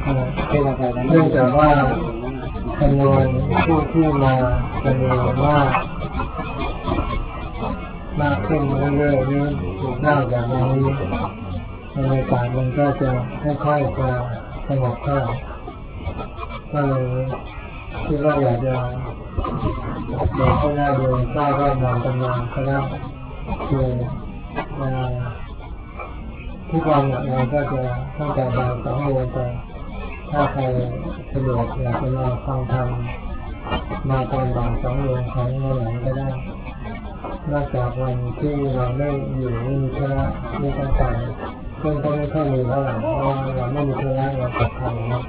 เนื่องจากว่าจำนวนผู้ที่มาจำนวนมากขึ้นเรื่อยๆนี่นอกจากนี้บรรยากาศมันก็จะค่อยๆจะสงบเข้าก็เลยคิดว่าอยากจะเดินข้างหน้าดูใต้ร่มนอนกำลังก็ได้คือทุกวันเราก็จะตั้งแต่บ่าย2 โมงไปถ้าใครสะดวกอยากจะมาฟังธรรมมาตอนบ่าย2 โมงของวันไหนก็ได้นอกจากวันที่เราไม่อยู่ไม่มีธุระไม่ต้องไปซึ่งก็ไม่ค่อยมีเท่าไหร่เพราะเราไม่มีธุระเราปลอดภัยนะ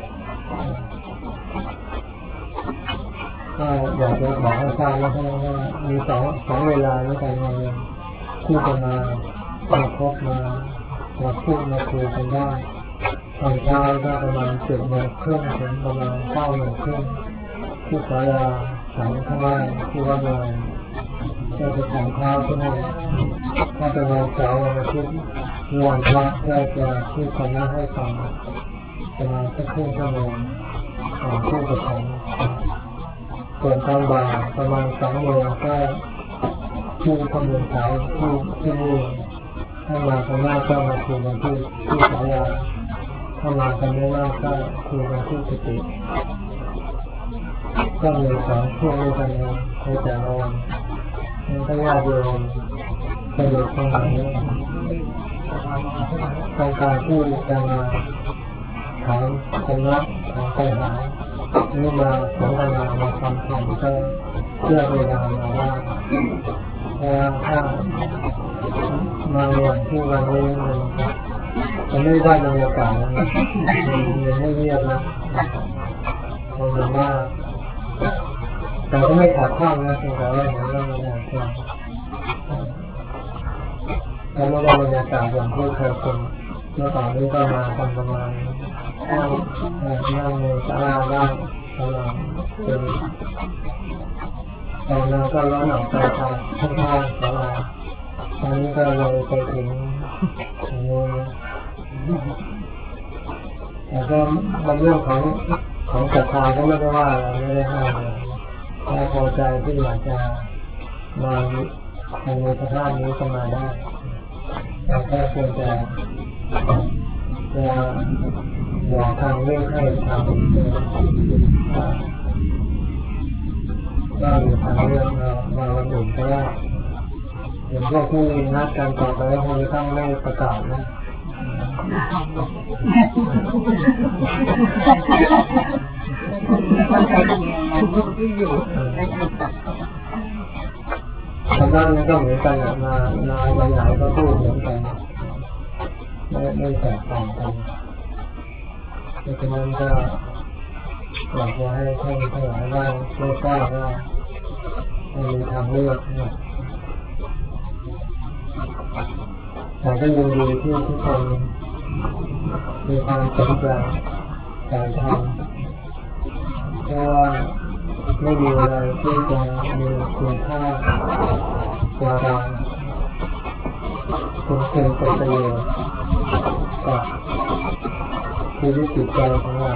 ก็อยากจะบอกให้ทราบว่ามีสองเวลาในการงานที่จะมาพบมาพูดมาคุยกันได้ตอนเช้าก็ประมาณ7 โมงครึ่งถึงประมาณ9 โมงครึ่งที่ศาลาฉันข้างล่างที่วัดลอยก็จะฉันเช้าที่นั่นถ้าเป็นวันเสาร์วันอาทิตย์วันพระก็จะที่คณะให้ฟังประมาณสักครึ่งชั่วโมงก่อนที่จะฉันส่วนตอนบ่ายประมาณ2 โมงก็ที่ขบวนสายที่นี่ถ้ามาข้างหน้าก็มาคุยกันที่ศาลาถ้ามากันไม่มากก็คุยกันที่กุฏิก็มี2 ช่วงด้วยกันในแต่ละวันถ้าญาติโยมสะดวกตรงไหนต้องการที่จะมาถามคำนับถามปัญหาหรือมาสนทนามาฟังธรรมก็เลือกเวลามาได้ถ้ามาอย่างที่วันนี้มันไม่ได้บรรยากาศมันไม่เงียบนะมันมากแต่ก็ไม่ขาดข้าวนะสิ่งที่เราเห็นว่ามันอยากจะแล้วไม่ได้บรรยากาศอย่างที่เคยเป็นเมื่อก่อนนี้ก็มากันประมาณนั่งในศาลาบ้างประมาณเป็นตอนนั้นก็ร้อนออกไปทางข้างๆศาลาตอนนี้ก็เลยไปถึงแต่ก็เป็นเรื่องของศรัทธาก็ไม่ได้ว่าอะไรไม่ได้ห้ามเลยถ้าพอใจที่อยากจะมาในสถานนี้ก็มาได้แต่ก็ควรจะบอกทางเรื่องให้ทำก็มีทางเรื่องมาวันอื่นก็ได้อย่างพวกที่นัดกันต่อไปคงจะต้องไม่ประกาศนะทางด้านนี้ก็เหมือนกันมาหลายก็พูดเหมือนกันไม่แตกต่างกันดังนั้นก็อยากจะให้ท่านทั้งหลายได้ช่วยทราบว่ามีทางเลือกแต่ก็ยินดีที่ทุกคนมีความสนใจการทำเพราะว่าไม่มีอะไรที่จะมีคุณค่ากว่าการเป็นประโยชน์กับชีวิตจิตใจของเรา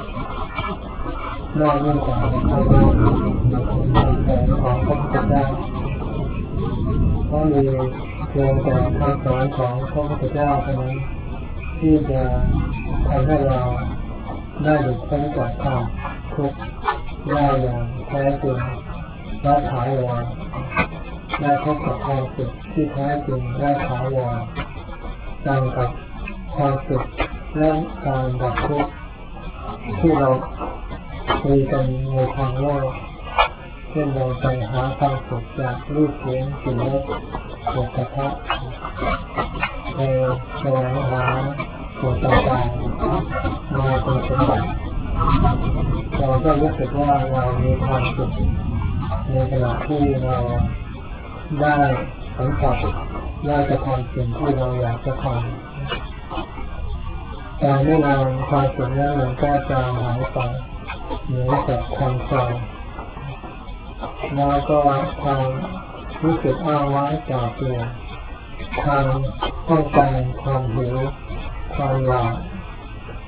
นอกเรื่องจากคำสอนของพระพุทธเจ้าเพราะมีเพียงแต่คำสอนของพระพุทธเจ้าเท่านั้นที่จะทำให้เราได้หลุดพ้นจากความทุกข์ได้อย่างแท้จริงและถาวรได้พบกับความสุขที่แท้จริงและถาวรต่างกับความสุขและการดับทุกข์ที่เราคุยกันในทางโลกเช่นเราไปหาความสุขจากรูปเสียงกลิ่นรสโผฏฐัพพะไปแสวงหาสิ่งต่างๆมาเป็นสมบัติเราก็รู้สึกว่าเรามีความสุขในขณะที่เราได้สัมผัสได้กระทำสิ่งที่เราอยากจะทำแต่ไม่นานความสุขนั้นมันก็จะหายไปเหมือนกับความเศร้าแล้วก็ความรู้สึกอ้างว้างจากตัวความต้องการความหิวความอยากก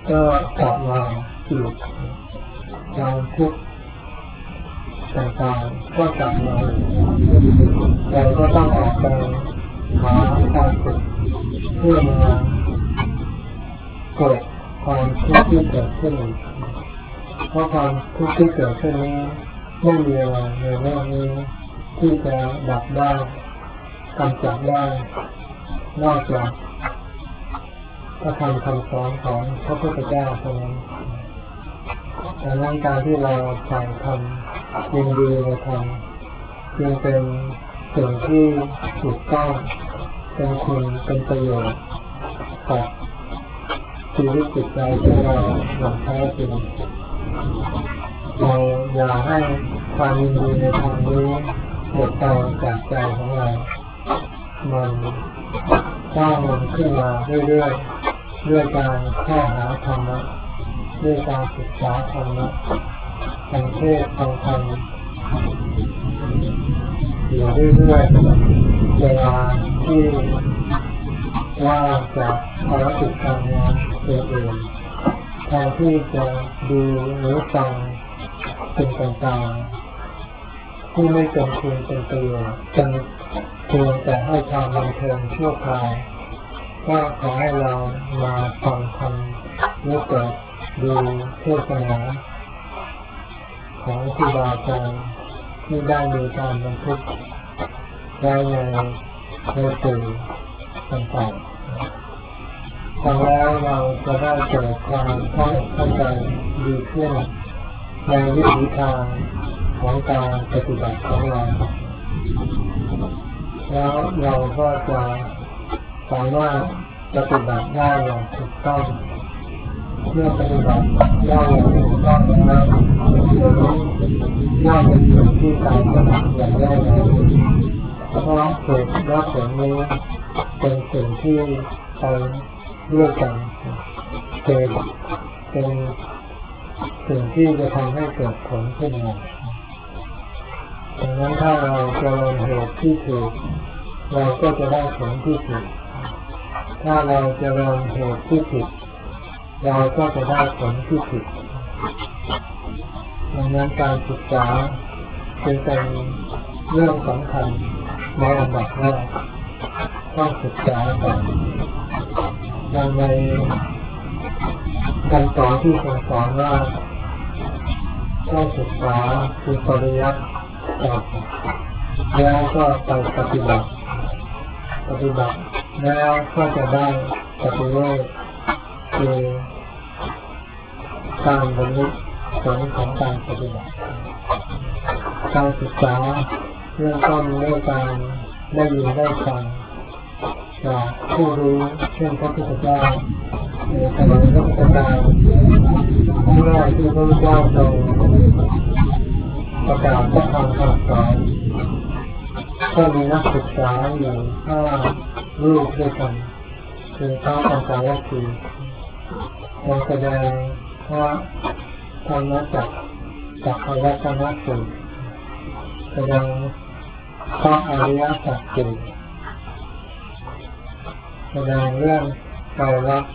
ก็กลับมาอีกความทุกข์ต่างๆก็กลับมาเราก็ต้องออกไปหาความสุขเพื่อมากดความทุกข์ที่เกิดขึ้นเพราะความทุกข์ที่เกิดขึ้นนี้ไม่มีอะไรในโลกนี้ที่จะดับได้กำจัดได้นอกจากพระธรรมคำสอนของพระพุทธเจ้าเท่านั้นดังนั้นการที่เราใฝ่ธรรมยินดีในธรรมจึงเป็นสิ่งที่ถูกต้องเป็นคุณเป็นประโยชน์กับชีวิตจิตใจของเราอย่างแท้จริงเราอย่าให้ความยินดีในธรรมนี้หมดไปจากใจของเรามันสร้างมันขึ้นมาเรื่อยๆด้วยการเข้าหาธรรมะด้วยการศึกษาธรรมะฟังเทศน์ฟังธรรมอยู่เรื่อยๆเวลาที่ว่างจากภารกิจการงานอื่นๆแทนที่จะดูหรือฟังสิ่งต่างๆที่ไม่เป็นคุณเป็นประโยชน์จนเพียงแต่ให้ความบันเทิงชั่วคราวก็ขอให้เรามาฟังธรรมหรือเปิดดูเทศนาของครูบาอาจารย์ที่ได้มีการบันทึกไว้ในสื่อต่างๆฟังแล้วเราจะได้เกิดความเข้าใจดีขึ้นในวิถีทางของการปฏิบัติของเราแล้วเราก็จะสามารถปฏิบัติได้อย่างถูกต้องเมื่อปฏิบัติได้อย่างถูกต้องแล้วย่อมเป็นสิ่งที่ตามระดับอย่างแน่นอนเพราะเหตุและผลนี้เป็นสิ่งที่ไปด้วยกันเป็นสิ่งที่จะทำให้เกิดผลขึ้นมาดังนั้นถ้าเราเจริญเหตุที่ถูกเราก็จะได้ผลที่ถูกถ้าเราเจริญเหตุที่ผิดเราก็จะได้ผลที่ผิดดังนั้นการศึกษาจึงเป็นเรื่องสำคัญในอันดับแรกต้องศึกษาก่อนดังในคำสอนที่ทรงสอนว่าต้องศึกษาคือปริยัติก่อนแล้วก็ไปปฏิบัติแล้วก็จะได้ปฏิเวทคือการบรรลุผลของการปฏิบัติการศึกษาเริ่มต้นด้วยการได้ยินได้ฟังจากผู้รู้เช่นพระพุทธเจ้าในสมัยพระพุทธเจ้าเมื่อที่พระพุทธเจ้าทรงประกาศพระธรรมคำสอนก็มีนักศึกษาอยู่5 รูปด้วยกันคือพระอัญจวัคคีย์ทรงแสดงพระธรรมจักรจักรวัฒนสูตรแสดงพระอริยสัจสี่แสดงเรื่องไตรลักษณ์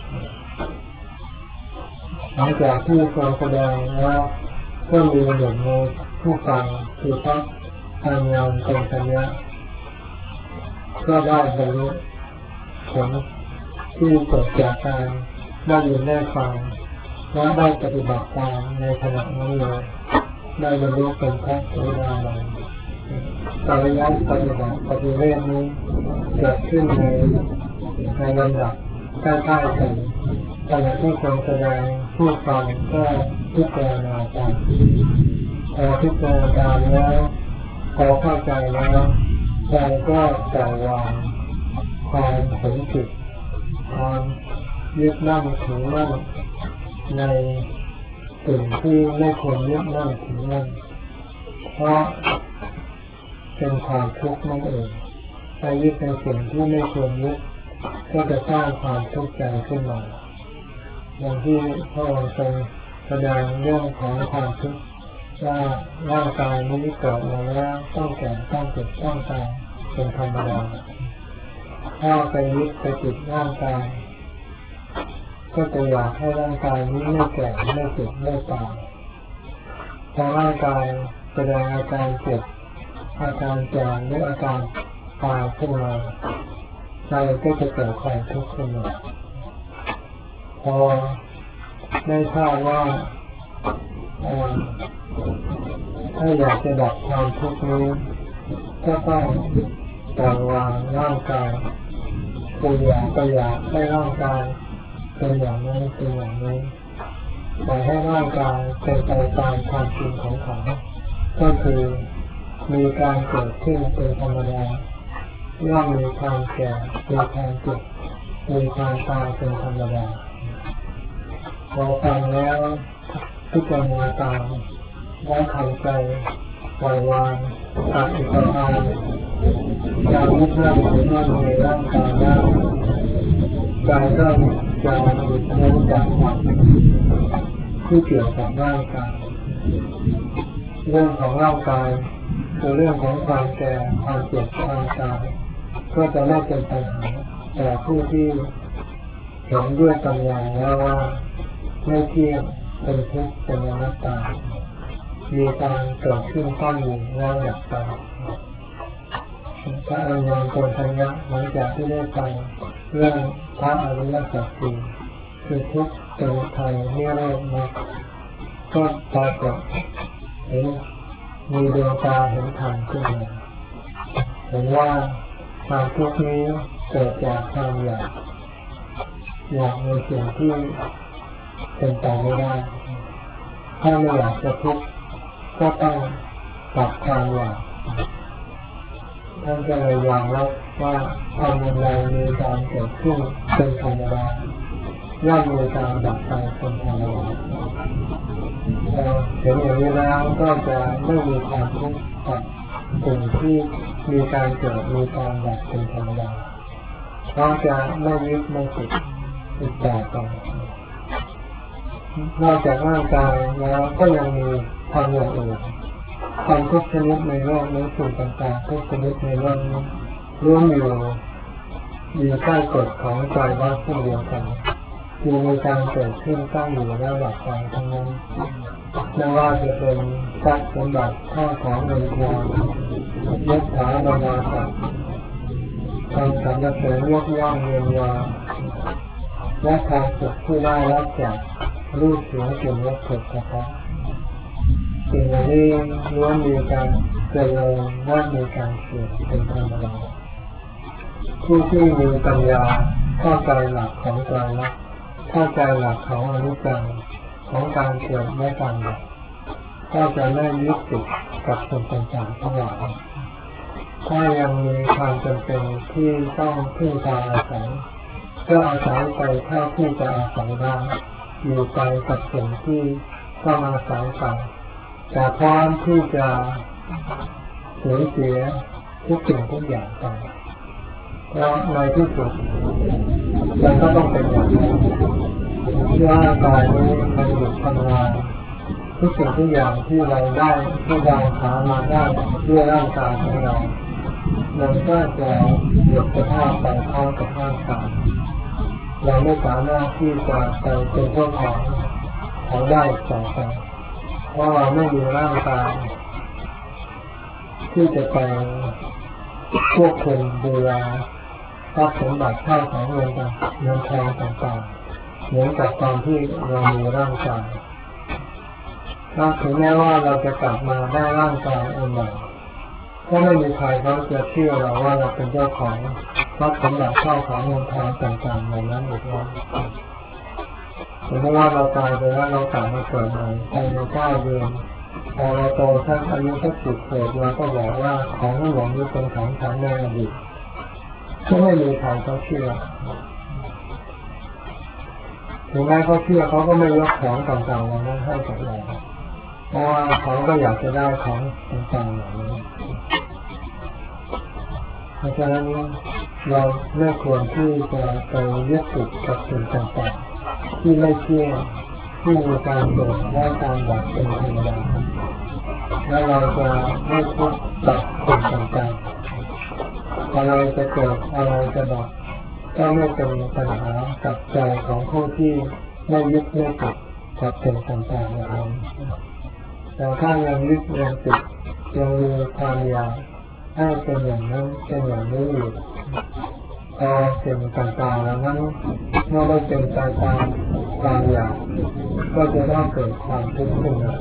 หลังจากที่ทรงแสดงแล้วก็มีหนึ่งในผู้ฟังคือพระอานนท์เป็นสัญญาก็ได้บรรลุผลที่เกิดจากการได้ยินได้ฟังและได้ปฏิบัติตามในขณะนั้นเลยได้บรรลุเป็นพระโสดาบันปริยัติปฏิบัติปฏิเวทนี้เกิดขึ้นในลำดับใกล้ๆกันขณะที่ทรงแสดงผู้ฟังก็พิจารณาตามพอพิจารณาแล้วพอเข้าใจแล้วใจก็ปล่อยวางความเห็นผิดความยึดมั่นถือมั่นในสิ่งที่ไม่ควรยึดมั่นถือมั่นเพราะเป็นความทุกข์นั่นเองไปยึดในสิ่งที่ไม่ควรยึดก็จะสร้างความทุกข์ใจขึ้นมาอย่างที่พระองค์ทรงแสดงเรื่องของความทุกข์ว่าร่างกายนี้เกิดมาแล้วต้องแก่ต้องเจ็บต้องตายเป็นธรรมดาถ้าไปยึดไปติดร่างกายก็จะอยากให้ร่างกายนี้ไม่แก่ไม่เจ็บไม่ตายพอร่างกายแสดงอาการเจ็บอาการแก่หรืออาการตายขึ้นมาใจก็จะเกิดความทุกข์ขึ้นมาพอได้ทราบว่าถ้าอยากจะดับความทุกข์นี้ก็ต้องปล่อยวางร่างกายตัวอย่างก็อยากให้ร่างกายเป็นอย่างนี้เป็นอย่างนี้ปล่อยให้ร่างกายเป็นไปตามความจริงของเขาก็คือมีการเกิดขึ้นเป็นธรรมดาย่อมมีความแก่มีความเจ็บมีความตายเป็นธรรมดาพอฟังแล้วพิจารณาตามแล้วทำใจปล่อยวางตัดอุปทานการยึดมั่นถือมั่นในร่างกายแล้วใจก็จะหลุดพ้นจากความที่เกี่ยวกับร่างกายเรื่องของร่างกายคือเรื่องของความแก่ความเจ็บความตายก็จะไม่เป็นปัญหาแต่ผู้ที่เห็นด้วยปัญญาแล้วว่าไม่เที่ยงเป็นทุกข์เป็นอนัตตามีการเกิดขึ้นตั้งอยู่แล้วดับไปพระอรหันต์โกณทัญญะหลังจากที่ได้ฟังเรื่องพระอริยสัจสี่คือทุกข์สมุทัยนิโรธมรรคก็ปรากฏเห็นมีดวงตาเห็นธรรมขึ้นมาเห็นว่าความทุกข์นี้เกิดจากความอยากในสิ่งที่เป็นไปไม่ได้ถ้าไม่อยากจะทุกข์ก็ต้องตัดความอยากท่านก็เลยยอมรับว่าความใดมีการเกิดขึ้นเป็นธรรมดาย่อมมีการดับไปเป็นธรรมดาเห็นอย่างนี้แล้วก็จะไม่มีความทุกข์กับสิ่งที่มีการเกิดมีการดับเป็นธรรมดาเพราะจะไม่ยึดไม่ติดอีกต่อไปนอกจากร่างกายแล้วก็ยังมีความอย่างอื่นความทุกชนิดในโลกนี้สิ่งต่างๆทุกชนิดในโลกนี้ล้วนอยู่ใต้กฎของใจว่าเช่นเดียวกันคือมีการเกิดขึ้นตั้งอยู่และดับไปทั้งนั้นไม่ว่าจะเป็นทรัพย์สมบัติข้าวของเงินทองยศถาบรรดาศักดิ์ความสรรเสริญยกย่องเยียวยาและความสุขที่ได้รับจากรูปเสียงกลิ่นรสผลิตภัณฑ์สิ่งนี้ล้วนมีการเจริญและมีการเสื่อมเป็นธรรมดาผู้ที่มีปัญญาเข้าใจหลักของไตรลักษณ์เข้าใจหลักของอนิจจังของการเกิดและการดับก็จะไม่ยึดติดกับสิ่งต่างๆทั้งหลายถ้ายังมีความจำเป็นที่ต้องพึ่งพาอาศัยก็อาศัยไปเท่าที่จะอาศัยได้อยู่ไปกับสิ่งที่ต้องอาศัยไปแต่พร้อมที่จะสูญเสียทุกสิ่งทุกอย่างไปแล้วในที่สุดมันก็ต้องเป็นอย่างนี้ร่างกายนี้มันหยุดทำงานทุกสิ่งทุกอย่างที่เราได้ที่เราหามาได้ด้วยร่างกายของเรามันก็จะหยุดสภาพไปพร้อมกับร่างกายเราไม่สามารถที่จะไปเป็นเจ้าของได้ต่อไปเพราะเราไม่มีร่างกายที่จะไปควบคุมดูแลทรัพย์สมบัติข้าวของเงินทองต่างๆเหมือนกับตอนที่เรามีร่างกายถึงแม้ว่าเราจะกลับมาได้ร่างกายอันใหม่ก็ไม่มีใครเขาจะเชื่อเราว่าเราเป็นเจ้าของทรัพย์สมบัติข้าวของเงินทองต่างๆเหล่านั้นอีกแล้วถึงแม้ว่าเราตายไปแล้วเรากลับมาเกิดใหม่ภายใน9 เดือนพอเราโตสักอายุสัก10 ขวบเราก็บอกว่าของทั้งหมดนี้เป็นของฉันในอดีตก็ไม่มีใครเขาเชื่อถึงแม้เขาเชื่อเขาก็ไม่ยกของต่างๆเหล่านั้นให้กับเราเพราะว่าเขาก็อยากจะได้ของต่างๆเหล่านี้เพราะฉะนั้นเราไม่ควรที่จะไปยึดติดกับสิ่งต่างๆที่ไม่เที่ยงที่มีการเกิดและการดับเป็นธรรมดาและเราจะไม่ทุกข์กับสิ่งต่างๆอะไรจะเกิดอะไรจะดับก็ไม่เป็นปัญหากับใจของผู้ที่ไม่ยึดไม่ติดกับสิ่งต่างๆอย่างนั้นแต่ถ้ายังยึดยังติดยังมีความอยากให้เป็นอย่างนั้นเป็นอย่างนี้อยู่พอสิ่งต่างๆแล้วนั้นเมื่อได้เป็นไปตามความอยากก็จะต้องเกิดความทุกข์ขึ้นมา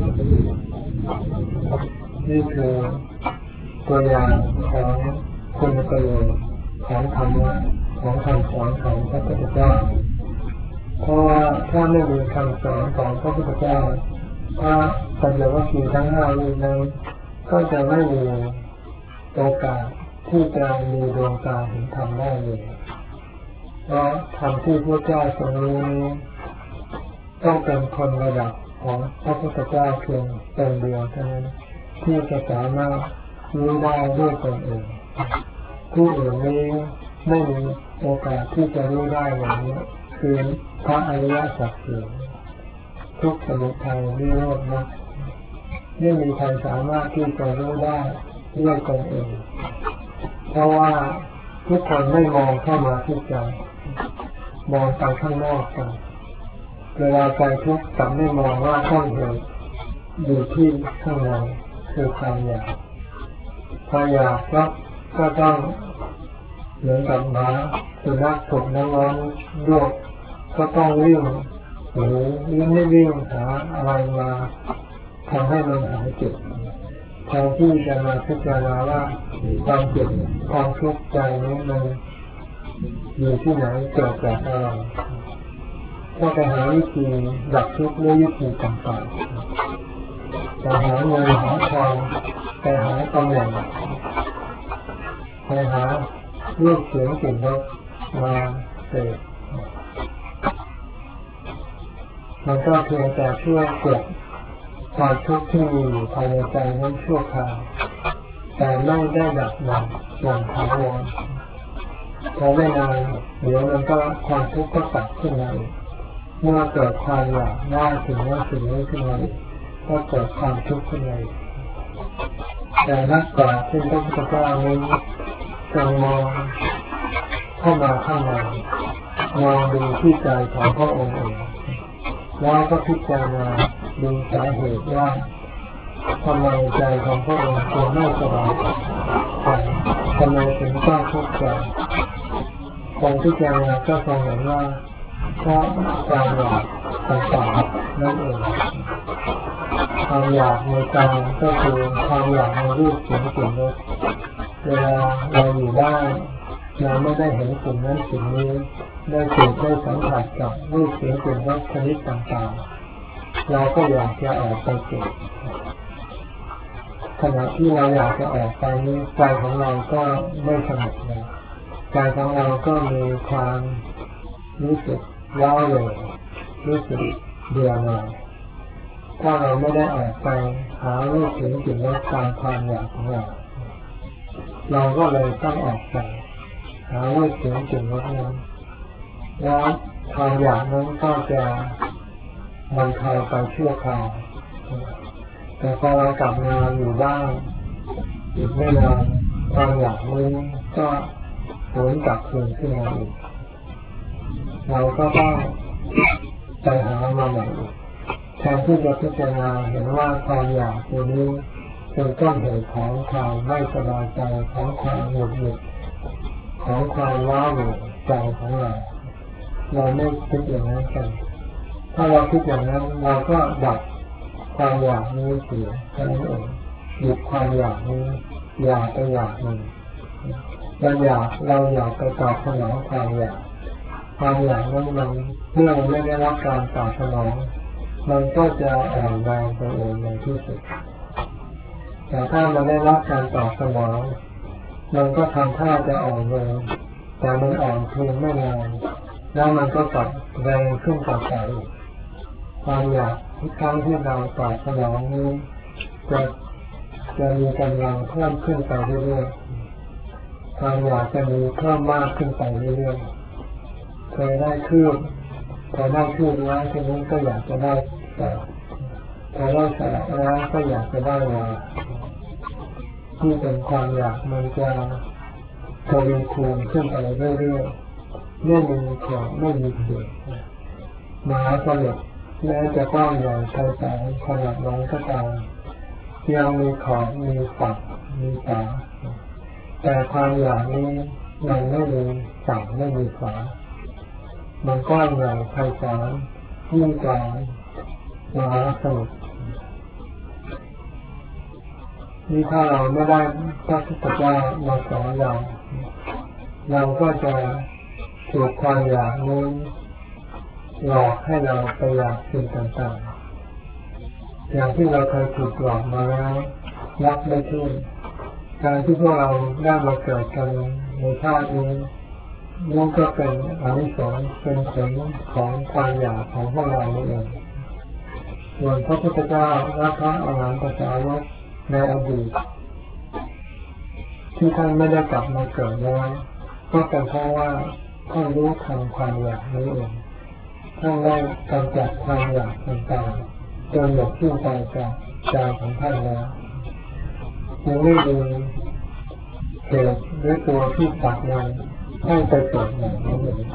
นี่คือตัวอย่างของคุณประโยชน์ของธรรมะของคำสอนของพระพุทธเจ้าเพราะว่าถ้าไม่มีคำสอนของพระพุทธเจ้าพระปัญญวัคคีย์ทั้งห้านี้นั้นก็จะไม่มีโอกาสที่จะมีดวงตาเห็นธรรมได้เลยเพราะธรรมที่พระเจ้าทรงรู้นี้ต้องเป็นคนระดับของพระพุทธเจ้าเพียงเป็นเดียวเท่านั้นที่จะสามารถรู้ได้ด้วยตนเองผู้อื่นนี้ไม่มีโอกาสที่จะรู้ได้อย่างนี้คือพระอริยสัจสี่ทุกข์สมุทัยนิโรธมรรคไม่มีใครสามารถที่จะรู้ได้ด้วยตนเองเพราะว่าทุกคนไม่มองเข้ามาที่ใจมองไปข้างนอกกันเวลาใจทุกข์แต่ไม่มองว่าต้นเหตุอยู่ที่ข้างในคือความอยากความอยากก็ต้องเหมือนกับหมาสุนัขถูกน้ำร้อนลวกก็ต้องวิ่งหรือไม่วิ่งหาอะไรมาทำให้มันหายเจ็บแทนที่จะมาพิจารณาว่าความเจ็บความทุกข์ใจนี้มันอยู่ที่ไหนเกิดจากอะไรก็ไปหาวิธีดับทุกข์ด้วยวิธีต่างๆไปหาเงินหาทองไปหาตำแหน่งไปหารูปเสียงกลิ่นรสมาเสพมันก็เพียงแต่ช่วยเกิดความทุกข์ที่มีอยู่ภายในใจนั้นชั่วคราวแต่ไม่ได้ดับมันอย่างถาวรพอไม่นานเดี๋ยวมันก็ความทุกข์ก็กลับขึ้นมาเมื่อเกิดความอยากได้ถึงว่าสิ่งนี้ขึ้นมาก็เกิดความทุกข์ขึ้นมาแต่นักปราชญ์ที่พระพุทธเจ้านี้จงมองเข้ามาข้างในมองดูที่ใจของพระองค์เองแล้วก็พิจารณาดูสาเหตุว่าทำไมใจของพระองค์จึงไม่สบายใจทำไมถึงต้องทุกข์ใจคนพิจารณาก็คงเห็นว่าเพราะความอยากต่างๆนั่นเองความอยากในใจก็คือความอยากในรูปเสียงกลิ่นรสเวลาเราอยู่บ้านเราไม่ได้เห็นสิ่งนั้นสิ่งนี้ได้เสพได้สัมผัสกับรูปเสียงกลิ่นรสชนิดต่างๆเราก็อยากจะออกไปเสพขณะที่เราอยากจะออกไปนี้ใจของเราก็ไม่สงบเลยใจของเราก็มีความรู้สึกว้าเหวรู้สึกเบื่อหน่ายถ้าเราไม่ได้ออกไปหารูปเสียงกลิ่นรสตามความอยากของเราก็เลยต้องออกไปหารูปเสียงกลิ่นรสนั้นแล้วความอยากนั้นก็จะบรรเทาไปชั่วคราวแต่พอเรากลับมาอยู่บ้านอีกไม่นานความอยากนี้ก็หวนกลับคืนขึ้นมาอีกเราก็ต้องไปหามาใหม่อีกแทนที่จะพิจารณาเห็นว่าความอยากตัวนี้เป็นต้นเหตุของความไม่สบายใจของความหงุดหงิดของความว้าเหวใจของเราไม่คิดอย่างนั้นกันถ้าเราคิดอย่างนั้นเราก็ดับความอยากนี้เสียแค่นั้นเองหยุดความอยากนี้อยากไปอยากหนึ่งเราอยากไปตอบสนองความอยากนั้นมันเมื่อมันไม่ได้รับการตอบสนองมันก็จะอ่อนแรงไปเองในที่สุดแต่ถ้ามันได้รับการตอบสนองมันก็ทำท่าจะอ่อนแรงแต่มันอ่อนเพียงไม่นานแล้วมันก็กลับแรงขึ้นต่อไปความอยากทุกครั้งที่เราตอบสนองนี้จะมีกำลังเพิ่มขึ้นไปเรื่อยๆความอยากจะมีเพิ่มมากขึ้นไปเรื่อยๆเคยได้คืบแล้วทีนี้ก็อยากจะได้แต่พอได้แสงแล้วก็อยากจะได้วาที่เป็นความอยากมันจะทวีคูณขึ้นไปเรื่อยๆไม่มีขอบไม่มีเขตมหาสมุทรแม้จะกว้างใหญ่ไพศาลขนาดนั้นก็ตามยังมีขอบมีฝักมีฝาแต่ความอยากนี้มันไม่มีฝักไม่มีฝามันกว้างใหญ่ไพศาลยิ่งกว่ามหาสมุทรนี่ถ้าเราไม่ได้พระพุทธเจ้ามาสอนเราก็จะถูกความอยากนี้หลอกให้เราไปอยากสิ่งต่างๆอย่างที่เราเคยถูกหลอกมาแล้วนับไม่ถ้วนการที่พวกเราได้มาเกิดกันในชาตินี้นั่นก็เป็นอานิสงส์เป็นผลของความอยากของพวกเราเองส่วนพระพุทธเจ้าและพระอรหันตสาวกในอดีตที่ท่านไม่ได้กลับมาเกิดแล้วก็เป็นเพราะว่าท่านรู้ทันความอยากนี้เองท่านได้กำจัดความอยากต่างๆจนหมดสิ้นไปจากใจของท่านแล้วยังไม่มีเหตุหรือตัวที่ปักมันให้ไปเกิดใหม่นั่นเอง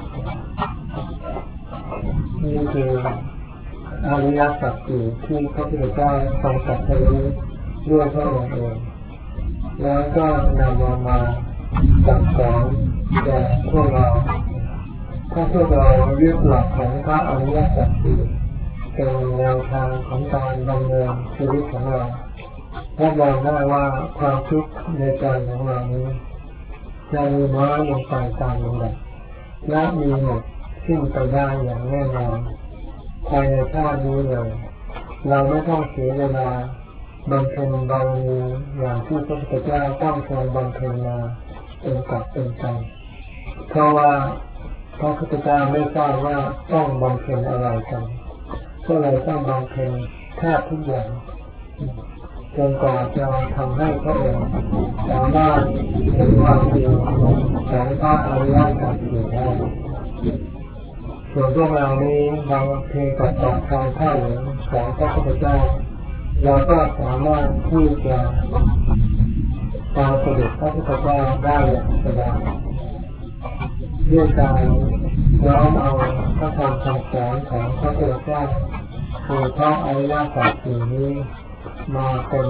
นี่คืออริยสัจสี่ที่พระพุทธเจ้าทรงตรัสรู้ด้วยพระองค์เองแล้วก็นำมาสั่งสอนแก่พวกเราถ้าพวกเรายึดหลักของพระอริยสัจสี่เป็นแนวทางของการดำเนินชีวิตของเรารับรองได้ว่าความทุกข์ในใจของเรานี้จะมีน้อยลงไปตามลำดับและมีหมดสิ้นไปได้อย่างแน่นอนภายในชาตินี้เลยเราไม่ต้องเสียเวลาบำเพ็ญบารมีอย่างที่พระพุทธเจ้าต้องทรงบำเพ็ญมาเป็นกับเป็นกันเพราะว่าพระพุทธเจ้าไม่ทราบว่าต้องบำเพ็ญอะไรกันก็เลยต้องบำเพ็ญแทบทุกอย่างจนกว่าจะทำให้พระองค์สามารถเห็นความจริงของพระอริยสัจสี่ได้ส่วนพวกเรานี้เราเพียงแต่ตอบคำข้าหลวงของพระพุทธเจ้าเราก็สามารถที่จะตามเสด็จพระพุทธเจ้าได้อย่างสบายด้วยการน้อมเอาพระธรรมคำสอนของพระพุทธเจ้าคือพระอริยสัจสี่นี้มาเป็น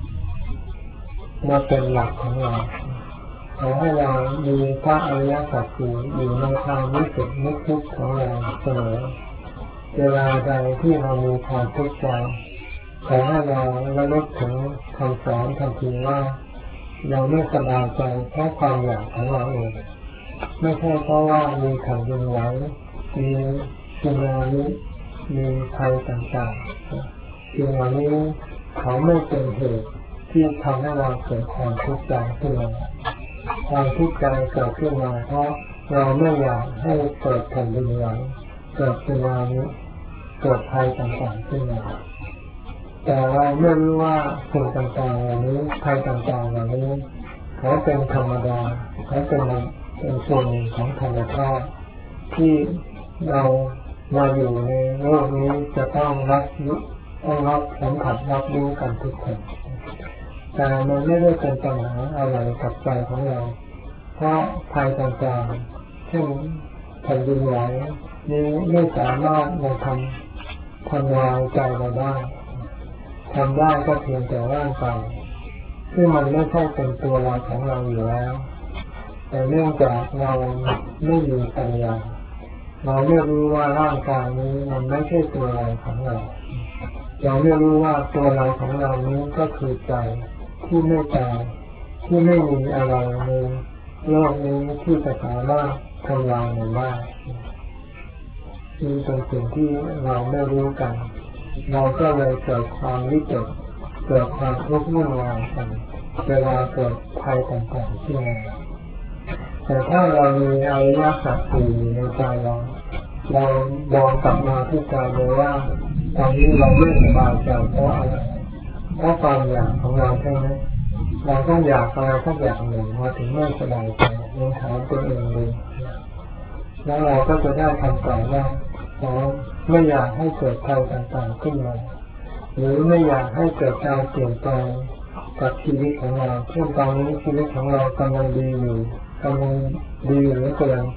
หลักของเราขอให้เรามีพระอริยสัจสี่อยู่ในความรู้สึกนึกคิดของเราเสมอเวลาใดที่เรามีความทุกข์ใจขอให้เราระลึกถึงคำสอนทันทีว่าเราไม่สบายใจเพราะความอยากของเราเองไม่ใช่เพราะว่ามีแผ่นดินไหวมีสึนามิมีภัยต่างๆสิ่งเหล่านี้เขาไม่เป็นเหตุที่ทำให้เราเกิดความทุกข์ใจขึ้นมาความทุกข์ใจเกิดขึ้นมาเพราะเราไม่อยากให้เกิดแผ่นดินไหวเกิดสึนามิเกิดภัยต่างๆขึ้นมาแต่เราไม่รู้ว่าสิ่งต่างๆเหล่านี้ภัยต่างๆเหล่านี้เขาเป็นธรรมดาเขาเป็นส่วนหนึ่งของธรรมชาติที่เรามาอยู่ในโลกนี้จะต้องรับสัมผัสรับรู้กันทุกคนแต่มันไม่ได้เป็นปัญหาอะไรกับใจของเราเพราะภัยต่างๆเช่นแผ่นดินไหวนี้ไม่สามารถมาทำลายใจเราได้ทำได้ก็เพียงแต่ร่างกายซึ่งมันไม่ใช่เป็นตัวเราของเราอยู่แล้วแต่เนื่องจากเราไม่มีปัญญาเราไม่รู้ว่าร่างกายนี้มันไม่ใช่ตัวเราของเราเราไม่รู้ว่าตัวเราของเรานี้ก็คือใจที่ไม่ตายที่ไม่มีอะไรในโลกนี้ที่จะสามารถทำลายมันได้นี่เป็นสิ่งที่เราไม่รู้กันเราก็เลยเกิดความวิตกเกิดความทุกข์วุ่นวายกันเวลาเกิดภัยต่างๆขึ้นมาแต่ถ้าเรามีอริยสัจสี่ในใจเรามองกลับมาที่ใจเลยว่าตอนนี้เราไม่สบายใจเพราะอะไรเพราะความอยากของเราใช่ไหมเราต้องอยากอะไรสักอย่างหนึ่งมาถึงไม่สบายใจลองถามตัวเองดูแล้วเราก็จะได้คำตอบว่าเราไม่อยากให้เกิดภัยต่างๆขึ้นมาหรือไม่อยากให้เกิดการเปลี่ยนแปลงกับชีวิตของเราเช่นตอนนี้ชีวิตของเรากำลังดีอยู่กำลังดีเหลือเกินแ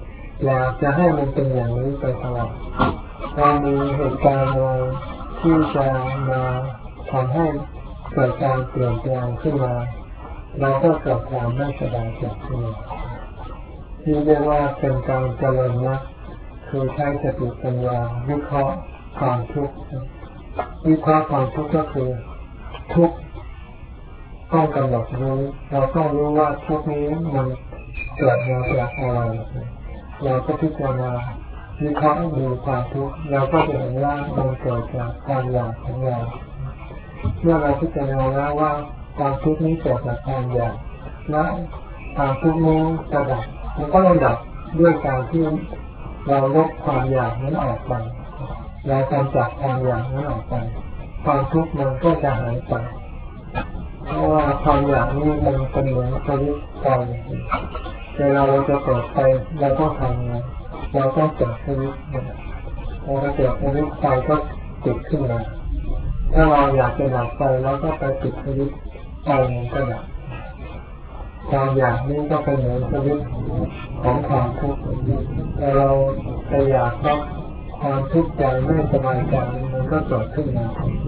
อยากจะให้มันเป็นอย่างนี้ไปตลอดพอมีเหตุการณ์อะไรที่จะมาทำให้เกิดการเปลี่ยนแปลงขึ้นมาเราก็เกิดความไม่สบายใจขึ้นมาที่เรียกว่าเป็นการเจริญมรรคคือใช้สติปัญญาวิเคราะห์ความทุกข์วิเคราะห์ความทุกข์ก็คือทุกข์ต้องกำหนดรู้เราต้องรู้ว่าทุกข์นี้มันเกิดมาจากอะไรเราก็พิจารณาวิเคราะห์ดูความทุกข์เราก็จะเห็นว่ามันเกิดจากความอยากของเราเมื่อเราพิจารณาแล้วว่าความทุกข์นี้เกิดจากความอยากและความทุกข์นี้จะดับมันก็ระดับด้วยการที่เราลดความอยากนั้นออกไปเรากำจัดความอยากนั้นออกไปความทุกข์มันก็จะหายไปเพราะว่าความอยากนี้มันเป็นเหมือนสวิตช์ไฟเวลาเราจะเปิดไฟเราต้องทำไงเราต้องเปิดสวิตช์พอเราเปิดสวิตช์ไฟก็ติดขึ้นมาถ้าเราอยากจะดับไฟเราก็ไปปิดสวิตช์ไฟมันก็ดับความอยากนี้ก็เป็นเหมือนสวิตช์ของความทุกข์แต่เราไปอยากเพราะความทุกข์ใจไม่สบายใจมันก็เกิดขึ้นมา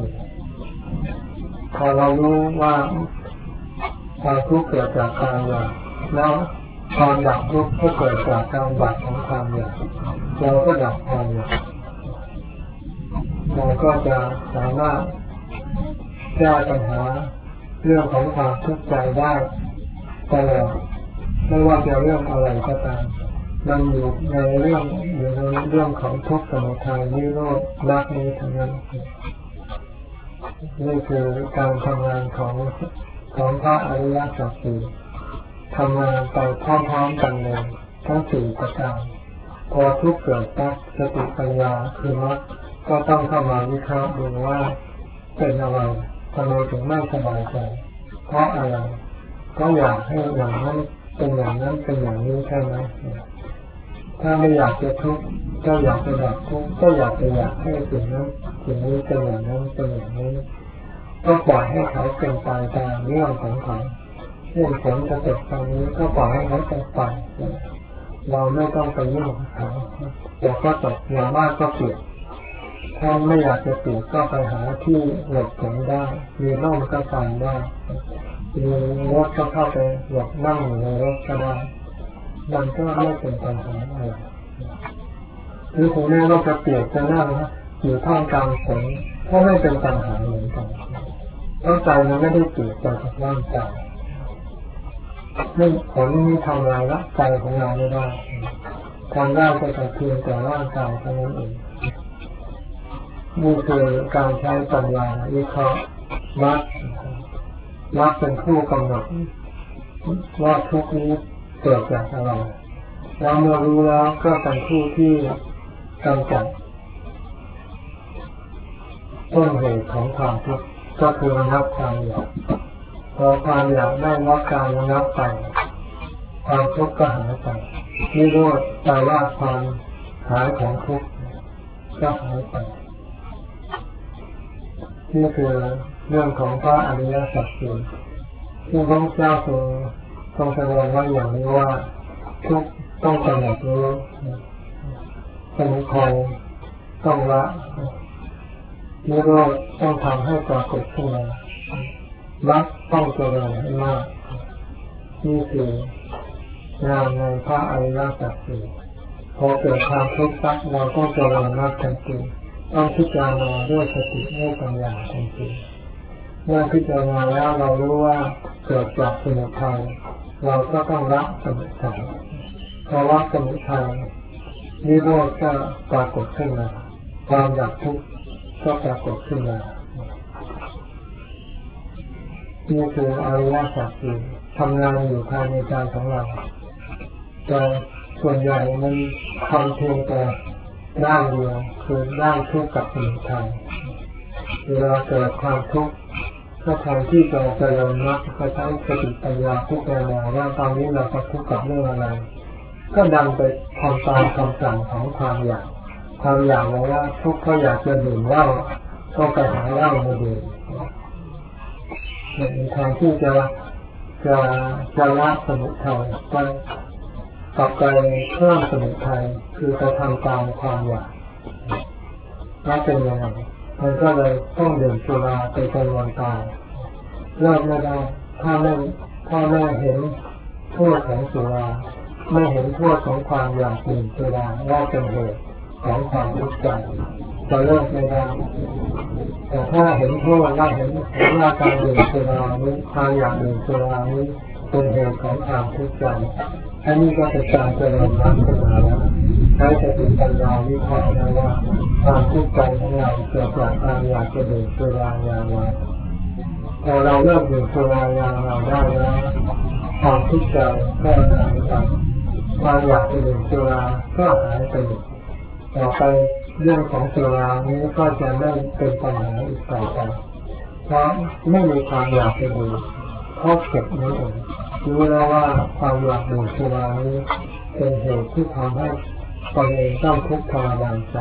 พอเรารู้ว่าความทุกข์เกิดจากความอยากแล้วความดับทุกข์ก็เกิดจากการดับของความอยากเราก็ดับความอยากเราก็จะสามารถแก้ปัญหาเรื่องของความทุกข์ใจได้ตลอดไม่ว่าจะเรื่องอะไรก็ตามมันอยู่ในเรื่องของทุกข์สมุทัยนิโรธมรรคนี้ทั้งนั้นนี่คือการทำงานของพระอริยสัจสี่ทำงานไปพร้อมๆกันเลยทั้งสี่ประการพอทุกข์เกิดปั๊บสติปัญญาคือมรรคก็ต้องเข้ามาวิเคราะห์ดูว่าเป็นอะไรทำไมถึงไม่สบายใจเพราะอะไรก็อยากให้อย่างนั้นเป็นอย่างนั้นเป็นอย่างนี้ใช่ไหมถ้าไม่อยากจะทุกข์ก็อยากจะดับทุกข์ก็อยากให้สิ่งนั้นสิ่งนี้เป็นอย่างนั้นเป็นอย่างนี้ก็ปล่อยให้เขาเป็นไปตามเรื่องของเขาเรื่องผลจะตกตอนนี้ก็ปล่อยให้เขาเป็นไปเราไม่ต้องไปยุ่งกับเขาเดี๋ยวก็ตกอย่างมากก็เปลี่ยนถ้าไม่อยากจะเปลี่ยนก็ไปหาที่หลบฝนได้มีร่มก็ฟังได้มีรถก็เข้าไปหลบนั่งอยู่ในรถก็ได้มันก็ไม่เป็นปัญหาอะไรหรือถึงแม้ว่าจะเปลี่ยนจะนั่งอยู่ท่ามกลางฝนก็ไม่เป็นปัญหาเหมือนกันเพราะใจมันไม่ได้เปลี่ยนจากร่างกายไม่ฝนนี้ทำลายละใจของเราไม่ได้ทำได้แต่เพียงแต่ร่างกายเท่านั้นเองนี่คือการใช้ปัญญาวิเคราะห์มรรคเป็นผู้กำหนดว่าทุกข์นี้เกิดจากอะไรแล้วเมื่อรู้แล้วก็เป็นผู้ที่กำจัดต้นเหตุของความทุกข์ก็คือระงับความอยากพอความอยากได้รับการระงับไปความทุกข์ก็หายไปนิโรธแปลว่าความหายของทุกข์ก็หายไปนี่คือเรื่องของพระอริยสัจสี่ที่พระเจ้าทรงแสดงไว้อย่างนี้ว่าทุกต้องกำหนดรู้สมุทัยต้องละนิโรธต้องทำให้ปรากฏขึ้นมามรรคต้องเจริญให้มากนี่คืองานในพระอริยสัจสี่พอเกิดความทุกข์ปั๊บเราต้องเจริญมรรคทันทีต้องพิจารณาด้วยสติด้วยปัญญาทันทีเมื่อพิจารณาแล้วเรารู้ว่าเกิดจากสมุทัยเราก็ต้องละสมุทัยพอละสมุทัยนิโรธก็ปรากฏขึ้นมาความดับทุกข์ก็ปรากฏขึ้นมานี่คืออริยสัจสี่ทำงานอยู่ภายในใจของเราแต่ส่วนใหญ่มันทำเพียงแต่ด้านเดียวคือด้านทุกข์กับสมุทัยเวลาเกิดความทุกข์ก็แทนที่จะเจริญมรรคก็ใช้สติปัญญาพิจารณาว่าตอนนี้เราจะทุกข์กับเรื่องอะไรก็ดันไปทำตามคำสั่งของความอยากว่าทุกข์ก็อยากจะดื่มเหล้าก็ไปหาเหล้ามาดื่มในทางที่จะละสมุทัยต่อไปเพิ่มสมุทัยคือไปทำตามความอยากแล้วเป็นยังไงมันก็เลยต้องดื่มสุราไปจนวันตายเลิกไม่ได้ถ้าไม่เห็นโทษของสุราไม่เห็นโทษของความอยากดื่มสุราว่าเป็นเหตุของความทุกข์ใจจะเลิกไม่ได้แต่ถ้าเห็นโทษว่าเห็นว่าการดื่มสุรานี้ความอยากดื่มสุรานี้เป็นเหตุของความทุกข์ใจอันนี้ก็เป็นการเจริญมรรคขึ้นมาแล้วใช้สติปัญญาวิเคราะห์ได้ว่าความทุกข์ใจของเราเกิดจากการอยากจะดื่มสุรายาเมาพอเราเลิกดื่มสุรายาเมาได้แล้วความทุกข์ใจก็หายไปความอยากจะดื่มสุราก็หายไปต่อไปเรื่องของสุรานี้ก็จะไม่เป็นปัญหาอีกต่อไปเพราะไม่มีความอยากจะดื่มเพราะเก็บนี้เองรู้แล้วว่าความอยากดื่มสุรานี้เป็นเหตุที่ทำให้ตนเองต้องทุกข์ทรมานใจ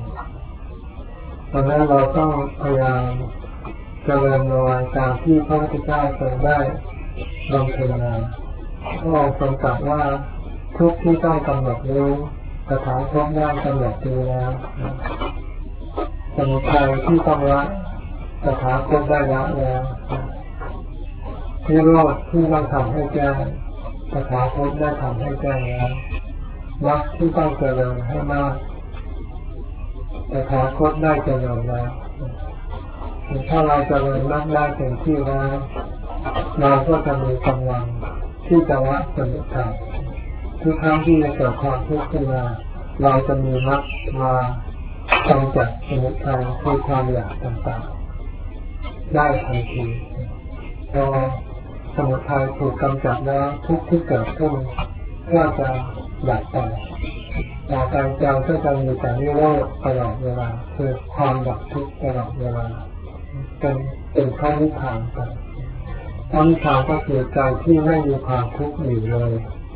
ดังนั้นเราต้องพยายามเจริญรอยตามที่พระพุทธเจ้าทรงได้บำเพ็ญมาพระองค์ทรงตรัสว่าทุกข์ที่ต้องกำหนดรู้ตถาคตได้กำหนดดูแล้วสมุทัยที่ต้องละตถาคตได้ละแล้วนิโรธที่ต้องทำให้แจ้งตถาคตได้ทำให้แจ้งแล้วมรรคที่ต้องเจริญให้มากตถาคตได้เจริญแล้วถ้าเราเจริญมรรคได้เต็มที่แล้วเราก็จะมีกำลังที่จะละสมุทัยทุกครั้งที่จะเกิดความทุกข์ขึ้นมาเราจะมีมรรคมากำจัดสมุทัยคือความอยากต่างๆได้ทันทีพอสมุทัยถูกกำจัดแล้วทุกข์ที่เกิดขึ้นก็จะดับไปต่อไปใจก็จะมีแต่นิโรธตลอดเวลาคือความดับทุกข์ตลอดเวลาเป็นพระนิพพานไปพระนิพพานก็คือใจที่ไม่มีความทุกข์อยู่เลย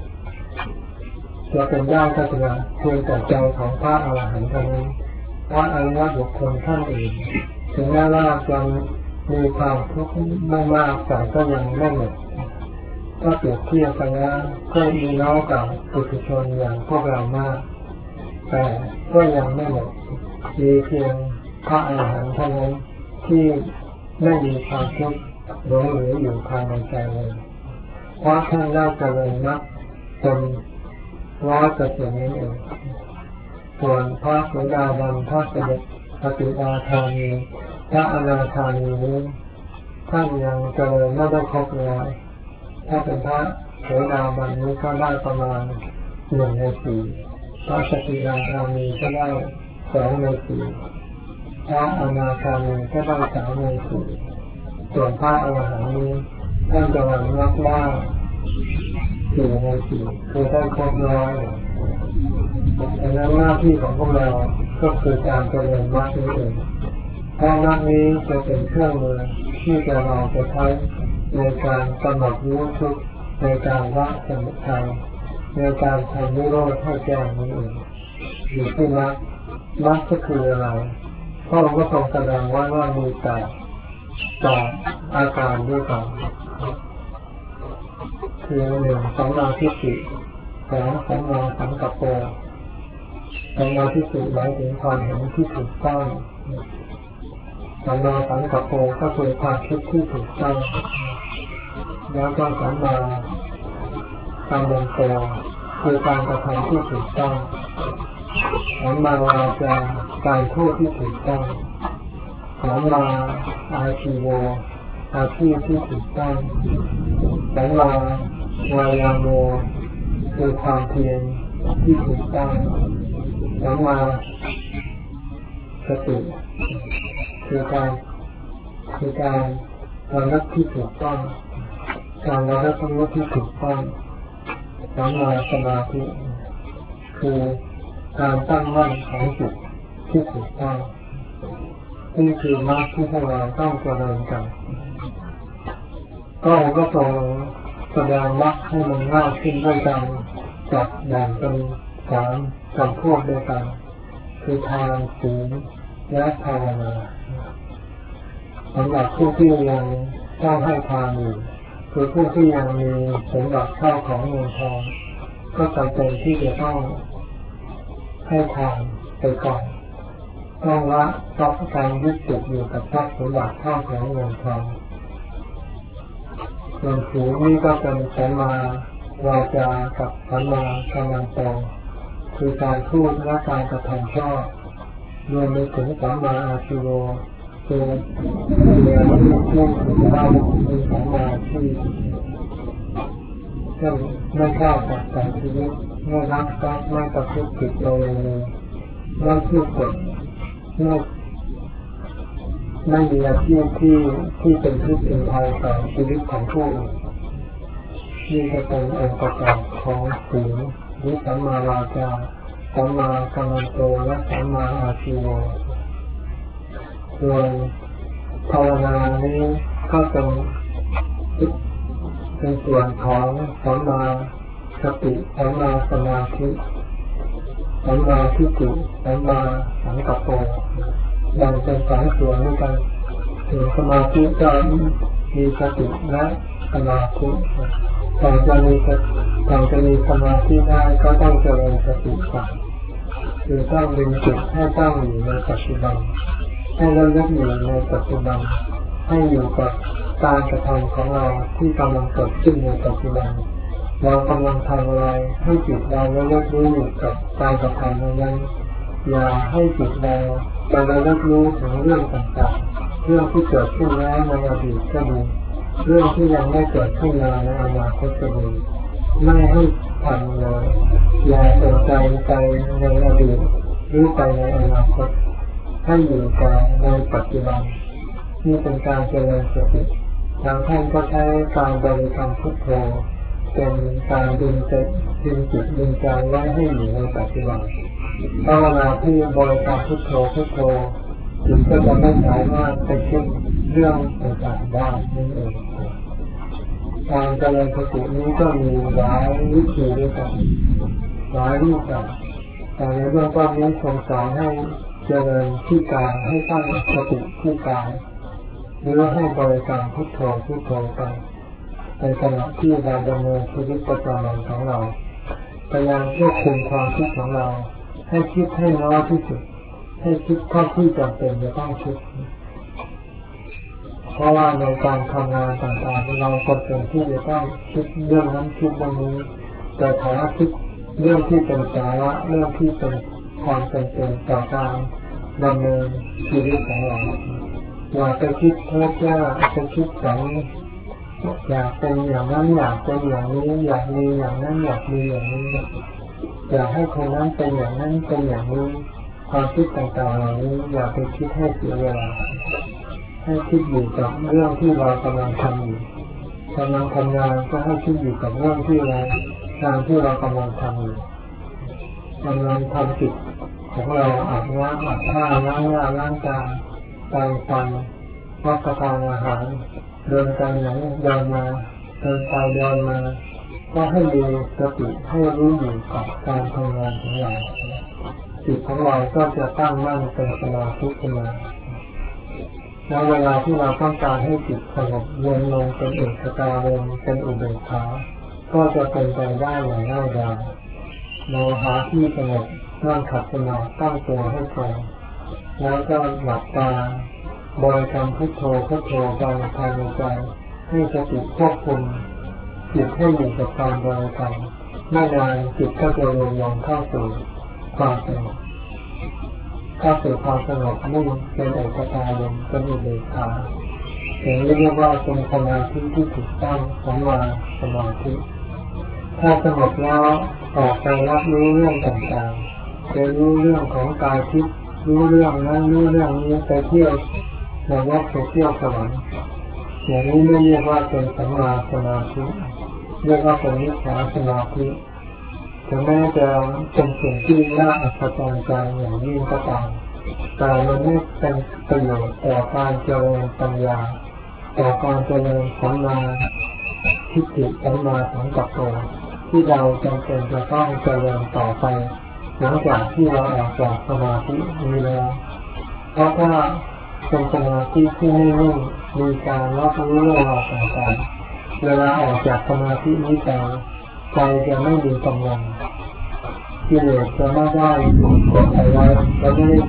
จะเป็นได้ก็จะเพียงแต่ใจของพระอรหันต์เท่านั้นพระอริยบุคคลท่านอื่นถึงแม้ว่าจะมีความทุกข์ไม่มากแต่ก็ยังไม่หมดถ้าเปรียบเทียบกันแล้วก็มีน้อยกับปุถุชนอย่างพวกเรามากแต่ก็ยังไม่หมดมีเพียงพระอรหันต์เท่านั้นที่ไม่มีความทุกข์หลงเหลืออยู่ภายในใจเลยเพราะท่านได้เจริญมรรคจน100%นี้เองส่วนพระโสดาบันพระสกิทาคามีพระอนาคามีนี้ท่านยังเจริญไม่ได้ครบเลยถ้าเป็นพระโสดาบันนี้ก็ได้ประมาณ1 ใน 4พระสกิทาคามีก็ได้2 ใน 4พระอนาคามีก็ได้3 ใน 4ส่วนพระอรหันต์นี้ท่านเจริญมรรคได้4 ใน 4คือได้ครบ100ดังนั้นหน้าที่ของพวกเราก็คือการเจริญมรรคนี้เองเพราะมรรคนี้จะเป็นเครื่องมือที่เราจะใช้ในการกำหนดรู้ทุกข์ในการละสมุทัยในการทำนิโรธให้แจ้งนี้เองอยู่ที่มรรคก็คืออะไรพระองค์ก็ทรงแสดงไว้ว่ามีแต่อาการด้วยกันคือ1สัมมาทิฏฐิ2สัมมาสังกัปโปสัมมาทิฏฐิหมายถึงความเห็นที่ถูกต้องสัมมาสังกัปโปก็คือความคิดที่ถูกต้องแล้วก็สัมมากัมมันโตคือการกระทำที่ถูกต้องสัมมาวาจาการพูดที่ถูกต้องสัมมาอาชีโวอาชีพที่ถูกต้องสัมมาวายาโมคือความเพียรที่ถูกต้องสัมมาสติคือการระลึกที่ถูกต้องการระลึกรู้ที่ถูกต้องสัมมาสมาธิคือการตั้งมั่นของจิตที่ถูกต้องนี่คือมรรคที่พวกเราต้องเจริญกันก็ทรงแสดงมรรคให้มันง่ายขึ้นด้วยกันจัดแบ่งเป็น3 จำพวกด้วยกันคือทานศีลและภาวนาสำหรับผู้ที่ยังต้องให้ทานอยู่คือผู้ที่ยังมีสมบัติเข้าของเงินทองก็จำเป็นที่จะต้องให้ทานไปก่อนต้องละทรัพย์การยึดติดอยู่กับทรัพย์สมบัติข้าวของเงินทองส่วนศีลนี่ก็เป็นสัมมาวาจากับสัมมากัมมันโตคือการพูดและการกระทำชอบรวมไปถึงสัมมาอาชีโวคือเรียนรู้ที่ได้มีสัมมาที่เช่นไม่ฆ่าสัตว์ตัดชีวิตไม่รักทรัพย์ไม่ประพฤติผิดโดยไม่พูดปดไม่มีอาชีพที่เป็นพิษเป็นภัยต่อชีวิตของผู้อื่นนี่จะเป็นองค์ประกอบของศีลหรือสัมมาวาจาสัมมากัมมันโตและสัมมาอาชีโวส่วนภาวนานี้ก็เป็นส่วนของสัมมาสติสัมมาสมาธิสัมมาทิฏฐิสัมมาสังกัปโปแบ่งเป็นสองส่วนด้วยกันส่วนสมาธิก็มีสติและสมาธิก่อนจะมีสมาธิได้ก็ต้องเจริญสติก่อนคือต้องดึงจิตให้ตั้งอยู่ในปัจจุบันให้ระลึกอยู่ในปัจจุบันให้อยู่กับการกระทำของเราที่กำลังเกิดขึ้นในปัจจุบันเรากำลังทำอะไรให้จิตเราระลึกรู้อยู่กับการกระทำนั้นอย่าให้จิตเราไประลึกรู้ถึงเรื่องต่างๆเรื่องที่เกิดขึ้นแล้วในอดีตก็ดีเรื่องที่ยังไม่เกิดขึ้นในอนาคตก็ดีไม่ให้ทำเลยอย่าสนใจไปในอดีตหรือไปในอนาคตให้อยู่กับในปัจจุบันนี่เป็นการเจริญสติทางท่านก็ใช้การบริกรรมพุทโธเป็นการดึงจิตดึงใจไว้ให้อยู่ในปัจจุบันภาวนาที่บริกรรมพุทโธจิตก็จะไม่สามารถไปคิดเรื่องต่างๆได้นั่นเองการเจริญสตินี้ก็มีหลายวิธีด้วยกันหลายรูปแบบแต่ในเบื้องต้นนี้ทรงสอนให้เจริญที่กายให้ตั้งสติที่กายหรือให้บริกรรมพุทโธไปในขณะที่เราดำเนินชีวิตประจำวันของเราพยายามควบคุมความคิดของเราให้คิดให้น้อยที่สุดให้คิดเท่าที่จำเป็นจะต้องคิดเพราะว่าในการทำงานต่างๆเราจำเป็นที่จะต้องคิดเรื่องนั้นคิดเรื่องนี้แต่ถ้าคิดเรื่องที่เป็นสาระเรื่องที่เป็นความจำเป็นต่อการดำเนินชีวิตของเราอย่าไปคิดเพ้อเจ้อไปคิดถึงอยากเป็นอย่างนั้นอยากเป็นอย่างนี้อยากมีอย่างนั้นอยากมีอย่างนี้อยากให้คนนั้นเป็นอย่างนั้นเป็นอย่างนี้ความคิดต่างๆเหล่านี้อย่าไปคิดให้เสียเวลาให้คิดอยู่กับเรื่องที่เรากำลังทำอยู่กำลังทำงานก็ให้คิดอยู่กับเรื่องที่งานที่เรากำลังทำอยู่กำลังทำจิตของเราอาบน้ำอาบท่าล้างหน้าล้างตาแปรงฟันรับประทานอาหารเดินไปไหนเดินมาเดินไปเดินมาก็ให้มีสติให้รู้อยู่กับการทำงานของเราจิตของเราก็จะตั้งมั่นเป็นสมาธิขึ้นมาในเวลาที่เราต้องการให้จิตสงบเย็นลงเป็นเอกตาลงเป็นอุเบกขาก็จะเป็นไปได้อย่างง่ายดายเราหาที่สงบนั่งขัดสมาธิตั้งตัวให้ตรงแล้วก็หลับตาบริกรรมพุทโธไปภายในใจให้สติควบคุมจิตให้อยู่กับการบริกรรมไม่นานจิตก็จะรวมลงเข้าสู่ความสงบนิ่งเป็นเอกตาลมเป็นอุเบกขาอย่างนี้เรียกว่าเป็นสมาธิที่ถูกต้องสัมมาสมาธิถ้าสงบแล้วออกไปรับรู้เรื่องต่างๆจะรู้เรื่องของกายทิพย์รู้เรื่องนั้นรู้เรื่องนี้ไปเที่ยวในวัดไปเที่ยวสวรรค์อย่างนี้ไม่เรียกว่าเป็นสัมมาสมาธิเรียกว่าเป็นมิจฉาสมาธิถึงแม้จะเป็นสิ่งที่น่าอัศจรรย์ใจอย่างยิ่งก็ตามแต่มันไม่เป็นประโยชน์ต่อการเจริญปัญญาต่อการเจริญสัมมาทิฏฐิสัมมาสังกัปโปที่เราจำเป็นจะต้องเจริญต่อไปหลังจากที่เราออกจากสมาธินี้แล้วเพราะถ้าเป็นสมาธิที่ไม่นิ่งมีการรับรู้เรื่องราวต่างๆเวลาออกจากสมาธินี้ไปใจจะไม่มีกำลังกิเลสจะไม่ได้กดเอาไว้และไม่ได้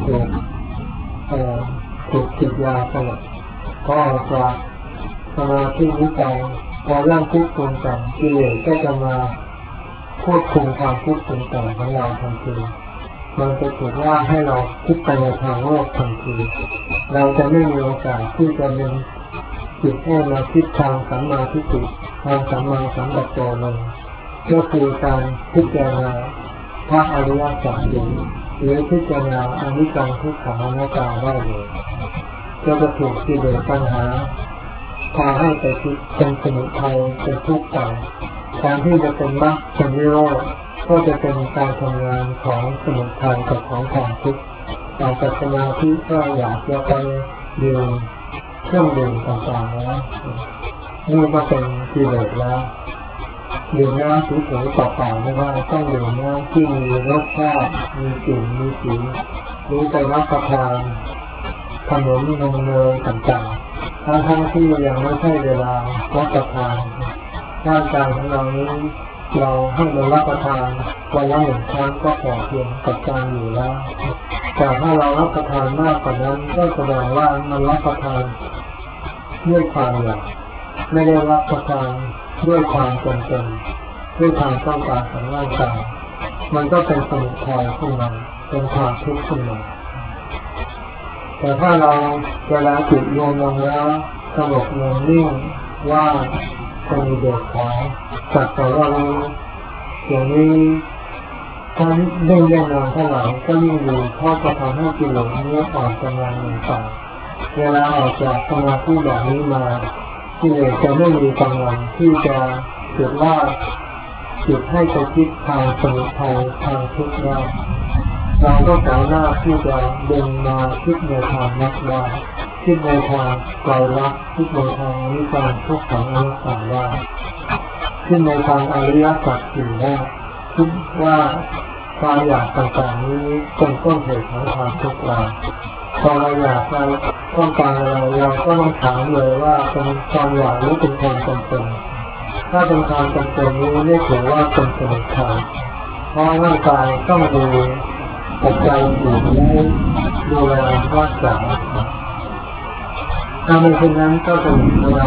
ถูกติดยาสลบพอออกจากสมาธินี้ไปพอเรื่องคิดปรุงแต่งกิเลสก็จะมาควบคุมความคิดปรุงแต่งของเราทันทีมันจะถูกว่าให้เราคิดไปในทางโลกทันทีเราจะไม่มีโอกาสที่จะเป็นจิตให้เราคิดทางสัมมาทิฏฐิทางสัมมาสังกัปปะเลยก็คือการพิจารณาพระอริยสัจสี่หรือพิจารณาอนิจจังทุกขังอนัตตาได้เลยจะถูกกิเลสปัญหาพาให้ไปคิดเป็นสมุทัยเป็นทุกข์ต่างการที่จะเป็นมรรคเป็นนิโรธก็จะเป็นการทำงานของสมุทัยกับของความทุกข์ต่อจากสมาธิก็อยากจะไปดื่มเครื่องดื่มต่างๆแล้วนี่ก็เป็นกิเลสแล้วดื่มน้ำสีเขียวเปล่าๆไม่ได้ต้องดื่มน้ำที่มีรสชาติมีกลิ่นมีสีหรือไปรับประทานขนมนมเนยต่างๆทั้งที่ยังไม่ใช่เวลารับประทานร่างกายของเรานี้เราให้มันรับประทานวันละ1 ครั้งก็พอเพียงกับการอยู่แล้วแต่ถ้าเรารับประทานมากกว่านั้นก็แสดงว่ามันรับประทานด้วยความอยากไม่ได้รับประทานด้วยความจำเป็นด้วยความต้องการของร่างกายมันก็เป็นสมุทัยขึ้นมาเป็นความทุกข์ขึ้นมาแต่ถ้าเราเวลาจิตรวมลงแล้วสงบลงนิ่งว่าจะมีเดือดร้อนจัดแต่ว่ารู้อย่างนี้ถ้าเล่นนานเท่าไหร่ก็ยิ่งดีเพราะจะทำให้กิเลสนี้อ่อนกำลังลงไปเวลาออกจากสมาธิแบบนี้มากิเลสจะไม่มีกำลังที่จะจุดว่าจิตให้ไปคิดทางสมุทัยทางทุกข์ได้เราก็สามารถที่จะดึงมาคิดในทางมรรคได้คิดในทางไตรลักษณ์คิดในทางอนิจจังทุกขังอนัตตาได้คิดในทางอริยสัจสี่ได้คิดว่าความอยากต่างๆนี้เป็นต้นเหตุของความทุกข์เราพอเราอยากเราต้องการอะไรเราก็ต้องถามเลยว่าเป็นความอยากหรือเป็นความจำเป็นถ้าเป็นความจำเป็นนี้ไม่ถือว่าเป็นสมุทัยเพราะร่างกายต้องดูปัจจัยอื่นและดูแลรักษาถ้าไม่เช่นนั้นก็เป็นเวลา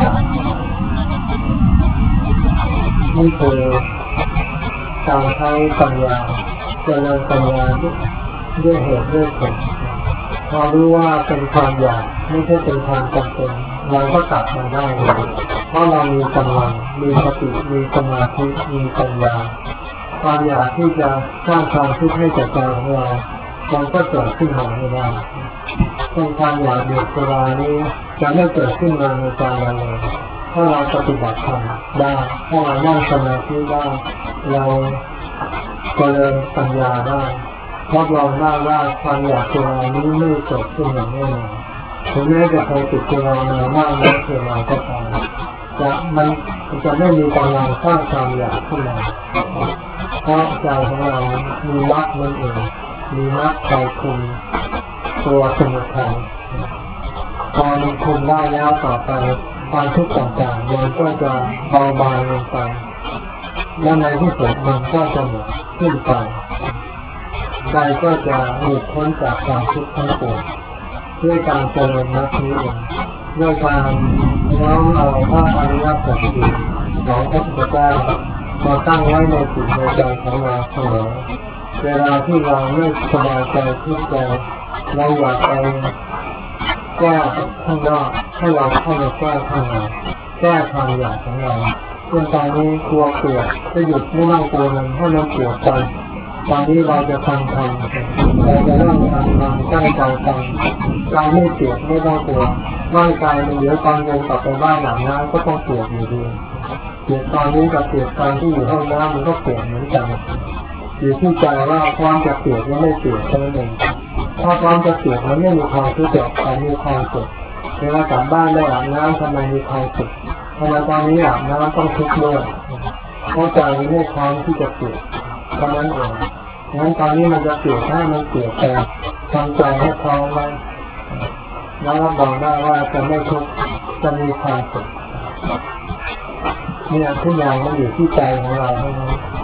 นี่คือการใช้ปัญญาเจริญปัญญาด้วยเหตุด้วยผลพอรู้ว่าเป็นความอยากไม่ใช่เป็นความจำเป็นเราก็ตัดมันได้เลยเพราะเรามีกำลังมีสติมีสมาธิมีปัญญาความอยากที่จะสร้างความทุกข์ให้แก่ใจของเรามันก็เกิดขึ้นมาไม่ได้ความอยากเดือดร้อนนี้จะไม่เกิดขึ้นมาในใจเราเลยถ้าเราปฏิบัติธรรมได้ถ้าเรานั่งสมาธิได้เราเจริญปัญญาได้เพราะเราได้ว่าความอยากเดือดร้อนนี้ไม่เกิดขึ้นอย่างแน่นอนถึงแม้จะเคยติดเดือดร้อนมามากน้อยเพียงไรก็ตามมันจะไม่มีกำลังสร้างความอยากขึ้นมาเพราะใจของเรามีมรรคนั่นเองมีมรรคใจคุมตัวสมุทัยพอมันคุมได้แล้วต่อไปความทุกข์ต่างๆมันก็จะเบาบางลงไปและในที่สุดมันก็จะหมดสิ้นไปใจก็จะหลุดพ้นจากความทุกข์ทั้งปวงด้วยการเจริญมรรคนี้เองด้วยการน้อมเอาพระอริยสัจสี่ของพระพุทธเจ้ามาตั้งไว้ในจิตในใจของเราเสมอเวลาที่เราไม่สบายใจทุกข์ใจเราอยากไปแก้ข้างนอกให้เราเข้ามาแก้ข้างในแก้ความอยากของเราเมื่อตอนนี้กลัวเปียกจะหยุดไม่ต้องกลัวมันให้มันเปียกไปตอนนี้เราจะทำเราจะเริ่มทำตั้งใจทำใจไม่เปียกไม่ต้องกลัวร่างกายมันเดี๋ยวตอนเดินกลับไปบ้านหลังน้ำก็ต้องเปียกอยู่ดีเปียกตอนนี้กับเปียกตอนที่อยู่ห้องน้ำมันก็เปียกเหมือนกันอยู่ที่ใจว่าความจะเปียกหรือไม่เปียกเท่านั้นเองถ้าความจะเปียกมันไม่มีความทุกข์แต่มีความสุขเวลากลับบ้านได้อาบน้ำทำไมมีความสุขทำไมตอนนี้อาบน้ำต้องทุกข์ด้วยเพราะใจไม่พร้อมที่จะเปียกเท่านั้นเองงั้นตอนนี้มันจะเปียกให้มันเปียกแต่ทำใจให้พร้อมไว้แล้วรับรองได้ว่าจะไม่ทุกข์จะมีความสุขเนี่ยทุกอย่างมันอยู่ที่ใจของเราเท่านั้น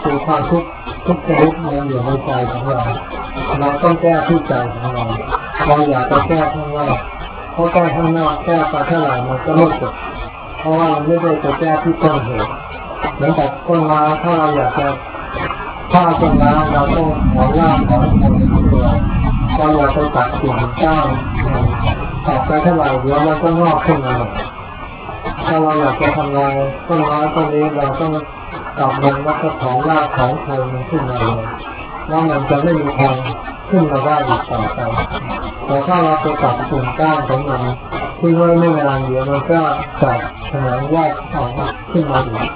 คือความทุกชนิดมันอยู่ในใจของเราเราต้องแก้ที่ใจของเราอยากจะแก้ข้างนอกเพราะแก้ข้างนอกแก้ไปเท่าไหร่มันก็ไม่จบเพราะว่ามันไม่ได้จะแก้ที่ต้นเหตุเหมือนกับต้นไม้ถ้าเราอยากจะฆ่าต้นไม้เราต้องหาหญ้าของคนตัวเราอยากไปตัดกิ่งก้านตัดไปเท่าไหร่เดี๋ยวมันก็งอกขึ้นมาถ้าเราอยากจะทำลายต้นไม้ต้นนี้เราต้องตัดมันแล้วก็ถอนรากถอนโคนมันขึ้นมาเลยแล้วมันจะไม่มีทางขึ้นมาได้อีกต่อไปแต่ถ้าเราไปตัดกิ่งก้านของมันที่ไว้ไม่นานเดี๋ยวมันก็ตัดแขนงแยกออกขึ้นมาอีก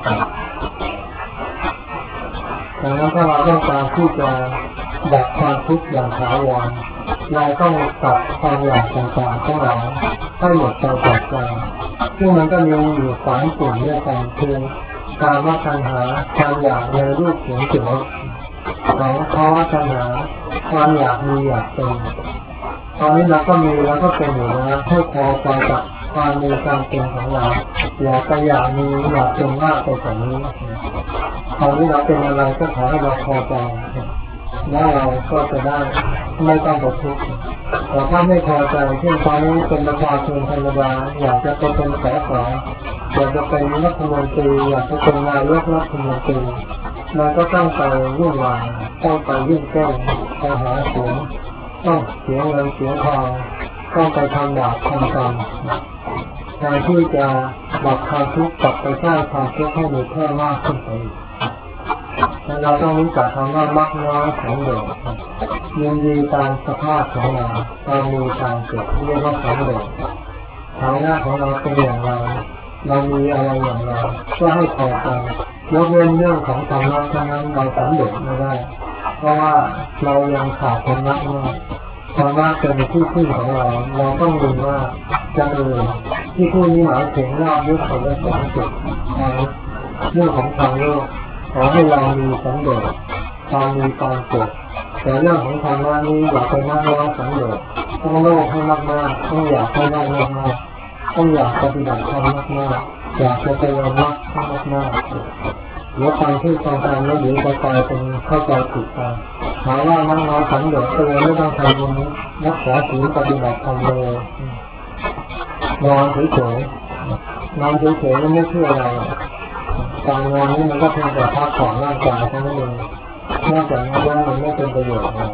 ดังนั้นถ้าเราต้องการที่จะดับความทุกข์อย่างถาวรเราต้องตัดความอยากต่างๆทั้งหลายให้หมดไปจากใจซึ่งมันก็มีอยู่สามกลุ่มด้วยกันคือการมาตัณหาความอยากในรูปเสียงกลิ่นรสของภาวะตัณหาความอยากมีอยากเป็นตอนนี้เราก็มีแล้วก็เป็นอยู่นะให้พอใจกับความมีการเป็นของเราอยากไปอยากมีอยากเป็นมากไปกว่านี้ตอนนี้เราเป็นอะไรก็ขอให้เราพอใจแล้วเราก็จะได้ไม่ต้องทุกข์แต่ถ้าไม่พอใจเช่นตอนนี้เป็นประชาชนธรรมดาอยากจะเป็นส.ส.อยากจะเป็นรัฐมนตรีอยากจะเป็นนายกรัฐมนตรีมันก็ต้องไปวุ่นวายต้องไปยื่นแก้ไปหาเสียงต้องเสียเงินเสียทองต้องไปทำบาปทำกรรมแทนที่จะดับความทุกข์กลับไปสร้างความทุกข์ให้มีเพิ่มมากขึ้นไปเราต้องรู้จักคำว่ามรรคน้อยสันโดษยินดีตามสภาพของเราตามมีตามเกิดเรียกว่าสันโดษฐานะของเราเป็นอย่างไรเรามีอะไรอย่างไรก็ให้พอใจยกเว้นเรื่องของธรรมะทั้งนั้นเราสันโดษไม่ได้เพราะว่าเรายังขาดธรรมะมากธรรมะเป็นที่พึ่งของเราเราต้องรู้ว่าจะที่พูดนี้หมายถึงลาภยศสรรเสริญสุขเรื่องของทางโลกขอให้เรามีสันโดษความมีความสุขแต่เรื่องของธรรมะนี้อยากไปมากน้อยสันโดษต้องโลภให้มากๆต้องอยากให้ได้มากๆต้องอยากปฏิบัติธรรมมากๆอยากจะเป็นมากมากๆแล้วการที่ต้องการแล้วเดี๋ยวจะกลายเป็นเข้าใจผิดไปหาว่ามากน้อยสันโดษก็เลยไม่ต้องทำบุญรักษาศีลปฏิบัติธรรมเลยนอนเฉยๆแล้วไม่เชื่ออะไรการงานนี้มันก็เพียงแต่พักผ่อนร่างกายเท่านั้นเองนอกจากนั้นแล้วมันไม่เป็นประโยชน์อะไร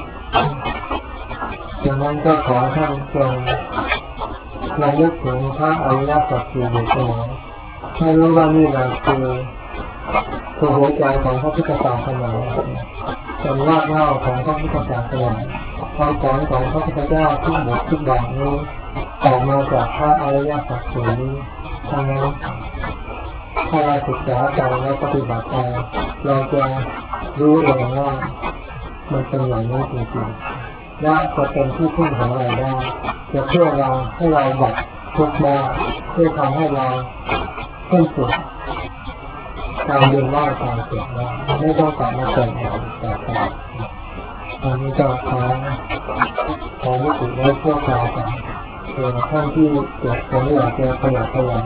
ดังนั้นก็ขอท่านจงระลึกถึงพระอริยสัจสี่อยู่เสมอให้รู้ว่านี่แหละคือหัวใจของพระพุทธศาสนาเป็นรากเหง้าของพระพุทธศาสนาคำสอนของพระพุทธเจ้าทุกบททุกบาทนี้ออกมาจากพระอริยสัจสี่นี้ทั้งนั้นถ้าเราศึกษาใจและปฏิบัติไปเราจะรู้เองว่ามันเป็นอย่างนี้จริงๆและจะเป็นที่พึ่งของเราได้จะช่วยเราให้เราดับทุกข์ได้ช่วยทำให้เราขึ้นสู่การเรียนรู้การเกิดได้ไม่ต้องกลับมาเกิดอีกต่อไปตอนนี้ก็ขอวิจิตรไว้ชั่วคราวก่อนส่วนท่านที่เกิดผลอยากจะขยับขยาย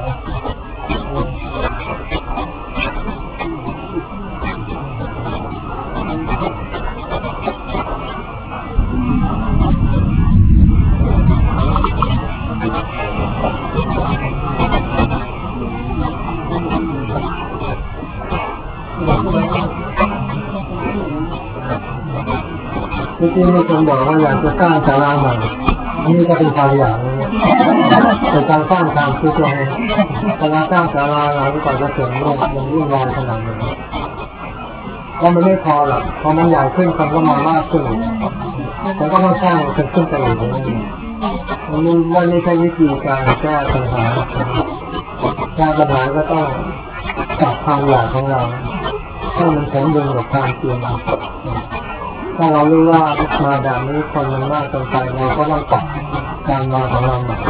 ที่มีคนบอกว่าอยากจะสร้างศาลาใหม่นี่ก็เป็นความอยากนะเป็นการสร้างทางคือตัวเองแต่เราสร้างศาลาเราก่อนจะเสร็จเนี่ยมันยิ่งรอขนาดนี้ก็มันไม่พอหรอกพอมันใหญ่ขึ้นคนก็มามากขึ้นแต่ก็ต้องสร้างขึ้นไปอีกมันไม่ใช่วิธีการแก้ปัญหาก็ต้องตัดความอยากของเราให้มันสมดุลกับความเพียรถ้าเรารู้ว่ามาแบบนี้คนมันมากเกินไปเราก็ต้องตัดการมาของเราใหม่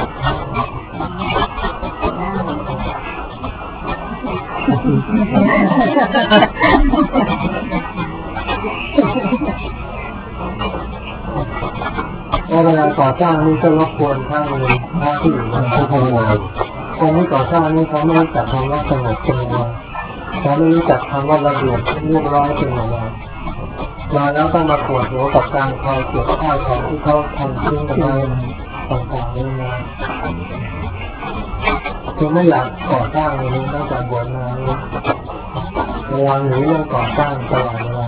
เวลาก่อสร้างนี่ก็รบกวนข้างนึงหน้าที่อยู่ในที่ทำงานคนที่ก่อสร้างนี่เขาไม่รู้จักคำว่าสงบตัวเราไม่รู้จักคำว่าระเบียบเรียบร้อยเป็นอย่างไรมาแล้วต้องมาปวดหัวกับการคอยเก็บข้าวของที่เขาทำทิ้งกันไว้ต่างๆนี่นะคือไม่อยากก่อสร้างเลยตั้งแต่บวชมาเวลาหนีเรื่องก่อสร้างตลอดเวลา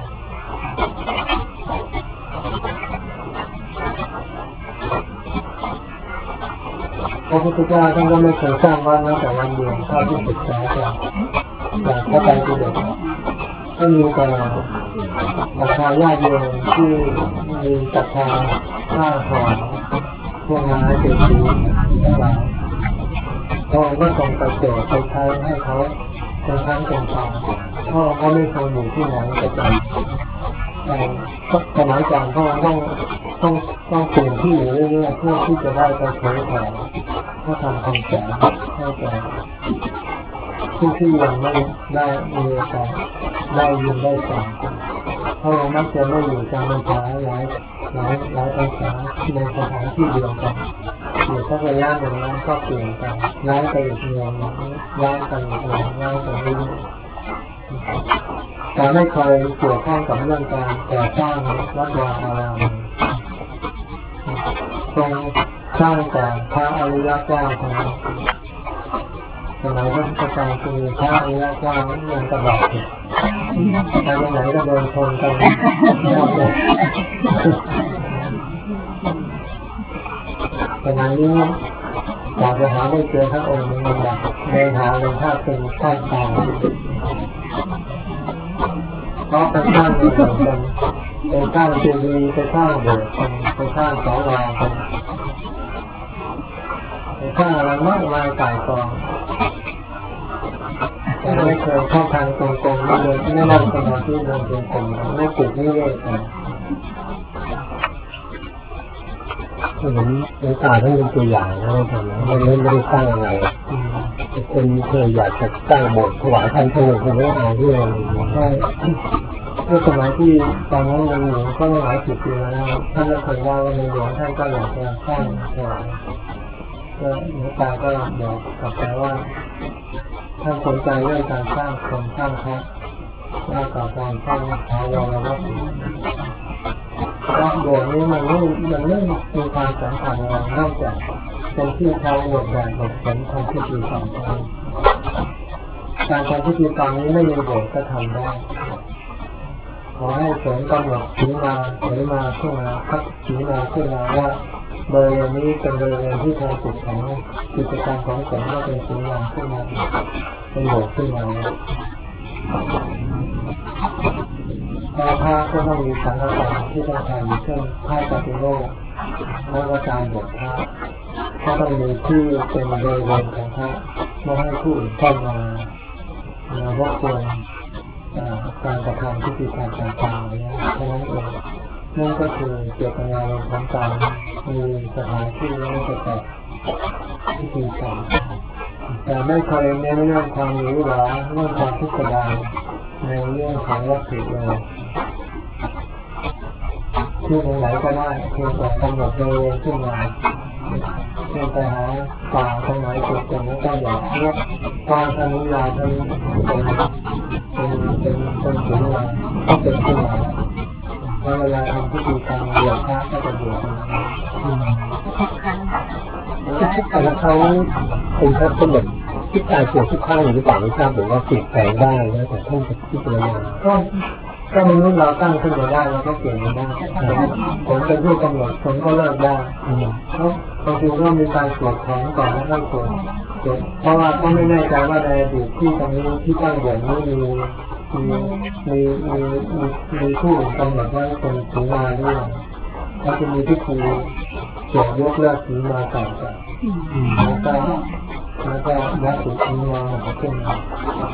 พระพุทธเจ้าท่านก็ไม่เคยสร้างวัดแม้แต่วันเดียวเท่าที่ศึกษาจากพระไตรปิฎกก็มีแต่ศรัทธาญาติโยมที่มีศรัทธาหน้าหอมพวกนายเศรษฐีทั้งหลายพระองค์ก็ทรงประโยชน์ไปใช้ให้เขาเป็นครั้งเป็นคราวเพราะเขาไม่เคยอยู่ที่ไหนประจำสมัยก่อนพระองค์ต้องเปลี่ยนที่อยู่เรื่อยๆเพื่อที่จะได้ไปเผยแผ่พระธรรมคำสอนให้แก่ผู้ที่ยังไม่ได้มีโอกาสได้ยินได้ฟังเพราะเรามักจะไม่อยู่จำพรรษาหลายพรรษาในสถานที่เดียวกันอยู่สักระยะหนึ่งแล้วก็เปลี่ยนกันย้ายไปอีกเมืองย้ายไปอีกเมืองย้ายไปเรื่อยๆแต่ไม่เคยเกี่ยวข้องกับเรื่องการก่อสร้างวัดวาอารามทรงสร้างแต่พระอริยเจ้าเท่านั้นสมัยรัชกาลที่พระอริยเจ้ายังกระบอกอยู่ไปไหนก็เดินชนกันสมัยนี้กว่าจะหาได้เจอพระองค์มันแบบในหาเลยถ้าเป็นข้าวตาเพราะไปสร้างเมืองกันไปสร้างเจดีย์ไปสร้างโบสถ์กันไปสร้างศาลากันไปสร้างอะไรมากมายก่ายกองแต่ไม่เคยเข้าทางตรงๆไม่เลยไม่นั่งสมาธิเดินตรงๆไม่ปลุกนิเวศกันเหมือนหลวงตาท่านเป็นตัวอย่างนะท่านนะไม่ได้สร้างอะไรคนเคยอยากจะสร้างโบสถ์ถวายท่านท่านคงไม่เอาด้วยใช่เมื่อสมัยที่ตอนนั้นในหลวงก็หลายสิบปีแล้วท่านก็เคยว่าในหลวงท่านก็อยากจะสร้างถวายก็หลวงตาก็บอกกับแกว่าท่านสนใจเรื่องการสร้างคนสร้างพระมากกว่าการสร้างถาวรวัตถุวัดโบสถ์นี้มันไม่มีความสำคัญอะไรนอกจากเป็นที่ใช้บทบาทบทผลทำพิธีกรรมการทำพิธีกรรมนี้ไม่มีโบสถ์ก็ทำได้ขอให้สงฆ์กำหนดสีมาขึ้นมาคัดสีมาขึ้นมาว่าบริเวณนี้เป็นบริเวณที่ทำกิจของกิจการของสงฆ์ก็เป็นสีมาขึ้นมาเป็นโบสถ์ขึ้นมาพระก็ต้องมีสังฆกรรมที่ต้องทำเช่นผ้าปฏิโมกข์แล้วก็การบวชพระก็ต้องมีที่เป็นบริเวณของพระไม่ให้ผู้อื่นเข้ามารบกวนการกระทำพิธีการต่างๆนี้เพราะนั้นเองนั่นก็คือเจตนาของการมีสถานที่และประกอบพิธีกรรมแต่ไม่เคยเน้นเรื่องความหรูหราเรื่องความพิสดารในเรื่องของวัตถุเลยที่ไหนก็ได้เพียงแต่กำหนดโดยขึ้นมาเพียงไปหาป่าตรงไหนจุดตรงนั้นก็อย่างเลือกความอนุญาตเป็นถึงมาก็เป็นขึ้นมาแล้วเวลาทำพิธีกรรมบวชพระก็จะบวชแล้วเขาเป็นพระสมเด็จที่ตายเสียทุกข้างหรือเปล่าไม่ทราบหรือว่าเปลี่ยนแปลงได้แล้วแต่ท่านจะพิจารณาก็มนุษย์เราตั้งขึ้นมาได้เราก็เปลี่ยนได้ผมเป็นผู้กำหนดผมก็เลิกได้บางทีก็มีการตรวจของก่อนแล้วก็ตรวจเพราะว่าก็ไม่แน่ใจว่าในอดีตที่ตรงนี้ที่ตั้งอย่างนี้มีผู้กำหนดไว้เป็นสีมาหรือยังเขาจะมีพิธีเกี่ยวยกเลิกสีมาต่างๆแล้วก็วัตถุสีมาขึ้นมา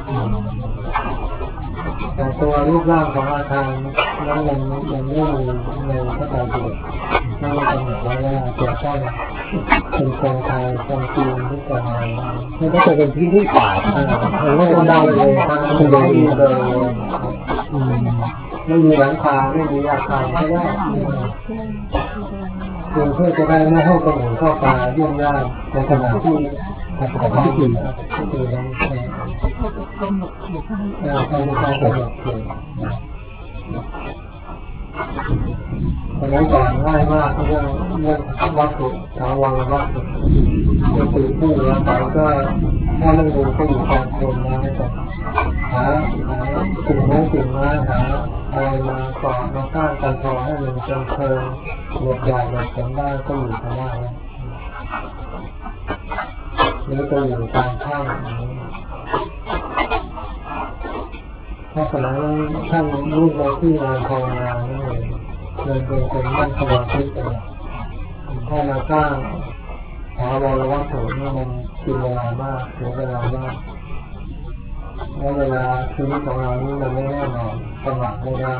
แต่ตัวรูปร่างของอาคารนั้นยังไม่มีในพระไตรปิฎกไม่ได้กำหนดไว้ว่าจะต้องเป็นทรงไทยทรงจีนหรือทรงอะไรมันก็จะเป็นที่ป่าไม่ได้เลยทั้งที่เลยไม่มีหลังคาไม่มีอาคารไม่ได้เพื่อจะได้ไม่ให้คนอื่นเข้าป่ายุ่งยากในขณะที่ทำพิธีนั้นเขาจะกำหนดอยู่ข้างในเขาจะกำหนดอยู่เพราะฉะนั้นก่อนง่ายมากเรื่องวัตถุถาวรวัตถุจะตื่นผู้แล้วไปก็ถ้าเรื่องดูก็อยู่กองโคนนะแต่หาสิ่งนั้นสิ่งนั้นหาอะไรมาก่อมาสร้างกันพอให้มันจนเพลินหมดใหญ่หมดผลได้ก็อยู่ทางได้แล้วก็อยู่ตามข้างถ้าสมัยนั้นท่านรูปเราที่งานภาวนานี่เลยเป็นคนนั่งสมาธิกันถ้ามาสร้างถาวรวัตถุนี่มันกินเวลามากเสียเวลามากแล้วเวลาชีวิตของเรานี่มันไม่แน่นอนประมาทไม่ได้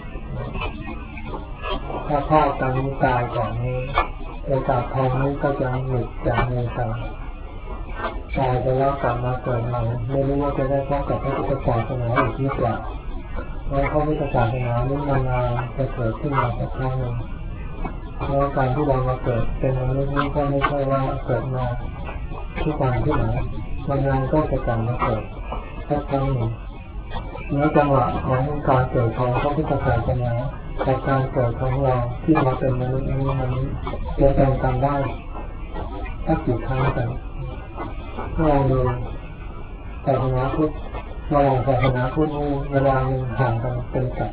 ถ้าพ่อตอนนี้ตายก่อนนี้โอกาสทองนี้ก็จะหลุดจากมือไปตายไปแล้วกลับมาเกิดใหม่ไม่รู้ว่าจะได้พบกับพระพุทธศาสนาอีกหรือเปล่าแล้วพระพุทธศาสนานี้มานานจะเกิดขึ้นมาสักครั้งหนึ่งแล้วการที่เรามาเกิดเป็นมนุษย์นี้ก็ไม่ใช่ว่าเกิดมาที่ต่างที่ไหนมานานก็จะกลับมาเกิดสักครั้งหนึ่งเนื้อจังหวะของการเกิดของพระพุทธศาสนากับการเกิดของเราที่มาเป็นมนุษย์นี้มันจะแตกต่างได้สักกี่ครั้งกันเราดูศาสนาพุทธระหว่างศาสนาพุทธเวลาหนึ่งห่างกันเป็นกับ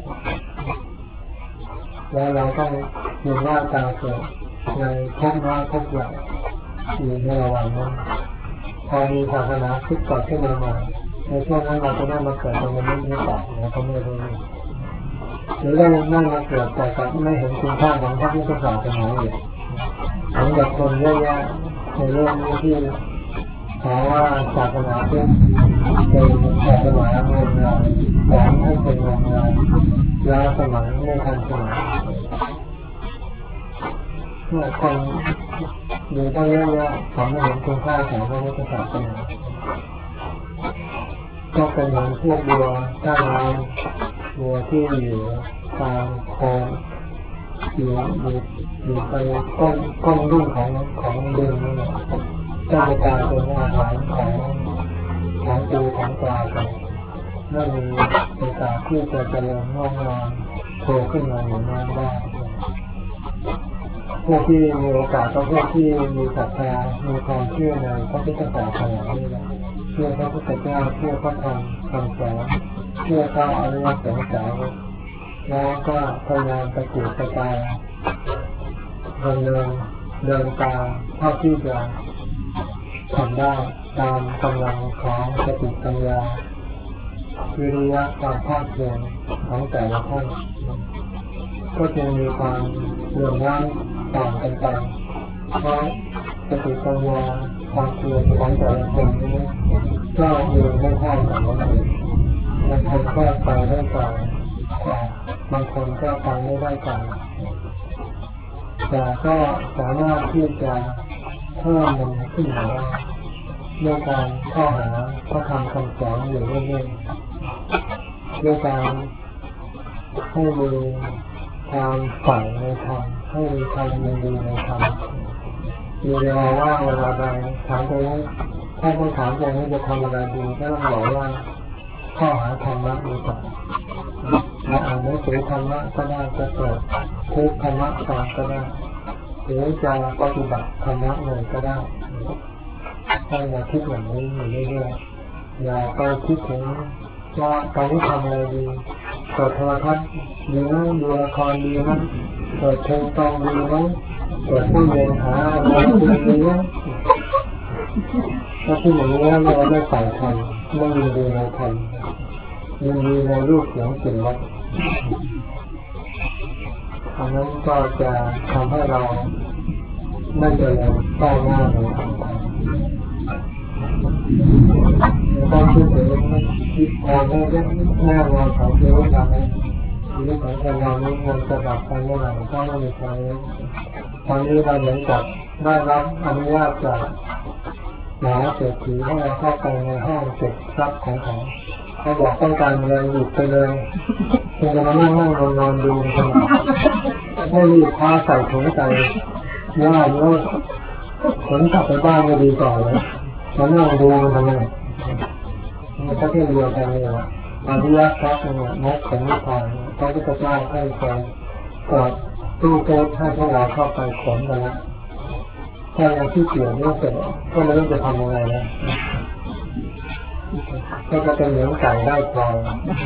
แล้วเราต้องมีว่าการเกิดในภพน้อยภพใหญ่อยู่ในระหว่างนั้นพอมีศาสนาพุทธเกิดขึ้นมาในช่วงนั้นเราจะได้มาเกิดเป็นมนุษย์หรือเปล่าเราก็ไม่รู้หรือเรานั่งมาเกิดแต่กับไม่เห็นคุณค่าของพระพุทธศาสนาอยู่เหมือนกับคนเยอะแยะในโลกนี้ที่หาว่าศาสนาพุทธเป็นศาสนางมงามสอนให้เป็นงมงามล้าสมัยไม่ทันสมัยเมื่อคนดูได้เยอะแยะเขาไม่เห็นคุณค่าของพระพุทธศาสนาก็เป็นเหมือนพวกบัวใต้น้ำบัวที่อยู่ตามโคนอยู่ไปก้นรุ่นของดินนี่แหละก็จะกลายเป็นอาหารของปูของปลากันไม่มีโอกาสที่จะเจริญงอกงามโตขึ้นมาอยู่น้ำได้พวกที่มีโอกาสก็พวกที่มีศรัทธามีความเชื่อในพระพุทธศาสนานี่แหละเชื่อพระพุทธเจ้าเชื่อพระธรรมคำสอนเชื่อพระอริยสงสารแล้วก็พยายามไปจูดไปตายเดินตามเท่าที่จะทำได้ตามกำลังของสติปัญญาวิริยะความภาคเพียรของแต่ละท่านก็จะมีความเรื่องนั้นต่างกันไปเพราะสติปัญญาความเพียรของแต่ละคนนี้ก็มีไม่เท่ากันบางคนก็ไปได้ไกลบางคนก็ไปไม่ได้ไกลแต่ก็สามารถที่จะเพิ่มมันขึ้นมาด้วยการเข้าหาพระธรรมคำสอนอยู่เรื่อยๆด้วยการให้มีความใฝ่ในธรรมให้มีความยินดีในธรรมมีเวลาว่างเวลาใดถามตัวนี้ถ้าต้องถามตัวนี้จะทำอะไรดีก็ต้องบอกว่าเข้าหาธรรมะดีกว่ามาอ่านหนังสือธรรมะก็ได้จะเปิดเทศธรรมะฟังก็ได้หรือจะปฏิบัติธรรมะเลยก็ได้ให้มาคิดอย่างนี้อยู่เรื่อยๆอย่าไปคิดถึงว่าตอนนี้ทำอะไรดีเปิดโทรทัศน์ดีนะดูละครดีนะเปิดเพลงฟังดีนะเปิดตู้เย็นหาอะไรดีนะถ้าที่อย่างนี้เราได้ใส่ธรรมไม่ยินดีในธรรมยินดีในรูปเสียงกลิ่นรสอันนั้นก็จะทำให้เราได้เจริญก้าวหน้าในทางธรรมต้องคิดถึงคิดพอได้แน่นอนของชีวิตเราชีวิตของคนเรานี้มันจะดับไปเมื่อไหร่ก็ไม่มีใครตอนนี้เราเหมือนกับได้รับอนุญาตจากมหาเศรษฐีให้เราเข้าไปในห้องเก็บทรัพย์ของเขาเขาบอกต้องการอะไรหยุดไปเลยคุณจะมานั่งนอนดูทำไมให้รีบพาใส่ถุงใส่ย่าแล้วขนกลับไปบ้านก็ดีกว่าเลยมานั่งดูทำไมมันก็เช่นเดียวกันเลยว่าอริยทรัพย์เนี่ยมรรคผลนิพพานพระพุทธเจ้าให้ทรงกอดตู้เซฟให้พวกเราเข้าไปขนกันแล้วถ้ายังที่เกี่ยวไม่เสร็จก็ไม่รู้จะทำยังไงนะก็จะเป็นเหมือนไก่ได้พลอย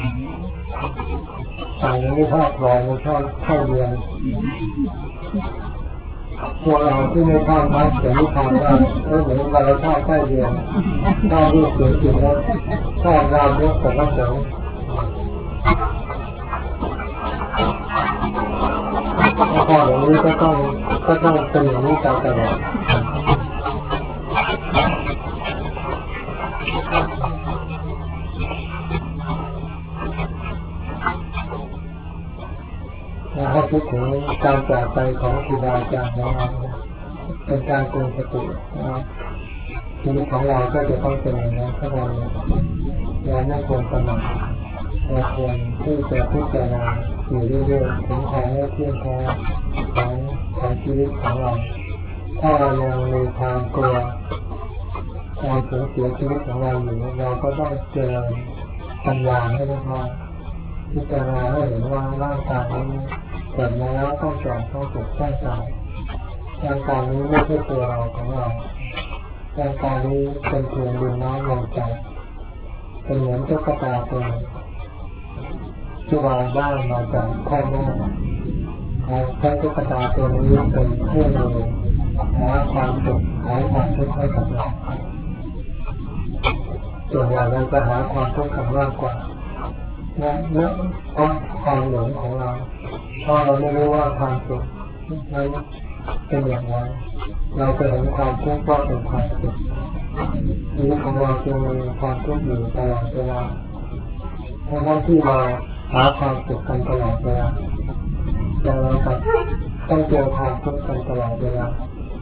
ไก่ไม่ชอบพลอยไม่ชอบเข้าเรียนพวกเราที่ไม่ชอบมรรคผลนิพพานได้เหมือนเราชอบใกล้เรียนชอบรูปสวยจริงแล้วชอบรามยกแต่ละเสริมพออย่างนี้ก็ต้องเป็นอย่างนี้ตลอดถ้าคิดถึงการจากไปของครูบาอาจารย์ของเราเป็นการเตือนสตินะครับชีวิตของเราก็จะต้องเป็นอย่างนั้นถ้าเราไม่ควรประมาทเราควรที่จะพิจารณาอยู่เรื่อยๆถึงความไม่เที่ยงแท้ของชีวิตของเราถ้าเรายังมีความกลัวการสูญเสียชีวิตของเราอยู่เราก็ต้องเจริญปัญญาให้มากๆพิจารณาให้เห็นว่าร่างกายนี้เกิดมาแล้วต้องแก่ต้องเจ็บต้องตายร่างกายนี้ไม่ใช่ตัวเราของเราร่างกายนี้เป็นเพียงดินน้ำลมใจเป็นเหมือนตุ๊กตาตัวนึงที่วางได้มาจากพ่อแม่ใช้ตุ๊กตาตัวนี้เป็นเครื่องมือหาความสุขหาความทุกข์ให้กับเราส่วนใหญ่เราจะหาความทุกข์กันมากกว่าและเพราะความหลงของเราเพราะเราไม่รู้ว่าความสุขนั้นเป็นอย่างไรเราจะเห็นความทุกข์ว่าเป็นความสุขชีวิตของเราจึงมีความทุกข์อยู่ตลอดเวลาทั้งที่เราหาความสุขกันตลอดเวลาแต่เราต้องเจอความทุกข์กันตลอดเวลา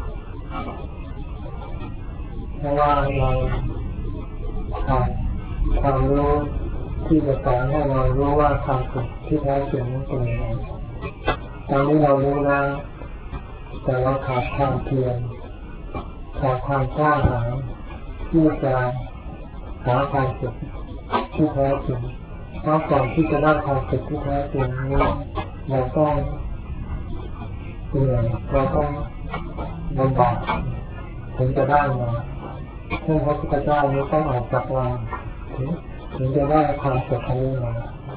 เพราะว่าเราขาดความรู้ที่จะสอนให้เรารู้ว่าความสุขที่แท้จริงนั้นเป็นยังไงตอนนี้เรารู้แล้วแต่เราขาดความเพียรขาดความกล้าหาญที่จะหาความสุขที่แท้จริงเพราะก่อนที่จะได้ความสุขที่แท้จริงนี้เราต้องเหนื่อยเราต้องลำบากถึงจะได้มาซึ่งพระพุทธเจ้านี้ต้องออกจากวังถึงจะได้ความสุขนี้มา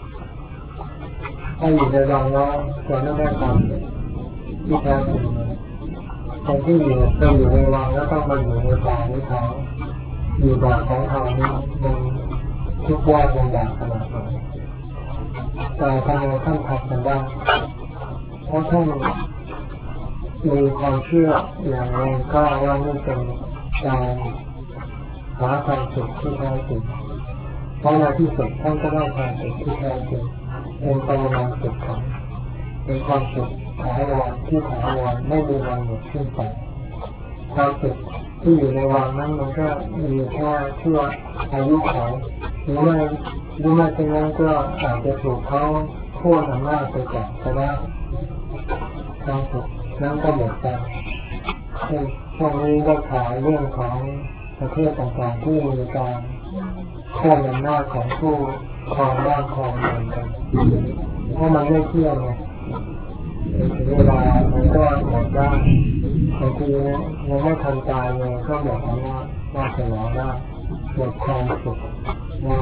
ถ้าอยู่ในวังแล้วจะไม่ได้ความสุขที่แท้จริงคนที่อยู่ในวังแล้วต้องมาอยู่ในป่าในเขาอยู่แบบของเขานี่มันทุกข์ยากลำบากขนาดไหนแต่ทำไมท่านทำกันได้เพราะท่านมีความเชื่ออย่างแรงกล้าว่านี่เป็นการหาความสุขที่แท้จริงเพราะในที่สุดท่านก็ได้ความสุขที่แท้จริงเป็นปรมาสุขของเป็นความสุขถาวรที่ถาวรไม่มีวันหมดสิ้นไปความสุขที่อยู่ในวังนั้นมันก็มีแค่ชั่วอายุขัยหรือไม่เช่นนั้นก็อาจจะถูกเขาโค่นอำนาจไปก่อนก็ได้ความสุขนั้นก็หมดไปพวกนี้ก็ขายเรื่องของประเทศต่างๆที่มีการโค่นอำนาจของผู้ครองบ้านครองเมืองกันเพราะมันไม่เที่ยงไงถึงเวลามันก็หมดได้บางทีมันไม่ทันตายเลยก็หมดอำนาจวาสนาได้หมดความสุขได้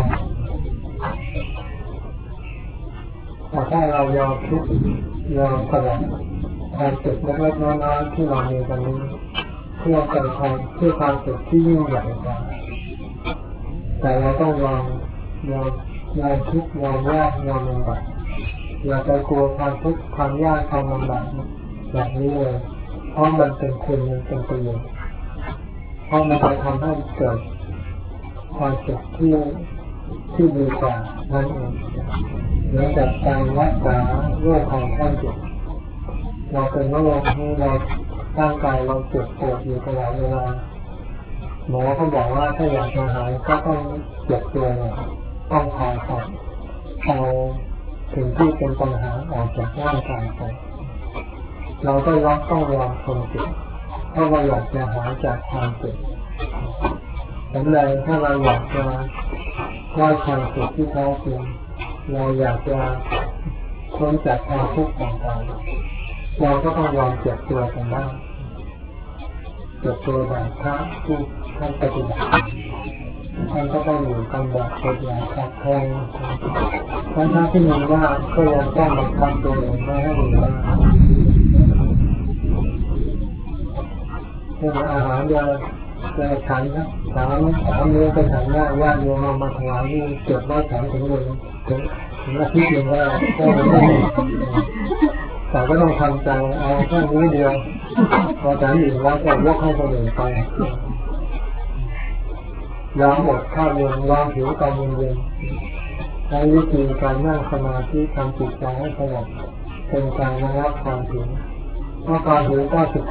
แต่ถ้าเรายอมทุกข์ยอมสละความสุขเล็กๆน้อยๆที่เรามีกันนี้เพื่อความสุขที่ยิ่งใหญ่กว่าแต่เราต้องยอมทุกข์ยอมยากยอมลำบากอย่าไปกลัวความทุกข์ความยากความลำบากแบบนี้เลยเพราะมันเป็นคุณมันเป็นประโยชน์เพราะมันจะทำให้เกิดความสุขที่ดีกว่านั่นเองเหมือนกับการรักษาโรคของไข้เจ็บเราเป็นโรคที่เราร่างกายเราเจ็บปวดอยู่ตลอดเวลาหมอเขาบอกว่าถ้าอยากจะหายก็ต้องเจ็บตัวเนี่ยต้องผ่าตัดเอาสิ่งที่เป็นปัญหาออกจากร่างกายไปเราก็ต้องยอมทนเจ็บเพราะเราอยากจะหายจากความเจ็บสำหรับถ้าเราอยากจะว่าความสุขที่แท้จริงเราอยากจะพ้นจากความทุกข์ต่างๆเราก็ต้องยอมเจ็บตัวกันบ้างเจ็บตัวแบบพระที่ท่านปฏิบัติท่านก็ต้องอยู่กันแบบเจ็บอย่างขัดแย้งทั้งที่มีว่าก็ยังต้องบังคับตัวเองไม่ให้มีว่าเรื่องอาหารจะฉันนะสามเนื้อเป็นฉันได้ญาติโยมมาถวายนี่เก็บไว้ฉันถึงเลยถึงอาทิตย์หนึ่งว่าก็ไม่ได้แต่ก็ต้องทำใจเอาแค่นี้เดียวพอฉันอิ่มแล้วก็ยกให้คนอื่นไปยอมอดข้าวเย็นยอมหิวตอนเย็นใช้วิธีการนั่งสมาธิทำจิตใจให้สงบเป็นการระงับความหิวเพราะความหิว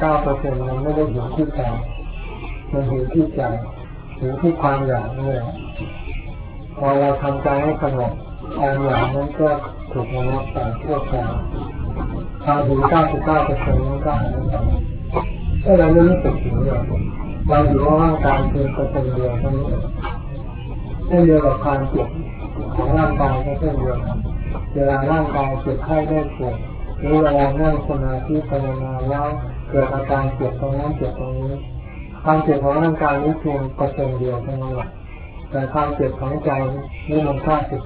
99% มันไม่ได้หิวที่กายมันหิวที่ใจหิวที่ความอยากนี่แหละพอเราทำใจให้สงบความอยากนั้นก็ถูกระงับไปทั่วกายความหิว 99% นั้นก็หายไปถ้าเราไม่รู้สึกหิวเลยเราอยู่ว่าร่างกายเพียงเป็นเดียวเท่านั้นเช่นเดียวกับความเจ็บของร่างกายก็เช่นเดียวกันเวลาร่างกายเจ็บไข้ได้ป่วยหรือเวลานั่งสมาธิภาวนาแล้วเกิดอาการเจ็บตรงนั้นเจ็บตรงนี้ความเจ็บของร่างกายนี้เพียงเปอร์เซ็นต์เดียวเท่านั้นแหละแต่ความเจ็บของใจนี่มัน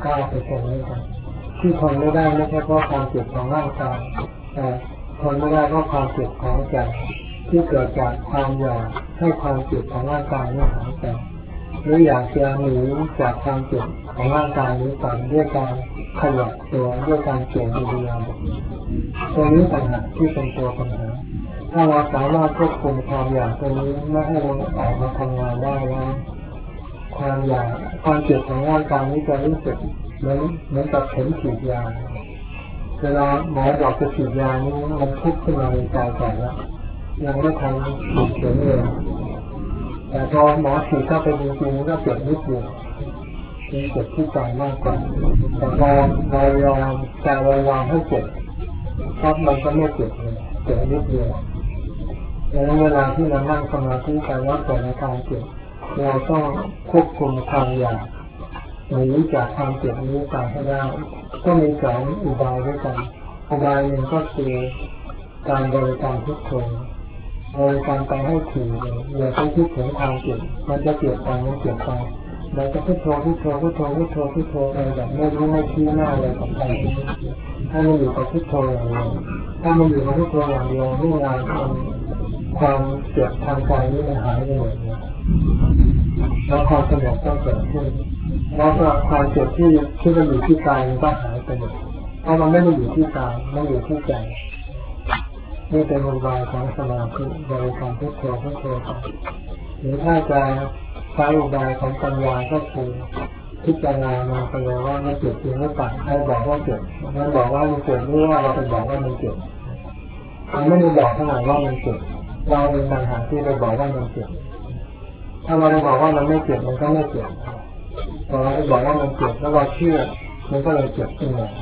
99% นี่กันที่ทนไม่ได้ไม่ใช่เพราะความเจ็บของร่างกายแต่ทนไม่ได้เพราะความเจ็บของใจที่เกิดจากความอยากให้ความเจ็บของร่างกายนี้หายไปหรืออยากจะหนีจากความเจ็บของร่างกายนี้ไปด้วยการขยับตัวด้วยการเปลี่ยนอิริยาบถตัวนี้ต่างหากที่เป็นตัวปัญหาถ้าเราสามารถควบคุมความอยากตัวนี้ไม่ให้มันออกมาทำงานได้แล้วความอยากความเจ็บของร่างกายนี้จะรู้สึกเหมือนกับเข็มฉีดยาเวลาหมอบอกจะฉีดยานี้มันทุกข์ขึ้นมาในใจก่อนแล้วยังไม่ทันฉีดเข็มเลยแต่พอหมอฉีดเข้าไปจริงๆก็เจ็บนิดเดียวเจ็บที่ใจมากกว่าแต่พอเรายอมใจเรายอมให้เจ็บครับมันก็ไม่เจ็บเลยเจ็บนิดเดียวดังนั้นเวลาที่เรานั่งสมาธิไปแล้วเกิดอาการเจ็บเราต้องควบคุมความอยากหนีจากความเจ็บนี้ไปให้ได้ก็มีสองอุบายด้วยกันอุบายหนึ่งก็คือการบริกรรมพุทโธบริกรรมไปให้ถี่เลยอย่าไปคิดถึงความเจ็บมันจะเจ็บไปมันเจ็บไปเราจะพุทโธพุทโธพุทโธพุทโธพุทโธไปแบบไม่รู้ไม่ชี้หน้าเลยกับใจถ้ามันอยู่กับพุทโธอย่างเดียวถ้ามันอยู่กับพุทโธอย่างเดียวเรื่องงานความเจ็บทางใจนี่มันหายไปหมดเลยแล้วความสงบก็เกิดขึ้นแล้วก็ความเจ็บที่มันอยู่ที่กายมันก็หายไปหมดเพราะมันไม่ได้อยู่ที่กายมันอยู่ที่ใจนี่เป็นอุบายของสมาธิบริกรรมพุทโธพุทโธไปหรือถ้าจะใช้อุบายของปัญญาก็คือพิจารณามาไปเลยว่ามันเจ็บจริงหรือเปล่าใครบอกว่าเจ็บมันบอกว่ามันเจ็บหรือว่าเราไปบอกว่ามันเจ็บมันไม่ได้บอกขนาดว่ามันเจ็บเราเองต่างหากที่ไปบอกว่ามันเจ็บถ้าเราไปบอกว่ามันไม่เจ็บมันก็ไม่เจ็บพอเราไปบอกว่ามันเจ็บแล้วเราเชื่อมันก็เลยเจ็บขึ้นมา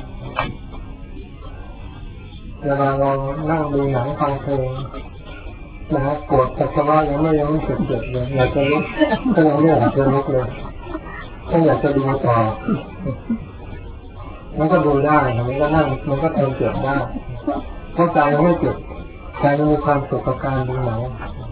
เวลาเรานั่งดูหนังฟังเพลงนะปวดปัสสาวะยังไม่เจ็บเลยอยากจะลุกก็ยังไม่อยากจะลุกเลยถ้าอยากจะดูต่อมันก็ดูได้มันก็นั่งมันก็ทนเจ็บได้เพราะใจมันไม่เจ็บใจมันมีความสุขกับการดูหนัง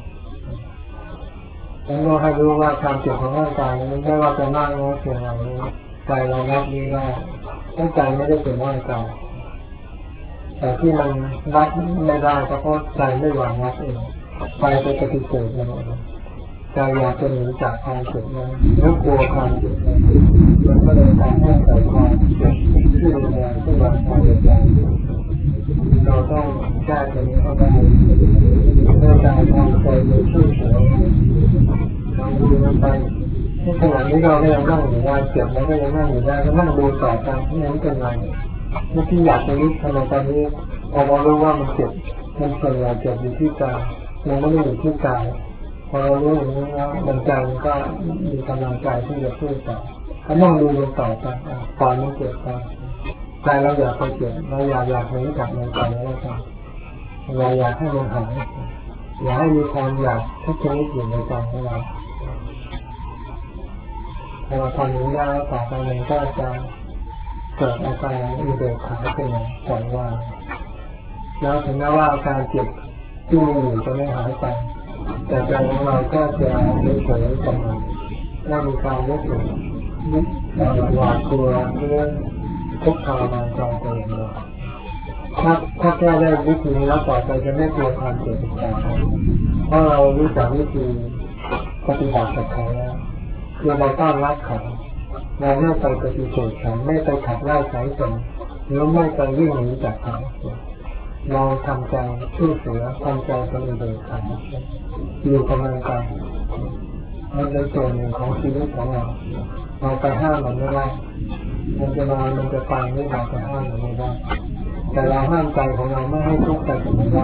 ฉันก็ให้รู้ว่าความเจ็บของร่างกายนี้ไม่ว่าจะมากน้อยเพียงไรใจเรารับรู้ได้ตั้งใจไม่ได้เป็นร่างกายแต่ที่มันรับไม่ได้ก็เพราะใจไม่หวังรับเองใจไปปฏิเสธมันเองใจอยากจะหนีจากความเจ็บนั้นแล้วกลัวความเจ็บนั้นมันก็เลยทำให้เกิดความเจ็บที่รุนแรงที่มันทำให้ใจเราต้องแก้ตรงนี้เข้าไปเรื่องการทำใจในช่วยเหลือเราดูมันไปที่ขณะนี้เราก็ยังนั่งอยู่ได้เจ็บแล้วก็ยังนั่งอยู่ได้ก็นั่งดูต่อไปที่นั้นเป็นไรเมื่อกี้อยากจะลุกทำไมตอนนี้พอเรารู้ว่ามันเจ็บมันส่วนใหญ่เจ็บอยู่ที่ใจมันไม่ได้อยู่ที่กายพอเรารู้อย่างนี้แล้วมันใจมันก็มีกำลังใจที่จะสู้ต่อก็นั่งดูมันต่อไปปล่อยมันเจ็บไปใจเราอยากไปเจ็บเราอยากให้จับมันไปแล้วกันเราอยากให้มันหายอยากให้มีความอยากทุกชนิดอยู่ในใจของเราพอเราทำนี้ได้ต่อไปมันก็จะเกิดอาการอุเบกขาเป็นปล่อยวางแล้วถึงแม้ว่าอาการเจ็บที่มีอยู่จะไม่หายไปแต่ใจของเราก็จะไม่เฉยกับมันถ้ามีการรู้สึกหวาดกลัวเรื่องทุกข์ทรมานใจตัวเองเลยถ้าแก้ได้วิธีนี้แล้วต่อไปจะไม่กลัวความเจ็บอีกแล้วเพราะเรารู้จักวิธีปฏิบัติกับเขาแล้วคือเราต้อนรับเขาเราไม่ไปปฏิเสธเขาไม่ไปขัดไล่ใช้จนหรือไม่ไปวิ่งหนีจากเขาเราทำใจชื่อเสือทำใจเป็นอุเบกขาอยู่กำลังใจมันเป็นส่วนหนึ่งของชีวิตของเราไปห้ามมันไม่ได้มันจะมามันจะไปไม่ได้ไปห้ามมันไม่ได้แต่เราห้ามใจของเราไม่ให้ทุกข์ใจกับมันได้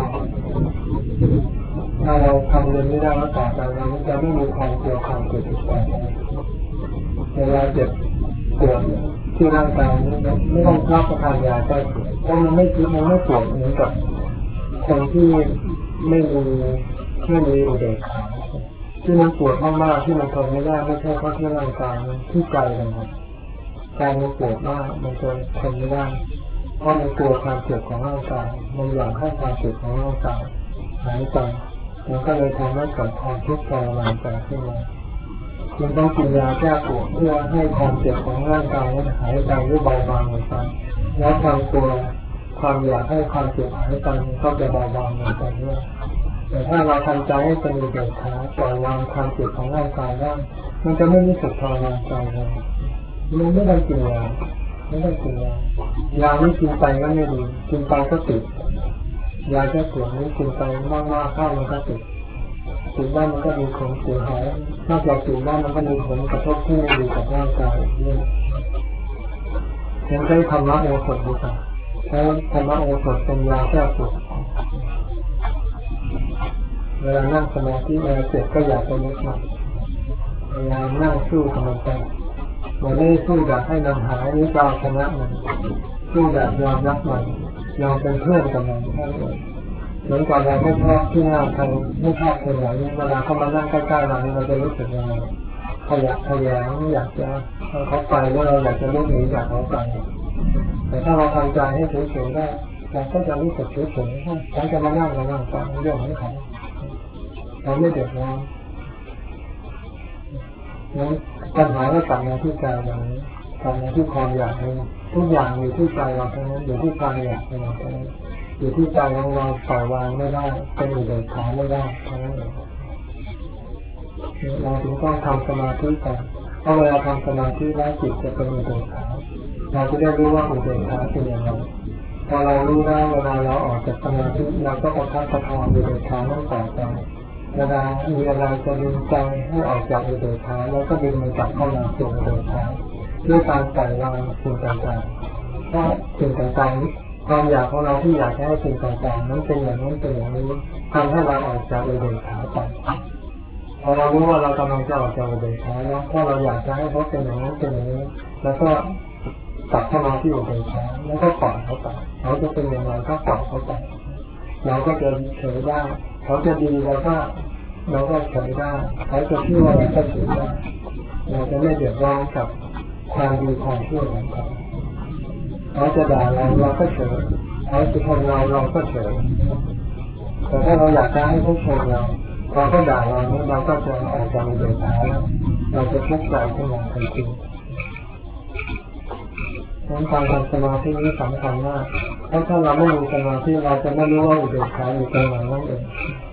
ถ้าเราทำเรื่องไม่ได้แล้วต่อไปเราจะไม่มีความกลัวความเจ็บอีกต่อไปเวลาเจ็บปวดที่ร่างกายไม่ต้องรับประทานยาแก้ปวดเพราะมันไม่ปวดเหมือนกับคนที่ไม่มีอุเบกขาที่มันปวดมากๆที่มันทนไม่ได้ไม่ใช่เพราะที่ร่างกายมันที่ใจมันใจมันปวดมากมันทนไม่ได้เพราะมันกลัวความเจ็บของร่างกายมันอยากให้ความเจ็บของร่างกายหายไปมันก็เลยทำให้เกิดความทุกข์ทรมานใจขึ้นมาจึงต้องกินยาแก้ปวดเพื่อให้ความเจ็บของร่างกายนั้นหายไปหรือเบาบางลงไปแล้วความกลัวความอยากให้ความเจ็บหายไปก็จะเบาบางลงไปด้วยแต่ถ้าเราทำใจให้เป็นอุเบกขาปล่อยวางความเจ็บของร่างกายได้มันจะไม่รู้สึกทรมานใจเลยมันไม่ได้กินยาไม่ได้กินยานี้กินไปก็ไม่ดีกินไปก็ติดยาแก้ปวดนี้กินไปมากๆเข้ามันก็ติดได้มันก็มีผลเสียหายนอกจากติดได้มันก็มีผลกระทบที่ไม่ดีกับร่างกายด้วยยังใช้ธรรมะโอสถดีกว่าใช้ธรรมะโอสถเป็นยาแก้ปวดเวลานั่งสมาธิเวลาเจ็บก็อยากจะลุกมันเวลานั่งสู้กับมันไปมันไม่ได้สู้อยากให้มันหายหรือจะเอาชนะมันสู้แบบยอมรับมันยอมเป็นเพื่อนกับมันแค่นั้นเหมือนกับเราไม่ชอบที่นั่งใครไม่ชอบคนไหนเวลาเขามานั่งใกล้ๆเราเราจะรู้สึกยังไงขยับขยงอยากจะเขาไปแล้วเราอยากจะลุกหนีจากเขาไปแต่ถ้าเราทำใจให้เฉยๆได้เราก็จะรู้สึกเฉยๆเขาจะมานั่งเรานั่งฟังเรื่องของเขาเราไม่เดือดร้อนนั้นปัญหาก็กลับมาที่ใจเรากลับมาที่ความอยากนี้ทุกอย่างอยู่ที่ใจเราทั้งนั้นอยู่ที่ความอยากของเราทั้งนั้นอยู่ที่ใจของเราปล่อยวางไม่ได้เป็นอุเบกขาไม่ได้เท่านั้นเองเราถึงต้องทำสมาธิกันเพราะเวลาทำสมาธิแล้วจิตจะเป็นอุเบกขาเราจะได้รู้ว่าอุเบกขาเป็นอย่างไรพอเรารู้ได้เวลาเราออกจากสมาธิเราก็ประคับประคองอุเบกขานั้นต่อไปเวลามีอะไรจะดึงใจให้ออกจากอุเบกขาแล้วก็ดึงมันกลับเข้ามาสู่อุเบกขาด้วยการปล่อยวางสิ่งต่างๆเพราะสิ่งต่างๆความอยากของเราที่อยากให้สิ่งต่างๆนั้นเป็นอย่างนั้นเป็นอย่างนี้ทำให้เราออกจากอุเบกขาไปพอเรารู้ว่าเรากำลังจะออกจากอุเบกขาแล้วถ้าเราอยากจะให้เขาเป็นอย่างนั้นเป็นอย่างนี้แล้วก็กลับเข้ามาที่อุเบกขาแล้วก็ปล่อยเขาไปเขาจะเป็นอย่างไรก็ปล่อยเขาไปเราก็จะเฉยได้เขาจะดีเราก็เฉยได้เขาจะชั่วเราก็เฉยได้เราจะไม่เดือดร้อนกับความดีความชั่วของเขาเขาจะด่าเราก็เฉยเขาจะชมเราก็เฉยแต่ถ้าเราอยากจะให้เขาชมเราก็ด่าเราก็จะออกจากอุเบกขาแล้วเราจะทุกข์ใจขึ้นมาทันทีการทำสมาธินี้สำคัญมากเพราะถ้าเราไม่มีสมาธิเราจะไม่รู้ว่าอุเบกขาอยู่ตรงไหนนั่นเอง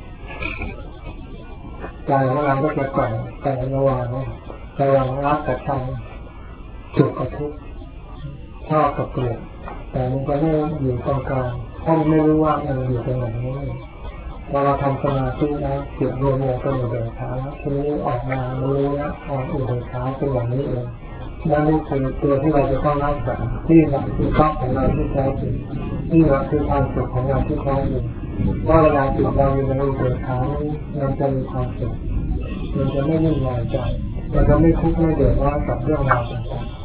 ใจของเราก็จะแต่ระหว่างรักกับชังสุขกับทุกข์ชอบกับเกลียดแต่มันก็ไม่อยู่ตรงกลางเพราะมันไม่รู้ว่ามันอยู่ตรงไหนนั่นเองพอเราทำสมาธิแล้วจิตรวมตัวเป็นอุเบกขาทีนี้ออกมารู้แล้วอุเบกขาเป็นอย่างนี้เองนั่นคือตัวที่เราจะต้องรักษาที่หลักคือข้อของเราที่แท้จริงที่หลักคือความสุขของเราที่แท้จริงว่าเวลาจิตเราอยู่ในอุเบกขามันจะมีความสุขมันจะไม่วุ่นวายใจมันจะไม่ทุกข์ไม่เดือดร้อนกับเรื่องราวต่าง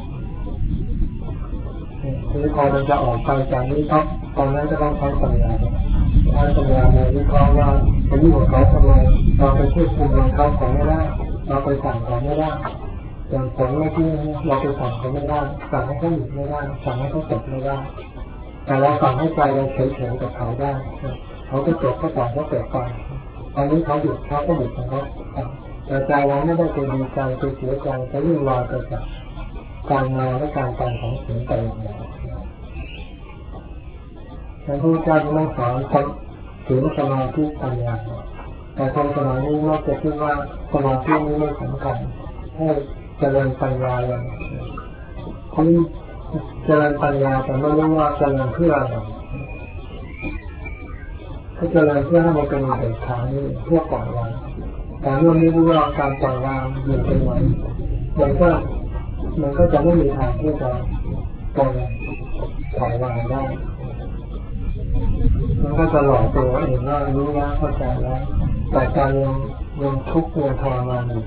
ๆทีนี้พอมันจะออกไปจากนี้ครับตอนนั้นจะต้องใช้ปัญญาใช้ปัญญาในวิเคราะห์ว่าไปยุ่งกับเขาทำไมเราไปควบคุมเขาไม่ได้เราไปสั่งเขาไม่ได้อย่างผลเมื่อกี้เราไปสั่งเขาไม่ได้สั่งให้เขาหยุดไม่ได้สั่งให้เขาจบไม่ได้แต่เราสั่งให้ใจเราเฉยๆกับเขาได้เขาจะจบก็สั่งเขาจบไปตอนนี้เขาหยุดเขาก็หยุดของเขาแต่ใจเราไม่ได้ไปดีใจไปเสียใจไปยิ่งลอยไปกับการงานและการการของสิ่งไปอย่างนี้พระพุทธเจ้าไม่สอนถึงสมาธิปัญญาแต่คนสมัยนี้มักจะคิดว่าสมาธินี้ไม่สำคัญให้เจริญปัญญาอย่างคุณเจริญปัญญาแต่ไม่รู้ว่าเจริญเพื่ออะไรถ้าเจริญเพื่อให้มันเป็นเด็กขานี่เพื่อปล่อยวางแต่เรื่องนี้รู้ว่าการปล่อยวางอยู่เป็นวันมันก็จะไม่มีทางที่จะปล่อยวางได้มันก็จะหลอกตัวเองว่ารู้แล้วเข้าใจแล้วแต่การยังทุกข์ยังทรมานอยู่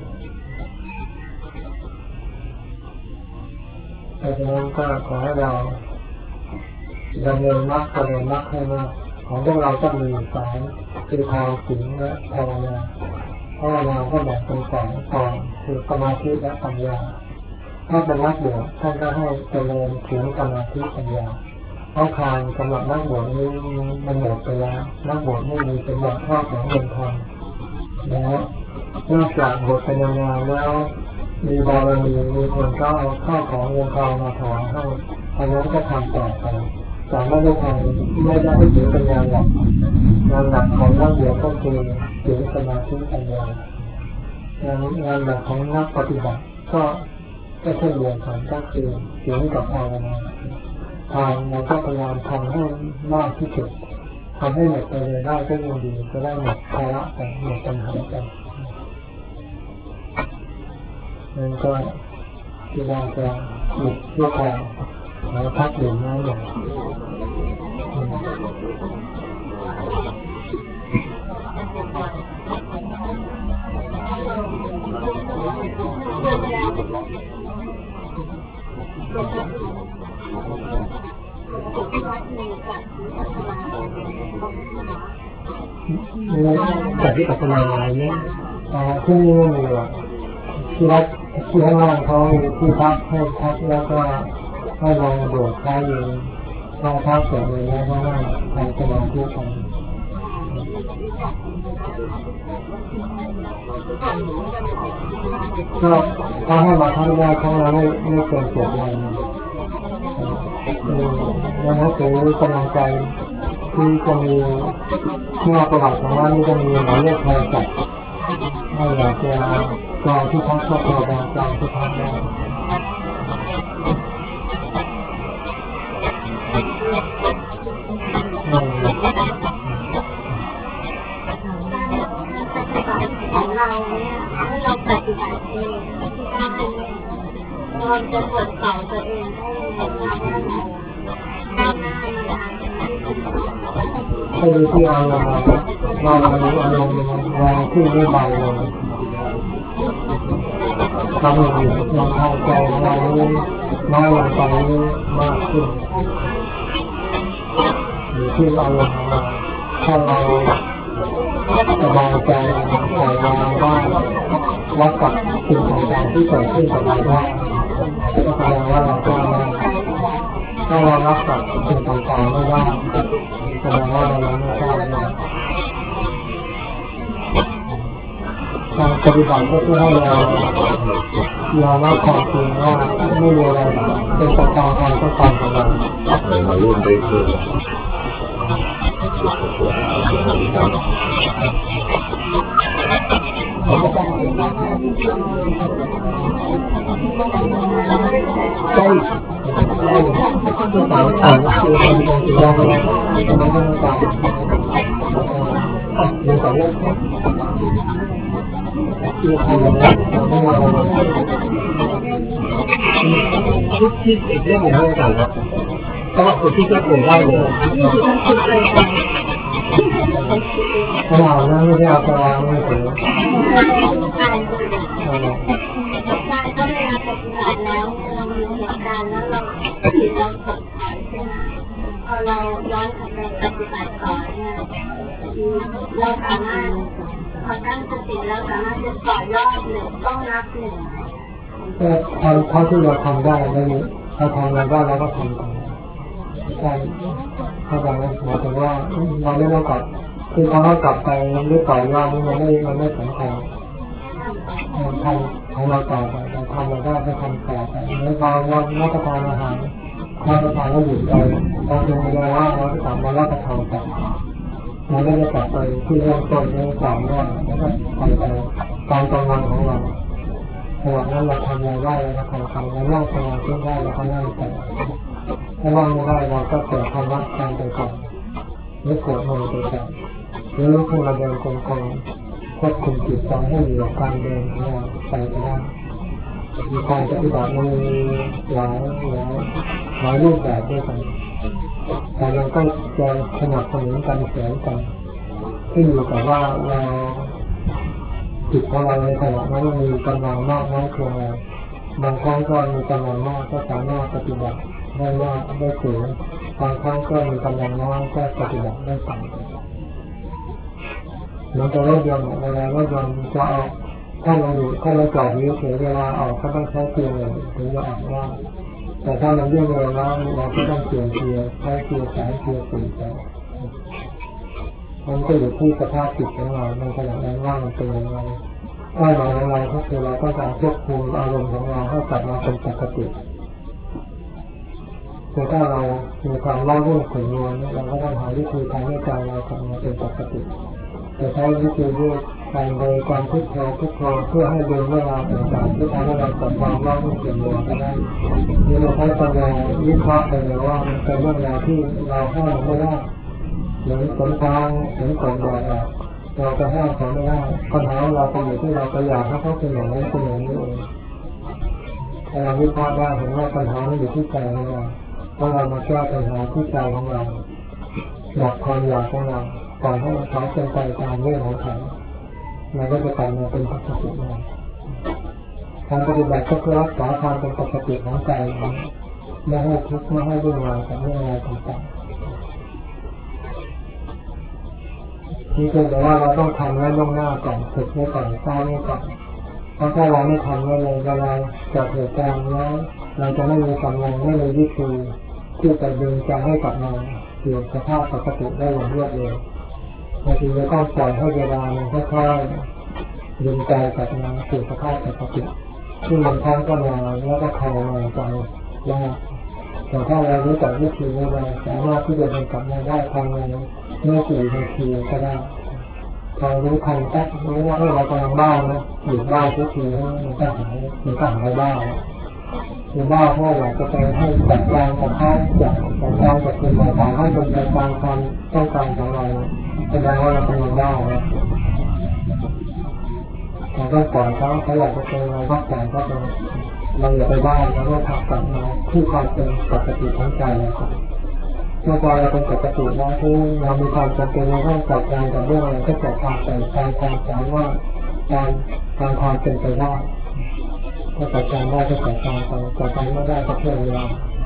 เพราะฉะนั้นก็ขอให้เราดำเนินมรรคให้มากของพวกเราต้องมีสายคือทางศีลและภาวนาก็แบ่งเป็นสองตอนคือสมาธิและปัญญาถ้าเป็นนักบวชท่านก็ให้เจริญถึงสมาธิปัญญาเพราะทางสำหรับนักบวชนี้มันหมดไปแล้วนักบวชไม่มีสมบัติข้อของเงินทองแล้วนอกจากบวชเป็นนานแล้วมีบารมีคนก็เอาข้าวของเงินทองมาถวายให้อันนั้นก็ทำต่อไปแต่ไม่ได้ให้ถึงเป็นงานหลักของนักบวชก็คือถึงสมาธิปัญญางานหลักของนักปฏิบัติก็เช่นเดียวกันก็คือถึงกับภาวนาทางเราก็พยายามทำให้มากที่สุดทำให้หมดไปเลยได้ก็ยังดีจะได้หมดภาระแต่หมดปัญหากันนั่นก็ที่เราจะหยุดชั่วคราวแล้วพักดื่มน้ำหน่อยจัดที่ปัจจุบันอะไรเนี่ยที่นี่ไม่มีหรอกที่ข้างล่างเขามีที่พักให้พักแล้วก็ให้ลองโดดท้ายอยู่ลองพักเสร็จเลยแล้วก็นั่งทำสมาธิกันก็ถ้าให้มาทั้งได้ทั้งเราไม่เกิน7 วันแล้วถ้าเกิดกำลังใจที่จะมีเมื่อประวัติของเรานี่จะมีหมายเลขโทรศัพท์ให้อยากจะจองที่พักก็โทรจองที่พักได้ของเราเนี่ยให้เราปฏิบัติเองได้เราจะตรวจสอบตัวเองได้ว่าเราหน้ามันอาจจะให้ดูที่อารมณ์เราขึ้นไม่เบาลงทำอย่างนี้เราเข้าใจเราน้อยลงไปมากขึ้นอยู่ที่อารมณ์เราถ้าเราสบายใจปล่อยวางได้รับกับสิ่งต่างๆที่เกิดขึ้นกับเราได้ก็แสดงว่าเราก็ถ้าเรารับกับสิ่งต่างๆไม่ได้แสดงว่าเราไม่กล้าเลยการปฏิบัติก็เพื่อให้เรายอมรับความจริงว่าไม่มีอะไรเป็นไปตามความต้องการของเรามาร่วมได้เพื่อใช่ต่างๆคือความจริงเราไม่ต้องการมีแต่เรื่องที่ทำแล้วไม่เอาที่อีกเรื่องหนึ่งให้กันครับเพราะว่าคนที่ก็เปลี่ยนได้เลยเราไม่ได้เอาตัวเราไม่ถึงการก็เวลาปฏิบัติแล้วเรามีเหตุการณ์แล้วเราผิดเราสงสัยใช่ไหมพอเราย้อนกลับไปปฏิบัติต่อเนี่ยเราสามารถพอตั้งสติแล้วสามารถจะต่อยอด1ต้องนับ1 ก็ทำเท่าที่เราทำได้ไม่มีเราทำอะไรได้เราก็ทำกันการเข้าใจไหมหมายถึงว่าเราไม่ต้องกลับคือพอเรากลับไปหรือต่อยอดนี่มันไม่สำคัญทำของเราต่อไปเราทำเราได้ก็ทำต่อไปแล้วพอเรารับประทานอาหารรับประทานแล้วหยุดไปเราดูเวลาว่าเรากลับมารับประทานต่อเราไม่ได้กลับไปที่เริ่มต้นเริ่มก่อนว่าแล้วก็ไปตามกำลังของเราขณะนั้นเราทำอะไรได้เราทำเรานั่งสมาธิได้เราก็นั่งไปถ้าว่างไม่ได้เราก็เกิดธรรมะการไปก่อนหรือสวดมนต์ไปก่อนหรือถ้าเราเดินกลมควบคุมจิตใจให้อยู่กับการเดินของเราไปได้มีการปฏิบัติมีหลายรูปแบบด้วยกันแต่เราก็จะสนับสนุนกันเสริมกันขึ้นอยู่กับว่าเราจิตของเราในขณะนั้นมีกำลังมากน้อยเพียงไรบางครั้งก็มีกำลังมากก็สามารถปฏิบัติได้มากได้สูงบางครั้งก็มีกำลังน้อยก็ปฏิบัติได้ต่ำเหมือนกับรถยนต์เวลารถยนต์จะออกถ้าเราจอดนี้เสียเวลาออกก็ต้องใช้เกียร์เลยถึงจะออกได้แต่ถ้าเราวิ่งเร็วแล้วเราก็ต้องเปลี่ยนเกียร์ใช้เกียร์3เกียร์4ไปมันก็อยู่ที่สภาพจิตของเราในขณะนั้นว่ามันเป็นยังไงถ้าเราอะไรก็คือเราก็จะควบคุมอารมณ์ของเราให้กลับมาเป็นปกติแต่ถ้าเรามีความร้อนรุ่มขุ่นมัวเนี่ยเราก็ต้องหาวิธีทำให้ใจเรากลับมาเป็นปกติแต่ใช้วิธีด้วยการโดยความพุทโธเพื่อให้เดินเวลาต่างๆที่ทำให้เราตัดความร้อนรุ่มขุ่นมัวก็ได้ที่เราใช้ปัญญาวิเคราะห์ไปเลยว่ามันเป็นเรื่องราวที่เราห้ามไม่ได้หรือสนทางถึงกฎหมายเราจะห้ามเขาไม่ได้ปัญหาเราเป็นอยู่ที่เราไปอยากให้เขาเป็นอย่างนั้นเป็นอย่างนี้เองถ้าเราวิเคราะห์ได้เห็นว่าปัญหามันอยู่ที่ใจของเราต้องเรามาแก้ปัญหาที่ใจของเราดับความอยากของเราปล่อยให้เขาเป็นไปตามเรื่องของเขาเราก็จะกลับมาเป็นปกติได้การปฏิบัติก็เพื่อรักษาความเป็นปกติของใจไม่ให้ทุกข์ไม่ให้วุ่นวายกับเรื่องอะไรต่างๆนี่คือแต่ว่าเราต้องทำไว้ล่วงหน้าก่อนฝึกไว้ก่อนสร้างไว้ก่อนเพราะถ้าเราไม่ทำไว้เลยเวลาเกิดเหตุการณ์แล้วเราจะไม่มีกำลังไม่มีวิธีที่จะดึงใจให้กลับมาสู่สภาพปกติได้อย่างรวดเร็วบางทีเราต้องปล่อยให้เวลามันค่อยๆดึงใจกลับมาสู่สภาพปกติที่บางครั้งก็มาแล้วก็คอยมาใจยากแต่ถ้าเรารู้จักวิธีนี้เราสามารถที่จะดึงกลับมาได้ภายในไม่กี่นาทีก็ได้เรารู้ทันแป๊บรู้ว่าเรากำลังบ้านะหยุดบ้าทุกทีมันก็หายบ้าหรือบ้าเพราะอยากจะไปให้จัดการกับเขาจัดการกับคนต่างๆให้เป็นไปตามความต้องการของเราแสดงว่าเรากำลังบ้านะเราต้องปล่อยเขาอยากจะเป็นอะไรก็ปล่อยเขาไปเราอย่าไปบ้าเราต้องทักกลับมาที่ความเป็นปกติของใจเราเมื่อเราเป็นปกติแล้วที่เรามีความจำเป็นเราต้องจัดการกับเรื่องอะไรก็จัดการไปตามความสามารถตามความเป็นไปได้ถ้าจัดการได้ก็จัดการไปจัดการไม่ได้ก็เพื่อเวลา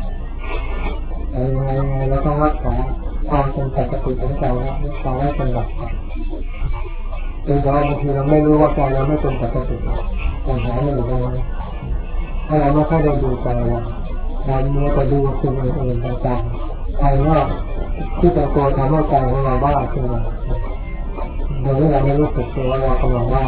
ยังไงเราต้องรักษาความเป็นปกติของใจแล้วรักษาให้เป็นหลักเป็นเพราะบางทีเราไม่รู้ว่าใจเราไม่เป็นปกติปัญหามันอยู่ตรงนั้นถ้าเราไม่ค่อยได้ดูใจเราเมื่อไปดูสิ่งอื่นๆต่างๆภายนอกที่เป็นตัวทำให้ใจของเราบ้าขึ้นมาโดยที่เราไม่รู้สึกตัวว่าเรากำลังบ้า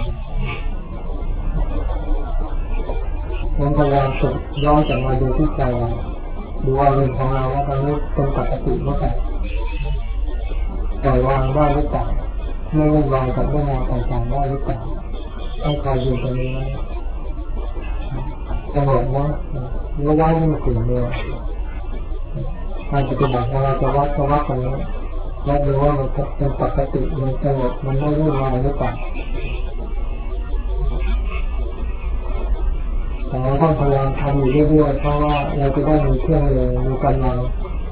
งั้นพยายามฝึกย้อนกลับมาดูที่ใจเราดูอารมณ์ของเราว่าตอนนี้เป็นปกติหรือเปล่าปล่อยวางได้หรือเปล่าไม่วุ่นวายกับเรื่องราวต่างๆได้หรือเปล่าต้องคอยอยู่ตรงนี้นะสงบนะไม่ได้ไม่ขุ่นมัวการปฏิบัติของเราจะวัดตรงนี้วัดดูว่ามันเป็นปกติมันสงบมันไม่วุ่นวายหรือเปล่าแต่เราต้องพยายามทำอยู่เรื่อยๆเพราะว่าเราจะได้มีเครื่องมือมีกำลัง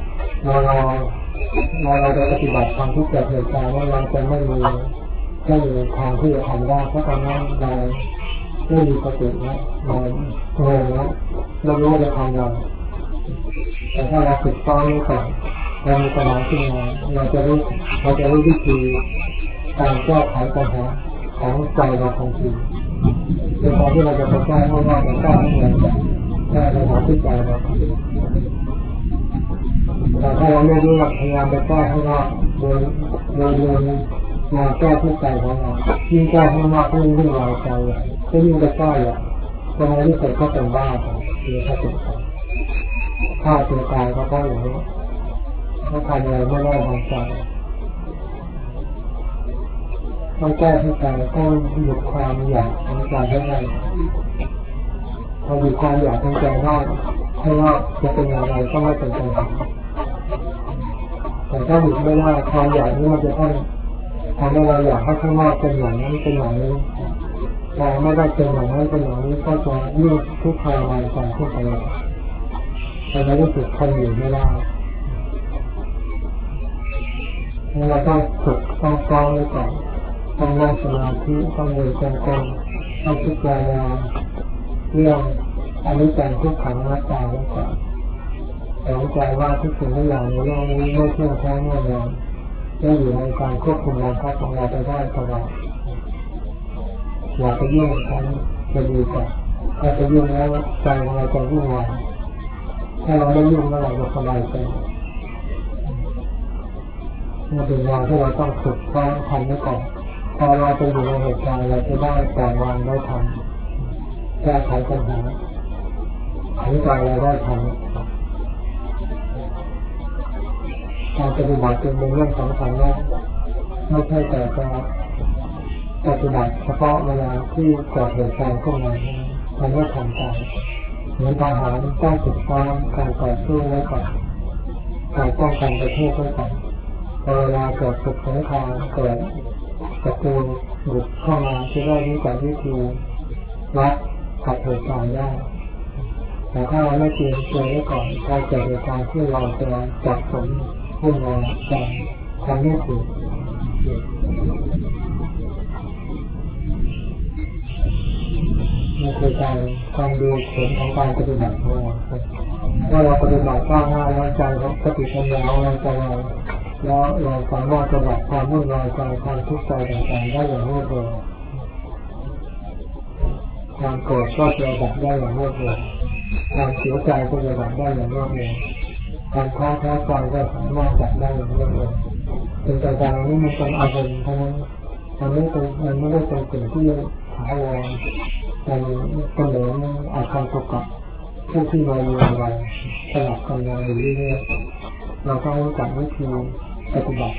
เราจะปฏิบัติทำที่เกิดเหตุการณ์ว่าเราจะไม่มีทางที่จะทำได้เพราะตอนนั้นเราไม่มีสตินะเราโง่นะเรารู้จะทำเราแต่ถ้าเราฝึกซ้อมนี่ก่อนเรามีสมาธิมาเราจะรู้วิธีการแก้ไขปัญหาของใจเราทันทีเป็นตอนที่เราจะไปแก้ข้างนอกแก้ข้างในแก้ในหัวที่ใจเราแต่ถ้าเราไม่รู้หลักพยายามไปแก้ข้างนอกโดยมาแก้ที่ใจของเรายิ่งแก้ข้างนอกก็ยิ่งลอยใจก็ยิ่งไปแก้อ่ะตอนนี้เสร็จก็เป็นบ้าไปคือถ้าติดใจฆ่าตัวตายก็เพราะอย่างนี้ถ้าทำอะไรไม่ได้ทางใจต้องแก้ที่ใจต้องหยุดความอยากทางใจให้ได้พอหยุดความอยากทางใจได้ข้างนอกจะเป็นอย่างไรก็ไม่เป็นปัญหาแต่ถ้าหยุดไม่ได้ความอยากนี้มันจะต้องทำให้เราอยากให้ข้างนอกเป็นอย่างนั้นเป็นอย่างนี้พอไม่ได้เป็นอย่างนั้นเป็นอย่างนี้ก็จะยิ่งทุกข์ทรมานใจขึ้นไปเลยแต่ในที่สุดทนอยู่ไม่ได้เราต้องฝึกต้องซ้อมไว้ก่อนต้องนั่งสมาธิต้องเดินจงกรมต้องพิจารณาเรื่องอนิจจังทุกขังอนัตตาไว้ก่อนสอนใจว่าทุกสิ่งทุกอย่างในโลกนี้ไม่เที่ยงแท้แน่นอนจะอยู่ในการควบคุมบังคับของเราไปได้ตลอดอย่าไปยุ่งกันจะดีกว่าถ้าไปยุ่งแล้วใจของเราจะวุ่นวายถ้าเราไม่ยุ่งแล้วเราจะสบายใจนี่เป็นงานที่เราต้องฝึกต้องทำไว้ก่อนพอเราไปอยู่ในเหตุการณ์เราจะได้ปล่อยวางได้ทำแก้ไขปัญหาถึงใจเราได้ทำการปฏิบัติเป็นเรื่องสำคัญมากไม่ใช่แต่จะปฏิบัติเฉพาะเวลาที่เกิดเหตุการณ์ขึ้นมามันไม่ทันใจเหมือนทหารต้องฝึกซ้อมการต่อสู้ไว้ก่อนการป้องกันประเทศไว้ก่อนเวลาเกิดศึกสงครามเกิดศัตรูบุกเข้ามาจะได้รู้จักวิธีรับกับเหตุการณ์ได้แต่ถ้าเราไม่เตรียมตัวไว้ก่อนการเกิดเหตุการณ์ที่เราจะจับสมวุ่นวายใจทำไม่ถูกนี่คือการดูผลของการปฏิบัติของเราถ้าเราปฏิบัติก้าวหน้าแล้วใจของสติปัญญาของเราจะเราแล้วเราสามารถจะดับความวุ่นวายใจความทุกข์ใจต่างๆได้อย่างรวดเร็วความโกรธก็จะดับได้อย่างรวดเร็วความเสียใจก็จะดับได้อย่างรวดเร็วความท้อแท้ใจก็สามารถดับได้อย่างรวดเร็วเป็นต่างๆนี้มันเป็นอารมณ์ทั้งนั้นมันไม่ได้เป็นสิ่งที่ถาวรมันเป็นเหมือนอาการประกอบผู้ที่มาอยู่ในวัยสลับกันมาอยู่เรื่อยๆเราต้องรู้จักวิธีปฏิบัติ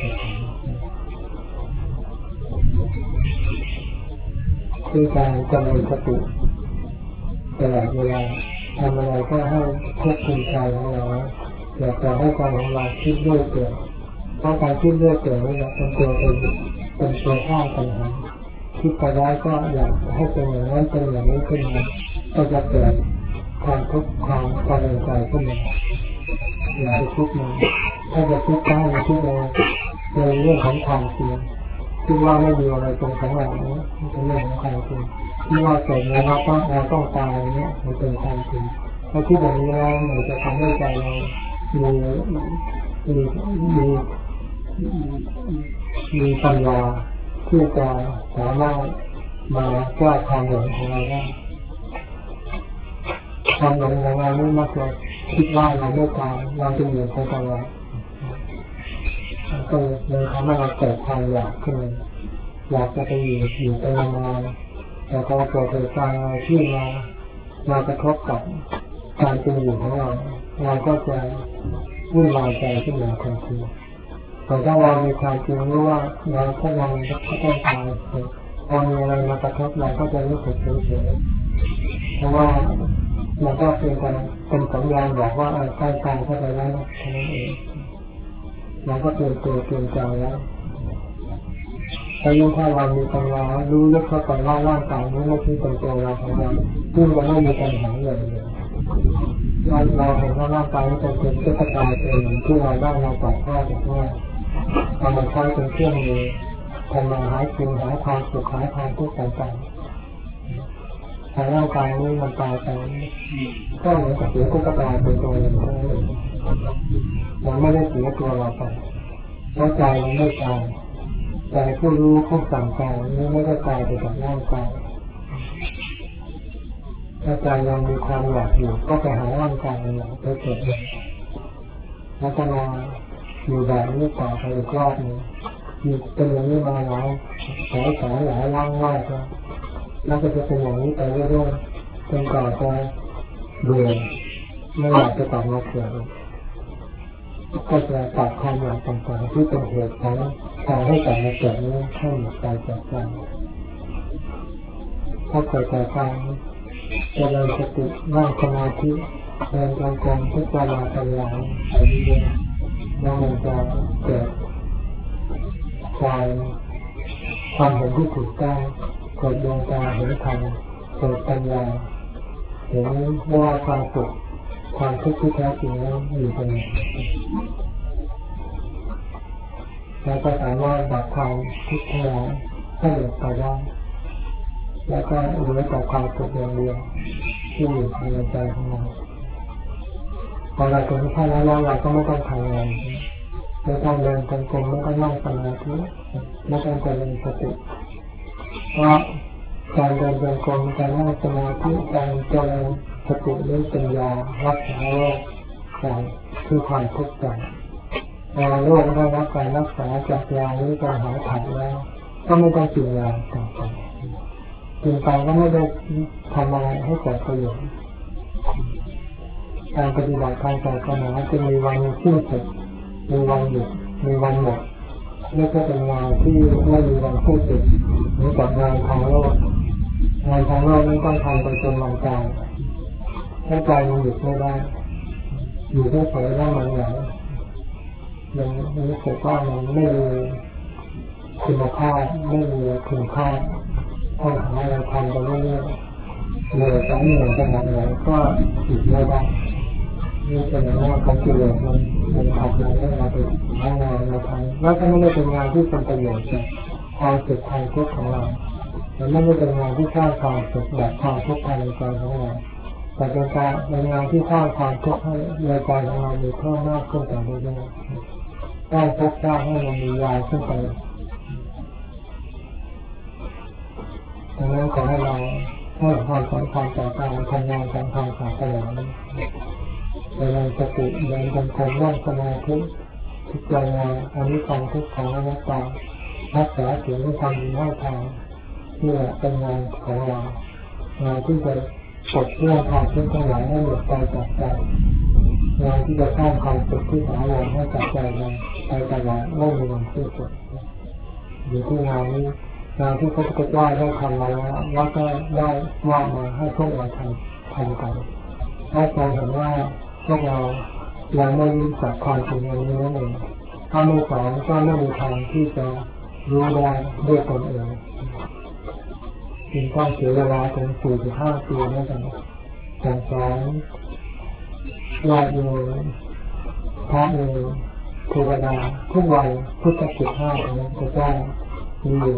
คือการจำเริญสติตลอดเวลาทำอะไรก็ให้ควบคุมใจของเราอย่าปล่อยให้ใจของเราคิดด้วยเกิดเพราะการคิดด้วยเกิดนี่แหละเป็นตัวข้ามปัญหาคิดไปได้ก็อยากให้เป็นอย่างนั้นเป็นอย่างนี้ขึ้นมาก็จะเกิดความทุกข์ความกังวลใจขึ้นมาอย่าไปคิดมันถ้าจะคิดได้คิดในเรื่องของความจริงคิดว่าไม่มีอะไรตรงข้างหลังนี้เป็นเรื่องของความจริงที่ว่าเกิดแล้วเราต้องตายเนี่ยมันเป็นความจริงถ้าคิดแบบนี้แล้วมันจะทำให้ใจเรามีปัญญาที่จะสามารถมาแก้ความหลงของเราได้ความหลงของเราไม่มากเลยคิดว่าเราไม่ตายเราจะอยู่ไปตลอดก็เลยทำให้เราเกิดความอยากขึ้นอยากจะไปอยู่ไปนานๆแต่พอเกิดเหตุการณ์อะไรที่มากระทบกับการเป็นอยู่ของเราเราก็จะวุ่นวายใจขึ้นมาทันทีแต่ถ้าเรามีความจริงรู้ว่าเราถ้าเราต้องตายพอมีอะไรมากระทบเราก็จะรู้สึกเฉยๆเพราะว่ามันก็เป็นสัญญาณบอกว่าใกล้ตายเข้าไปแล้วนะแค่นั้นเองเราก็เตรียมตัวเตรียมใจแล้วแต่ยิ่งถ้าเรามีปัญญารู้ลึกเข้าไปว่าร่างกายนี้ไม่ใช่เป็นตัวเราของเราซึ่งจะไม่มีปัญหาเลยเราเห็นว่าร่างกายนี้เป็นเพียงตุ๊กตาตัวหนึ่งที่เราได้มาจากพ่อจากแม่เอามาใช้เป็นเครื่องมือทำมาหากินหาความสุขหาความทุกข์ต่างๆแต่ร่างกายนี้มันตายไปก็เหมือนกับเสียตุ๊กตาเป็นตัวหนึ่งมันไม่ได้เสียตัวเราไปเพราะใจมันไม่ตายใจผู้รู้ผู้สั่งใจนี้ไม่ได้ตายไปจากร่างกายถ้าใจยังมีความอยากอยู่ก็ไปหาร่างกายอย่างไปเกิดแล้วก็มาอยู่แบบนี้ต่อไปอีกรอบนึงมีเป็นอย่างนี้มาหลายหลายร่างรอบแล้วก็จะเป็นอย่างนี้ไปเรื่อยๆจนกว่าจะเบื่อไม่อยากจะกลับมาเกิดก็จะตัดความอยากต่างๆที่เป็นเหตุของการให้กลับมาเกิดนี้ให้หมดไปจากใจถ้าเกิดจากการจะเริ่มสตินั่งสมาธิเดินจงกรมทุกเวลาเป็นหลังไปเรื่อยๆแล้วมันจะเกิดความเห็นที่ถูกต้องเกิดดวงตาเห็นธรรมเกิดปัญญาเห็นว่าความสุขความทุกข์ที่แท้จริงนั้นอยู่ตรงไหนแล้วก็สามารถดับความทุกข์ทั้งหลายให้หมดไปได้แล้วก็เหลือแต่ความสุขอย่างเดียวที่อยู่ภายในใจของเราพอเราถึงขั้นนั้นเราก็ไม่ต้องทำงานไม่ต้องเดินจงกรมไม่ต้องนั่งสมาธิไม่ต้องเจริญสติเพราะการเดินจงกรมการนั่งสมาธิการเจริญสตินี้เป็นยารักษาโรคการคือความทุกข์ใจพอโรคได้รับการรักษาจากยานี้การหายขาดแล้วก็ไม่ต้องกินยาต่อไปกินไปก็ไม่ได้ทำอะไรให้เกิดประโยชน์การปฏิบัติทางศาสนาจะมีวันสิ้นสุดมีวันหยุดมีวันหมดไม่ใช่เป็นงานที่ไม่มีวันสิ้นสุดเหมือนกับงานทางโลกงานทางโลกนั้นต้องทำไปจนวันตายถ้าใจมันหยุดไม่ได้อยู่เฉยๆแล้วมันเหงามันรู้สึกว่ามันไม่มีคุณค่าไม่มีคุณค่าต้องหาอะไรทำไปเรื่อยๆเหนื่อยจะเหนื่อยขนาดไหนก็หยุดไม่ได้นี่เป็นงานของกิเลสมันทำงานให้เราไปทำงานมาทำแล้วก็ไม่ได้เป็นงานที่เป็นประโยชน์กับความสุขความทุกข์ของเรามันไม่ได้เป็นงานที่สร้างความสุขแบบความทุกข์ภายในใจของเราแต่เป็นงานที่สร้างความทุกข์ให้ในใจของเรามีเพิ่มมากขึ้นไปเรื่อยๆได้พบได้ให้มันมียาวขึ้นไปดังนั้นขอให้เราให้ความสำคัญต่อการทำงานการทำศาสนาเวลาสติเดินจงกรมนั่งสมาธิพิจารณาอนิจจังทุกขังอนัตตารักษาศีลธรรมให้ทางนี่แหละเป็นงานของเรางานที่จะปลดเรื่องความทุกข์ทั้งหลายให้หมดไปจากใจงานที่จะสร้างความสุขที่ถาวรให้กับใจเราไปตลอดไม่มีวันสิ้นสุดอยู่ที่งานนี้งานที่พระพุทธเจ้าได้ทำมาแล้วก็ได้ว่ามาให้พวกเราทำกันให้เราเห็นว่าพวกเรายังไม่รู้จักความจริงอันนี้นั่นเองถ้าไม่สอนก็ไม่มีทางที่จะรู้ได้ด้วยตนเองจึงต้องเสียเวลาถึง 4-5 ปีนั่นเองการสอนญาติโยมพระเนรเทวดาทุกวัยพุทธกิจ5ของพระเจ้ามีอยู่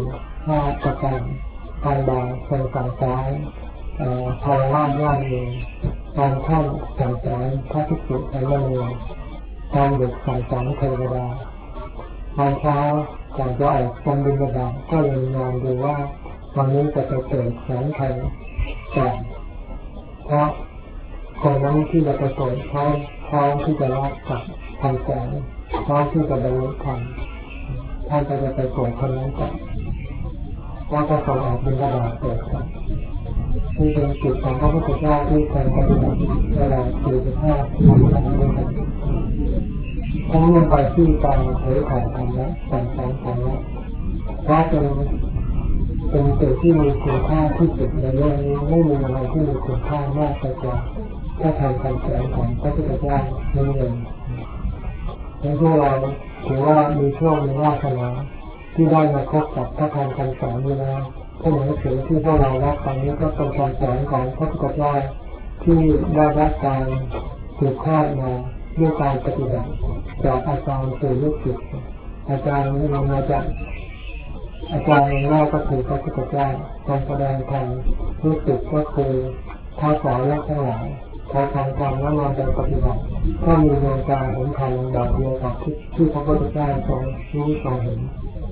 5ประการการบ่ายทรงสั่งสอนภาวนาญาติโยมตอนค่ำสั่งสอนพระภิกษุสามเณรตอนดึกสั่งสอนเทวดาตอนเช้าก่อนจะออกทรงบิณฑบาตก็เลยนอนดูว่าวันนี้จะไปเปิดแสงใครแต่เพราะคนนั้นที่จะไปเปิดพร้อมที่จะรับกับทำแสงพร้อมที่จะบรรลุธรรมท่านจะไปเปิดคนนั้นก่อนว่าจะส่งออกบิณฑบาตเปิดก่อนนี่เป็นจุดของพระพุทธเจ้าที่เคยปฏิบัติเวลา 4-5 ปีด้วยกันทั้งนั้นไปที่การเผยแผ่ธรรมะสั่งสอนธรรมะเพราะเป็นสิ่งที่มีคุณค่าที่สุดในโลกนี้ไม่มีอะไรที่มีคุณค่ามากไปกว่าถ้าทำการสอนของพระพุทธเจ้านั่นเองและพวกเราถือว่ามีโชคมีวาสนาที่ได้มาพบกับพระธรรมคำสอนนี้แล้วพระหนังสือที่พวกเรารับตอนนี้ก็เป็นการสอนของพระพุทธเจ้าที่ได้รับการสืบทอดมาด้วยการปฏิบัติจากอาจารย์สู่ลูกศิษย์อาจารย์นี้มาจากอาจารย์แรกก็คือพระพุทธเจ้าการแสดงธรรมลูกศิษย์ก็คือท้าวสาวและทั้งหลายพอทำธรรมแล้วมาปฏิบัติก็มีดวงตาเห็นธรรมแบบเดียวกับที่พระพุทธเจ้าทรงรู้ทรงเห็น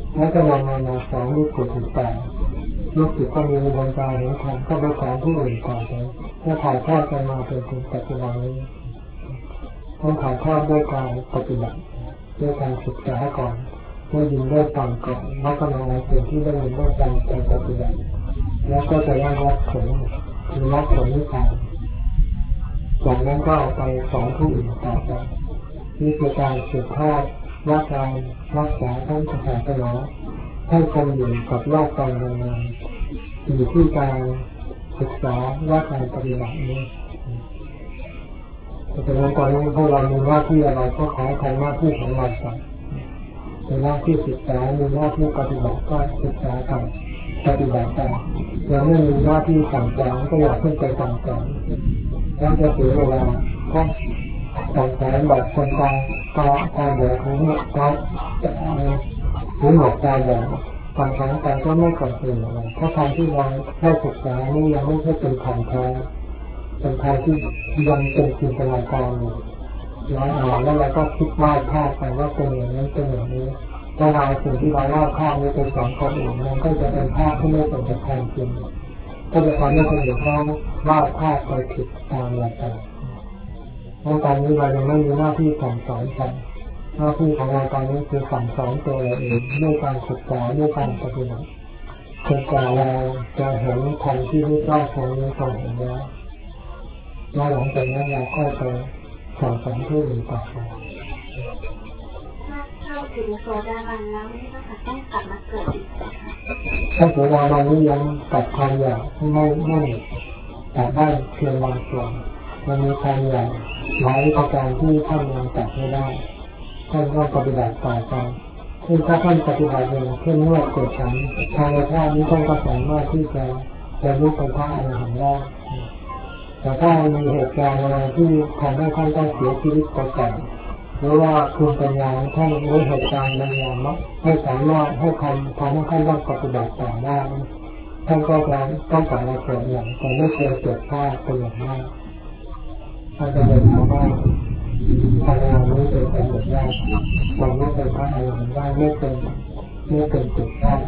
แล้วก็มาสอนลูกศิษย์อีกแต่ลูกศิษย์ก็มีดวงตาเห็นธรรมก็ไปสอนผู้อื่นต่อไปเพื่อถ่ายทอดกันมาเป็นถึงปัจจุบันนี้ต้องถ่ายทอดด้วยการปฏิบัติด้วยการศึกษาก่อนได้ยินได้ฟังก่อนแล้วก็นำเอาสิ่งที่ได้ยินได้ฟังไปปฏิบัติแล้วก็จะได้รับผลคือรับผลนิพพานจากนั้นก็เอาไปสอนผู้อื่นต่อไปนี่คือการสืบทอดว่าการรักษาทั้งศาสนาให้คงอยู่กับโลกไปนานๆอยู่ที่การศึกษาว่าการปฏิบัตินี้แต่ในตอนนี้พวกเรามีหน้าที่อะไรก็ขอทำหน้าที่ของเราไปในหน้าที่ศึกษามีหน้าที่ปฏิบัติก็ศึกษาไปปฏิบัติไปยังไม่มีหน้าที่สั่งสอนก็อย่าเพิ่งไปสั่งสอนแล้วจะเสียเวลาก็สั่งสอนแบบคนตาเดือดของเนี่ยก็จะหูหนวกตาเดือดสั่งสอนแต่ก็ไม่เกิดประโยชน์อะไรถ้าทางที่เราได้ศึกษานี่ยังไม่ใช่เป็นของแท้เป็นทางที่ยังเป็นจินตนาการอยู่ร้อยอ่านแล้วเราก็คิดว่าภาพไปว่าเป็นอย่างนี้เป็นอย่างนี้ถ้าเราสิ่งที่เราเล่าภาพนี้เป็นสอนคนอื่นมันก็จะเป็นภาพที่ไม่เป็นความจริงก็จะทำให้คนอื่นเขาวาดภาพไปผิดตามหลักการเพราะตอนนี้เรายังไม่มีหน้าที่สั่งสอนกันหน้าที่ของเราตอนนี้คือสั่งสอนตัวเราเองด้วยการศึกษาด้วยการปฏิบัติจนกว่าเราจะเห็นธรรมที่พระเจ้าทรงนี้ทรงเห็นแล้วหลังจากนั้นเราก็ไปสั่งสอนผู้อื่นต่อไปถ้าถึงโสดาบันแล้วนี่ก็ต้องกลับมาเกิดอีกถ้าโสดาบันนี้ยังตัดความอยากไม่ตัดได้เพียงบางส่วนมันมีความอยากหลายประการที่ท่านยังตัดไม่ได้ท่านก็ปฏิบัติต่อไปซึ่งถ้าท่านปฏิบัติอย่างเข้มงวดกดขันทางในชาตินี้ท่านก็สามารถที่จะบรรลุเป็นพระอรหันต์ได้แต่ถ้ามีเหตุการณ์อะไรที่ทำให้ท่านต้องเสียชีวิตไปก่อนหรือว่าคุณปัญญาท่านรู้เหตุการณ์บางอย่างไม่สามารถให้ทำให้ท่านต้องปฏิบัติต่อได้ท่านก็จะต้องกลับมาเกิดอย่างแต่ไม่เคยเกิดพลาดเป็นอย่างมากท่านจะเป็นชาวบ้านทำงานนี้เป็นประโยชน์ได้ตอนนี้เป็นพระอรหันต์ได้ไม่เป็นจุดพลาด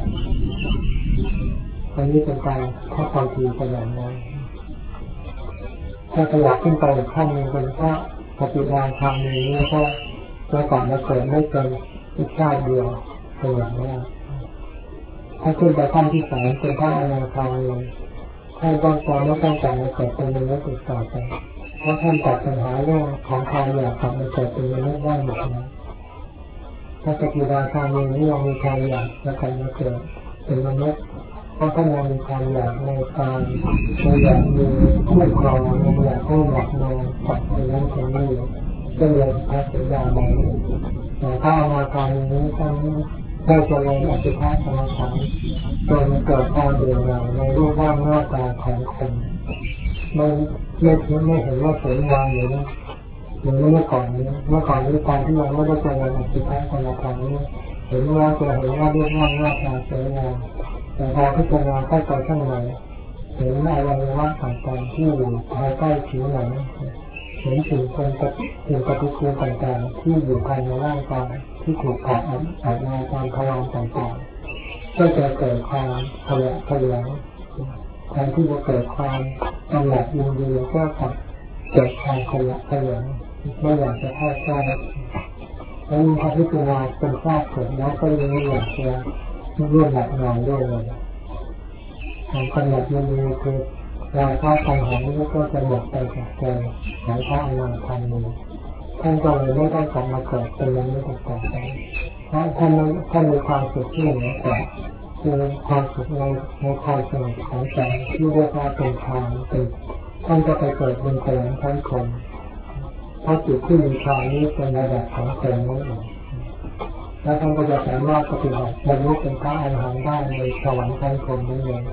อันนี้เป็นการทอดความทีประหยัดน้อยถ้าขยับขึ้นไปอีกขั้นหนึ่งเป็นพระปฏิบัติธรรมนี้ก็จะกลับมาเกิดไม่เกินอีกชาติเดียวเป็นอย่างนี้ถ้าขึ้นไปขั้นที่สามเป็นพระอนาคามีท่านต้องการไม่ต้องการมาเกิดเป็นมนุษย์อีกต่อไปเพราะท่านตัดปัญหาเรื่องของความอยากกลับมาเกิดเป็นมนุษย์ได้หมดนะถ้าปฏิบัติธรรมนี้ยังมีความอยากจะกลับมาเกิดเป็นมนุษย์เพราะท่านยังมีความอยากในการอยากมีคู่ครองอยากให้อยากนอนกับคนนั้นคนนี้ก็เลยพระสุดาบันแต่ถ้ามาการนี้ท่านได้เจริญอธิษฐานสมาธิจนเกิดความเบื่อหน่ายในรูปร่างหน้าตาของคนไม่เห็นว่าสวยงามเลยนะหรือเมื่อก่อนนี้การที่เราไม่ได้เจริญอธิษฐานสมาธินี้เห็นว่ารูปร่างหน้าตาสวยงามแต่พอพิจารณาเข้าไปข้างในเห็นอวัยวะต่างๆที่อยู่ภายใต้ผิวหนังเห็นสิ่งปฏิกูลต่างๆที่อยู่ภายในร่างกายที่ถูกเผาออกมาตามพลังต่างๆก็จะเกิดความขยันแทนที่จะเกิดความกำหนัดยินดีก็เกิดความขยันไม่อยากจะเข้าใกล้แล้วมีพระพิจารณาเป็นทราบผลแล้วก็ยังไม่อยากจะเรื่องหลักงานด้วยเลยการกำหนดมันมีคือราคาตัณหานี้ก็จะหมดไปจากใจของพระอนาคามีท่านก็เลยไม่ต้องกลับมาเกิดเป็นมนุษย์ต่อไปเพราะท่านมีความสุขที่เหนือกว่าคือความสุขในความสงบของใจที่เรียกว่าเป็นฌานท่านก็ไปเกิดเป็นพลังทั้งคนเพราะจิตที่มีฌานนี้เป็นระดับของพลังนั่นเองแล้วท่านก็จะสามารถปฏิบัติบรรลุเป็นพระอรหันต์ได้ในสวรรค์ชั้นพรหมนั่นเอง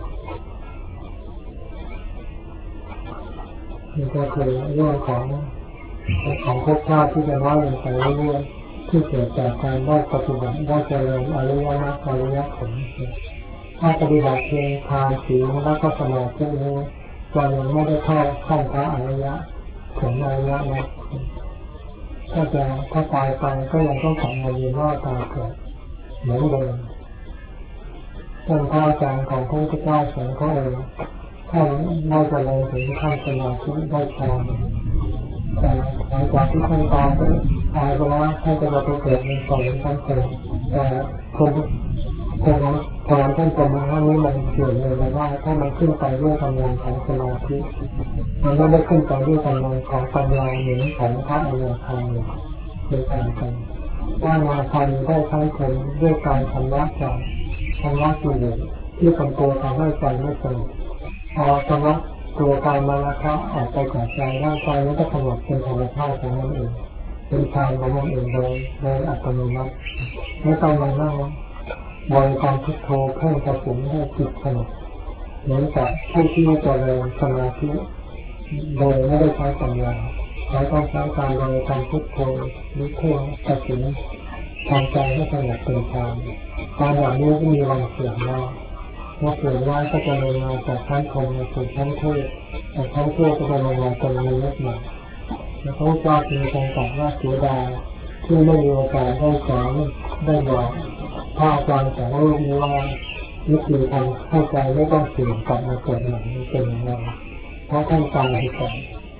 นี่ก็คือเรื่องของภพชาติที่จะน้อยลงไปเรื่อยๆที่เกิดจากการได้ปฏิบัติได้เจริญอริยมรรคอริยผลถ้าปฏิบัติเพียงทานศีลแล้วก็สมาธินี้ก็ยังไม่ได้เข้าขั้นพระอริยผลอริยมรรคถ้าตายไปก็ยังต้องกลับมาเวียนว่ายตายเกิดเหมือนเดิมท่านพระอาจารย์ของพระพุทธเจ้าสอนเขาเองท่านได้เจริญถึงขั้นสมาธิได้ฌานแต่หลังจากที่ท่านตายไปแล้วท่านจะมาเกิดในสวรรค์ชั้นสูงแต่คนนั้นท่านจะมาให้นี้มันเสื่อมเลยนะว่าถ้ามันขึ้นไปด้วยกำลังของสมาธิมันไม่ได้ขึ้นไปด้วยกำลังของปัญญาเหมือนของพระอนาคามีโดยการกันว่าอนาคามีได้ใช้ผลด้วยการชำระใจชำระกิเลสที่เป็นตัวทำให้ใจไม่สงบพอชำระตัวกายมาราคะออกไปจากใจร่างกายแล้วก็สงบเป็นธรรมชาติของมันเองเป็นฌานของมันเองโดยอัตโนมัติไม่ต้องมานั่งบริกรรมพุทโธเพ่งกระสุนให้จิตสงบเหมือนกับผู้ที่เจริญสมาธิโดยไม่ได้ใช้ปัญญาเราต้องใช้การบริกรรมพุทโธหรือเพ่งกระสุนทำใจให้สงบเป็นฌานการอย่างนี้ก็มีวันเสื่อมได้เมื่อเสื่อมได้ก็จะลงมาจากชั้นพรหมสู่ชั้นเทพแต่ชั้นเทพก็จะลงมาจนมีเล็กหน่อยแล้วพระเจ้าจึงทรงตรัสว่าเสียดายที่ไม่มีโอกาสได้สอนได้บอกพระอาจารย์แต่รูปนี้ว่าวิธีทำให้ใจไม่ต้องเสื่อมกลับมาเกิดใหม่เป็นอย่างไรเพราะท่านตายไปก่อน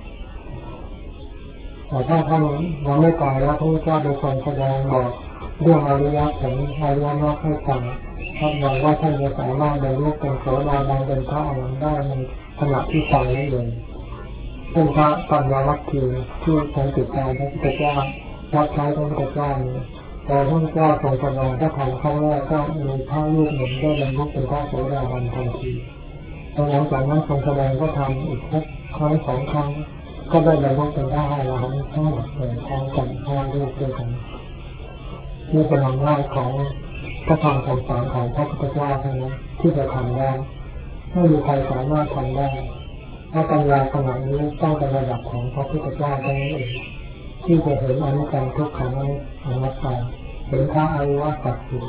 แต่ถ้าท่านยังไม่ตายแล้วพระเจ้าโดยทรงแสดงบอกเรื่องอริยผลอริยมรรคให้ฟังท่านบอกว่าท่านจะสามารถบรรลุเป็นโสดาบันเป็นพระอรหันต์ได้ในขณะที่ฟังนี้เองเป็นพระปัญญาลักขีที่ทรงติดตามพระพุทธเจ้ารับใช้พระพุทธเจ้าแต่พระพุทธเจ้าทรงแสดงถ้าทำครั้งแรกก็มีพระรูปหนึ่งได้บรรลุเป็นพระโสดาบันทันทีหลังจากนั้นทรงแสดงก็ทำอีกครั้งสองครั้งก็ได้บรรลุเป็นพระอรหันต์ทั้งหมดเลยพร้อมกัน5รูปด้วยกันนี่เป็นอำนาจของพระธรรมคำสอนของพระพุทธเจ้าเท่านั้นที่จะทำได้ไม่มีใครสามารถทำได้ถ้าปัญญาขนาดนี้ต้องเป็นระดับของพระพุทธเจ้าเท่านั้นเองที่จะเห็นอนิจจังทุกขังอนัตตาเห็นพระอริยสัจสี่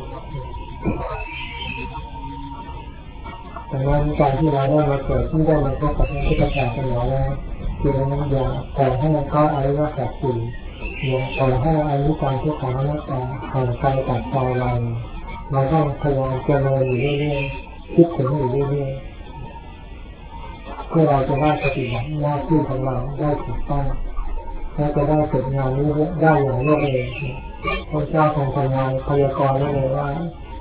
ดังนั้นการที่เราได้มาเกิดที่ได้มาพบกับพระพุทธเจ้าเป็นอย่างไรจึงอย่าปล่อยให้พระอริยสัจสี่อย่าปล่อยให้อนิจจังทุกขังอนัตตาห่างไกลจากใจเราต้องพยายามเจริญอยู่เรื่อยๆคิดถึงอยู่เรื่อยๆเพื่อเราจะได้ปฏิบัติหน้าที่ของเราได้ถูกต้องและจะได้เสร็จงานนี้ได้อย่างรวดเร็วพระเจ้าทรงทำงานพยากรณ์ไว้เลยว่า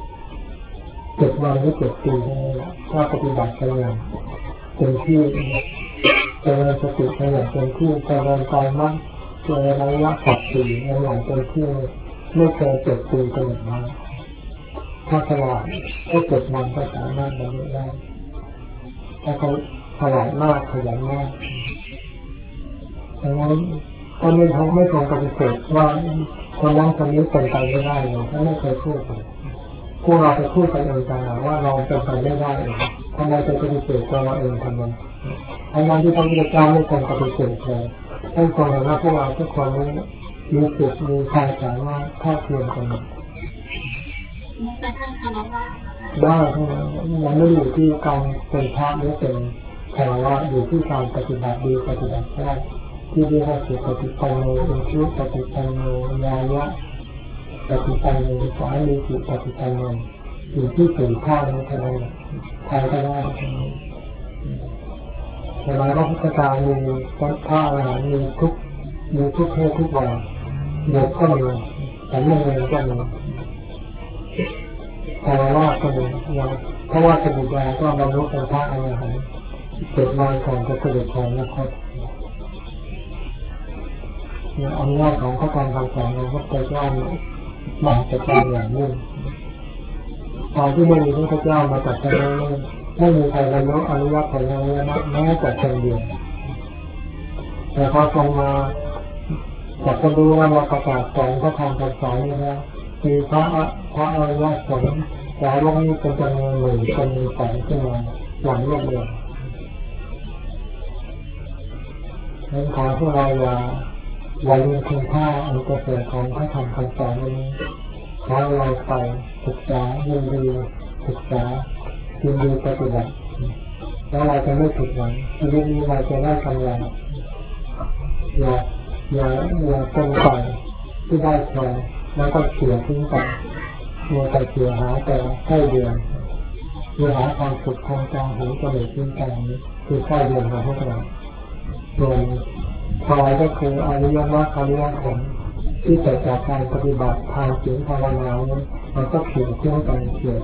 7 วันหรือ7 ปีนี่แหละถ้าปฏิบัติไปอย่างเต็มที่เจริญสติไปอย่างเต็มที่เจริญกายมั่นเจริญระยะสัจสี่อย่างเต็มที่ไม่เกิน7 ปีก็อย่างมากถ้าฉลาดก็7 วันก็สามารถบรรลุได้ถ้าเขาฉลาดมากขยันมากดังนั้นตอนนี้เขาไม่ทรงปฏิเสธว่าคนนั้นคนนี้เป็นไปไม่ได้เลยเขาไม่เคยพูดเลยพวกเราไปพูดกันเองกันว่าเราเป็นไปไม่ได้เองทำไมจะปฏิเสธตัวเราเองทำไมทั้งที่พระพุทธเจ้าไม่ทรงปฏิเสธเลยท่านทรงเห็นว่าพวกเราทุกคนนี้มีสิทธิ์มีความสามารถเท่าเทียมกันหมดได้ทั้งนั้นมันไม่อยู่ที่การเป็นพระหรือเป็นคารวะอยู่ที่การปฏิบัติดีปฏิบัติชอบที่เรียกว่าสุปฏิปันโนอุชุปฏิปันโนญาญะปฏิปันโนสามีจิปฏิปันโนอยู่ที่4 ข้อนี้เท่านั้นใครก็ได้สมัยพระพุทธเจ้ามีพระอรหันต์มีทุกเพศทุกวัยเด็กก็มีแต่ไม่เรียนก็มีแต่ว่าก็มีเพราะว่าสมุทรยาก็บรรลุเป็นพระอรหันต์7 วันก่อนจะเสด็จสวรรคตอำนาจของพระธรรมคำสอนของพระพุทธเจ้ามหัศจรรย์อย่างยิ่งตอนที่ไม่มีพระพุทธเจ้ามาตรัสรู้ไม่มีใครบรรลุอริยผลอริยมรรคแม้แต่คนเดียวแต่พอทรงมาจักรู้ว่าเราประกาศสอนพระธรรมคำสอนนี้แล้วมีพระอริยสงฆ์หลายองค์นี้เป็นจำนวน1 เป็น2ขึ้นมาอย่างรวดเร็วนั้นขอพวกเราอย่าลืมคุณค่าอันประเสริฐของพระธรรมคำสอนนี้ขอเราไปศึกษายินดีศึกษายินดีปฏิบัติแล้วเราจะไม่ผิดหวังชีวิตนี้เราจะได้กำไรอย่าเป็นไปที่ได้แค่แล้วก็เสียทิ้งไปมัวแต่เสียหาแต่ให้เดือนคือหาความสุขทางตาหูจมูกลิ้นกายนี้คือข้อเรียนของพวกเราส่วนพลอยก็คืออริยมรรคอริยผลที่เกิดจากการปฏิบัติทางศีลภาวนาเนี่ยมันก็เกี่ยวเชื่อมกัน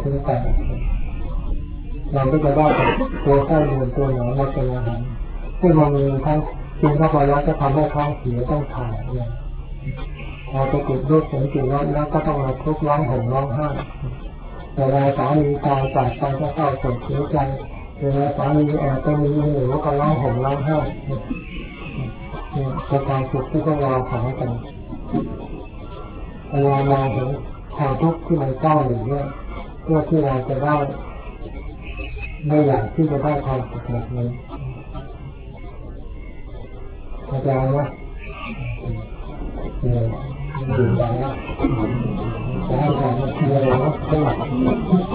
เราก็จะได้ตัวใกล้เดือนตัวหนอนมาเป็นอาหารซึ่งมันมีทั้งกินเข้าไปแล้วจะทำให้ท้องเสียต้องถ่ายเนี่ยเราจะติดรูปเสียงกลิ่นรสแล้วก็ต้องมาทุกข์ร้องห่มร้องไห้เวลาสามีตายจากไปก็เศร้าโศกเสียใจเวลาสามีแอบไปมีหนูก็ร้องห่มร้องไห้เป็นการสุขที่พวกเราหากันเรามองเห็นความทุกข์ที่มันก้าวอยู่เนี่ยเพื่อที่เราจะได้ไม่อยากที่จะได้ความสุขแบบนี้เข้าใจไหมอยู่ได้แล้วจะให้ความสุขอะไรนะ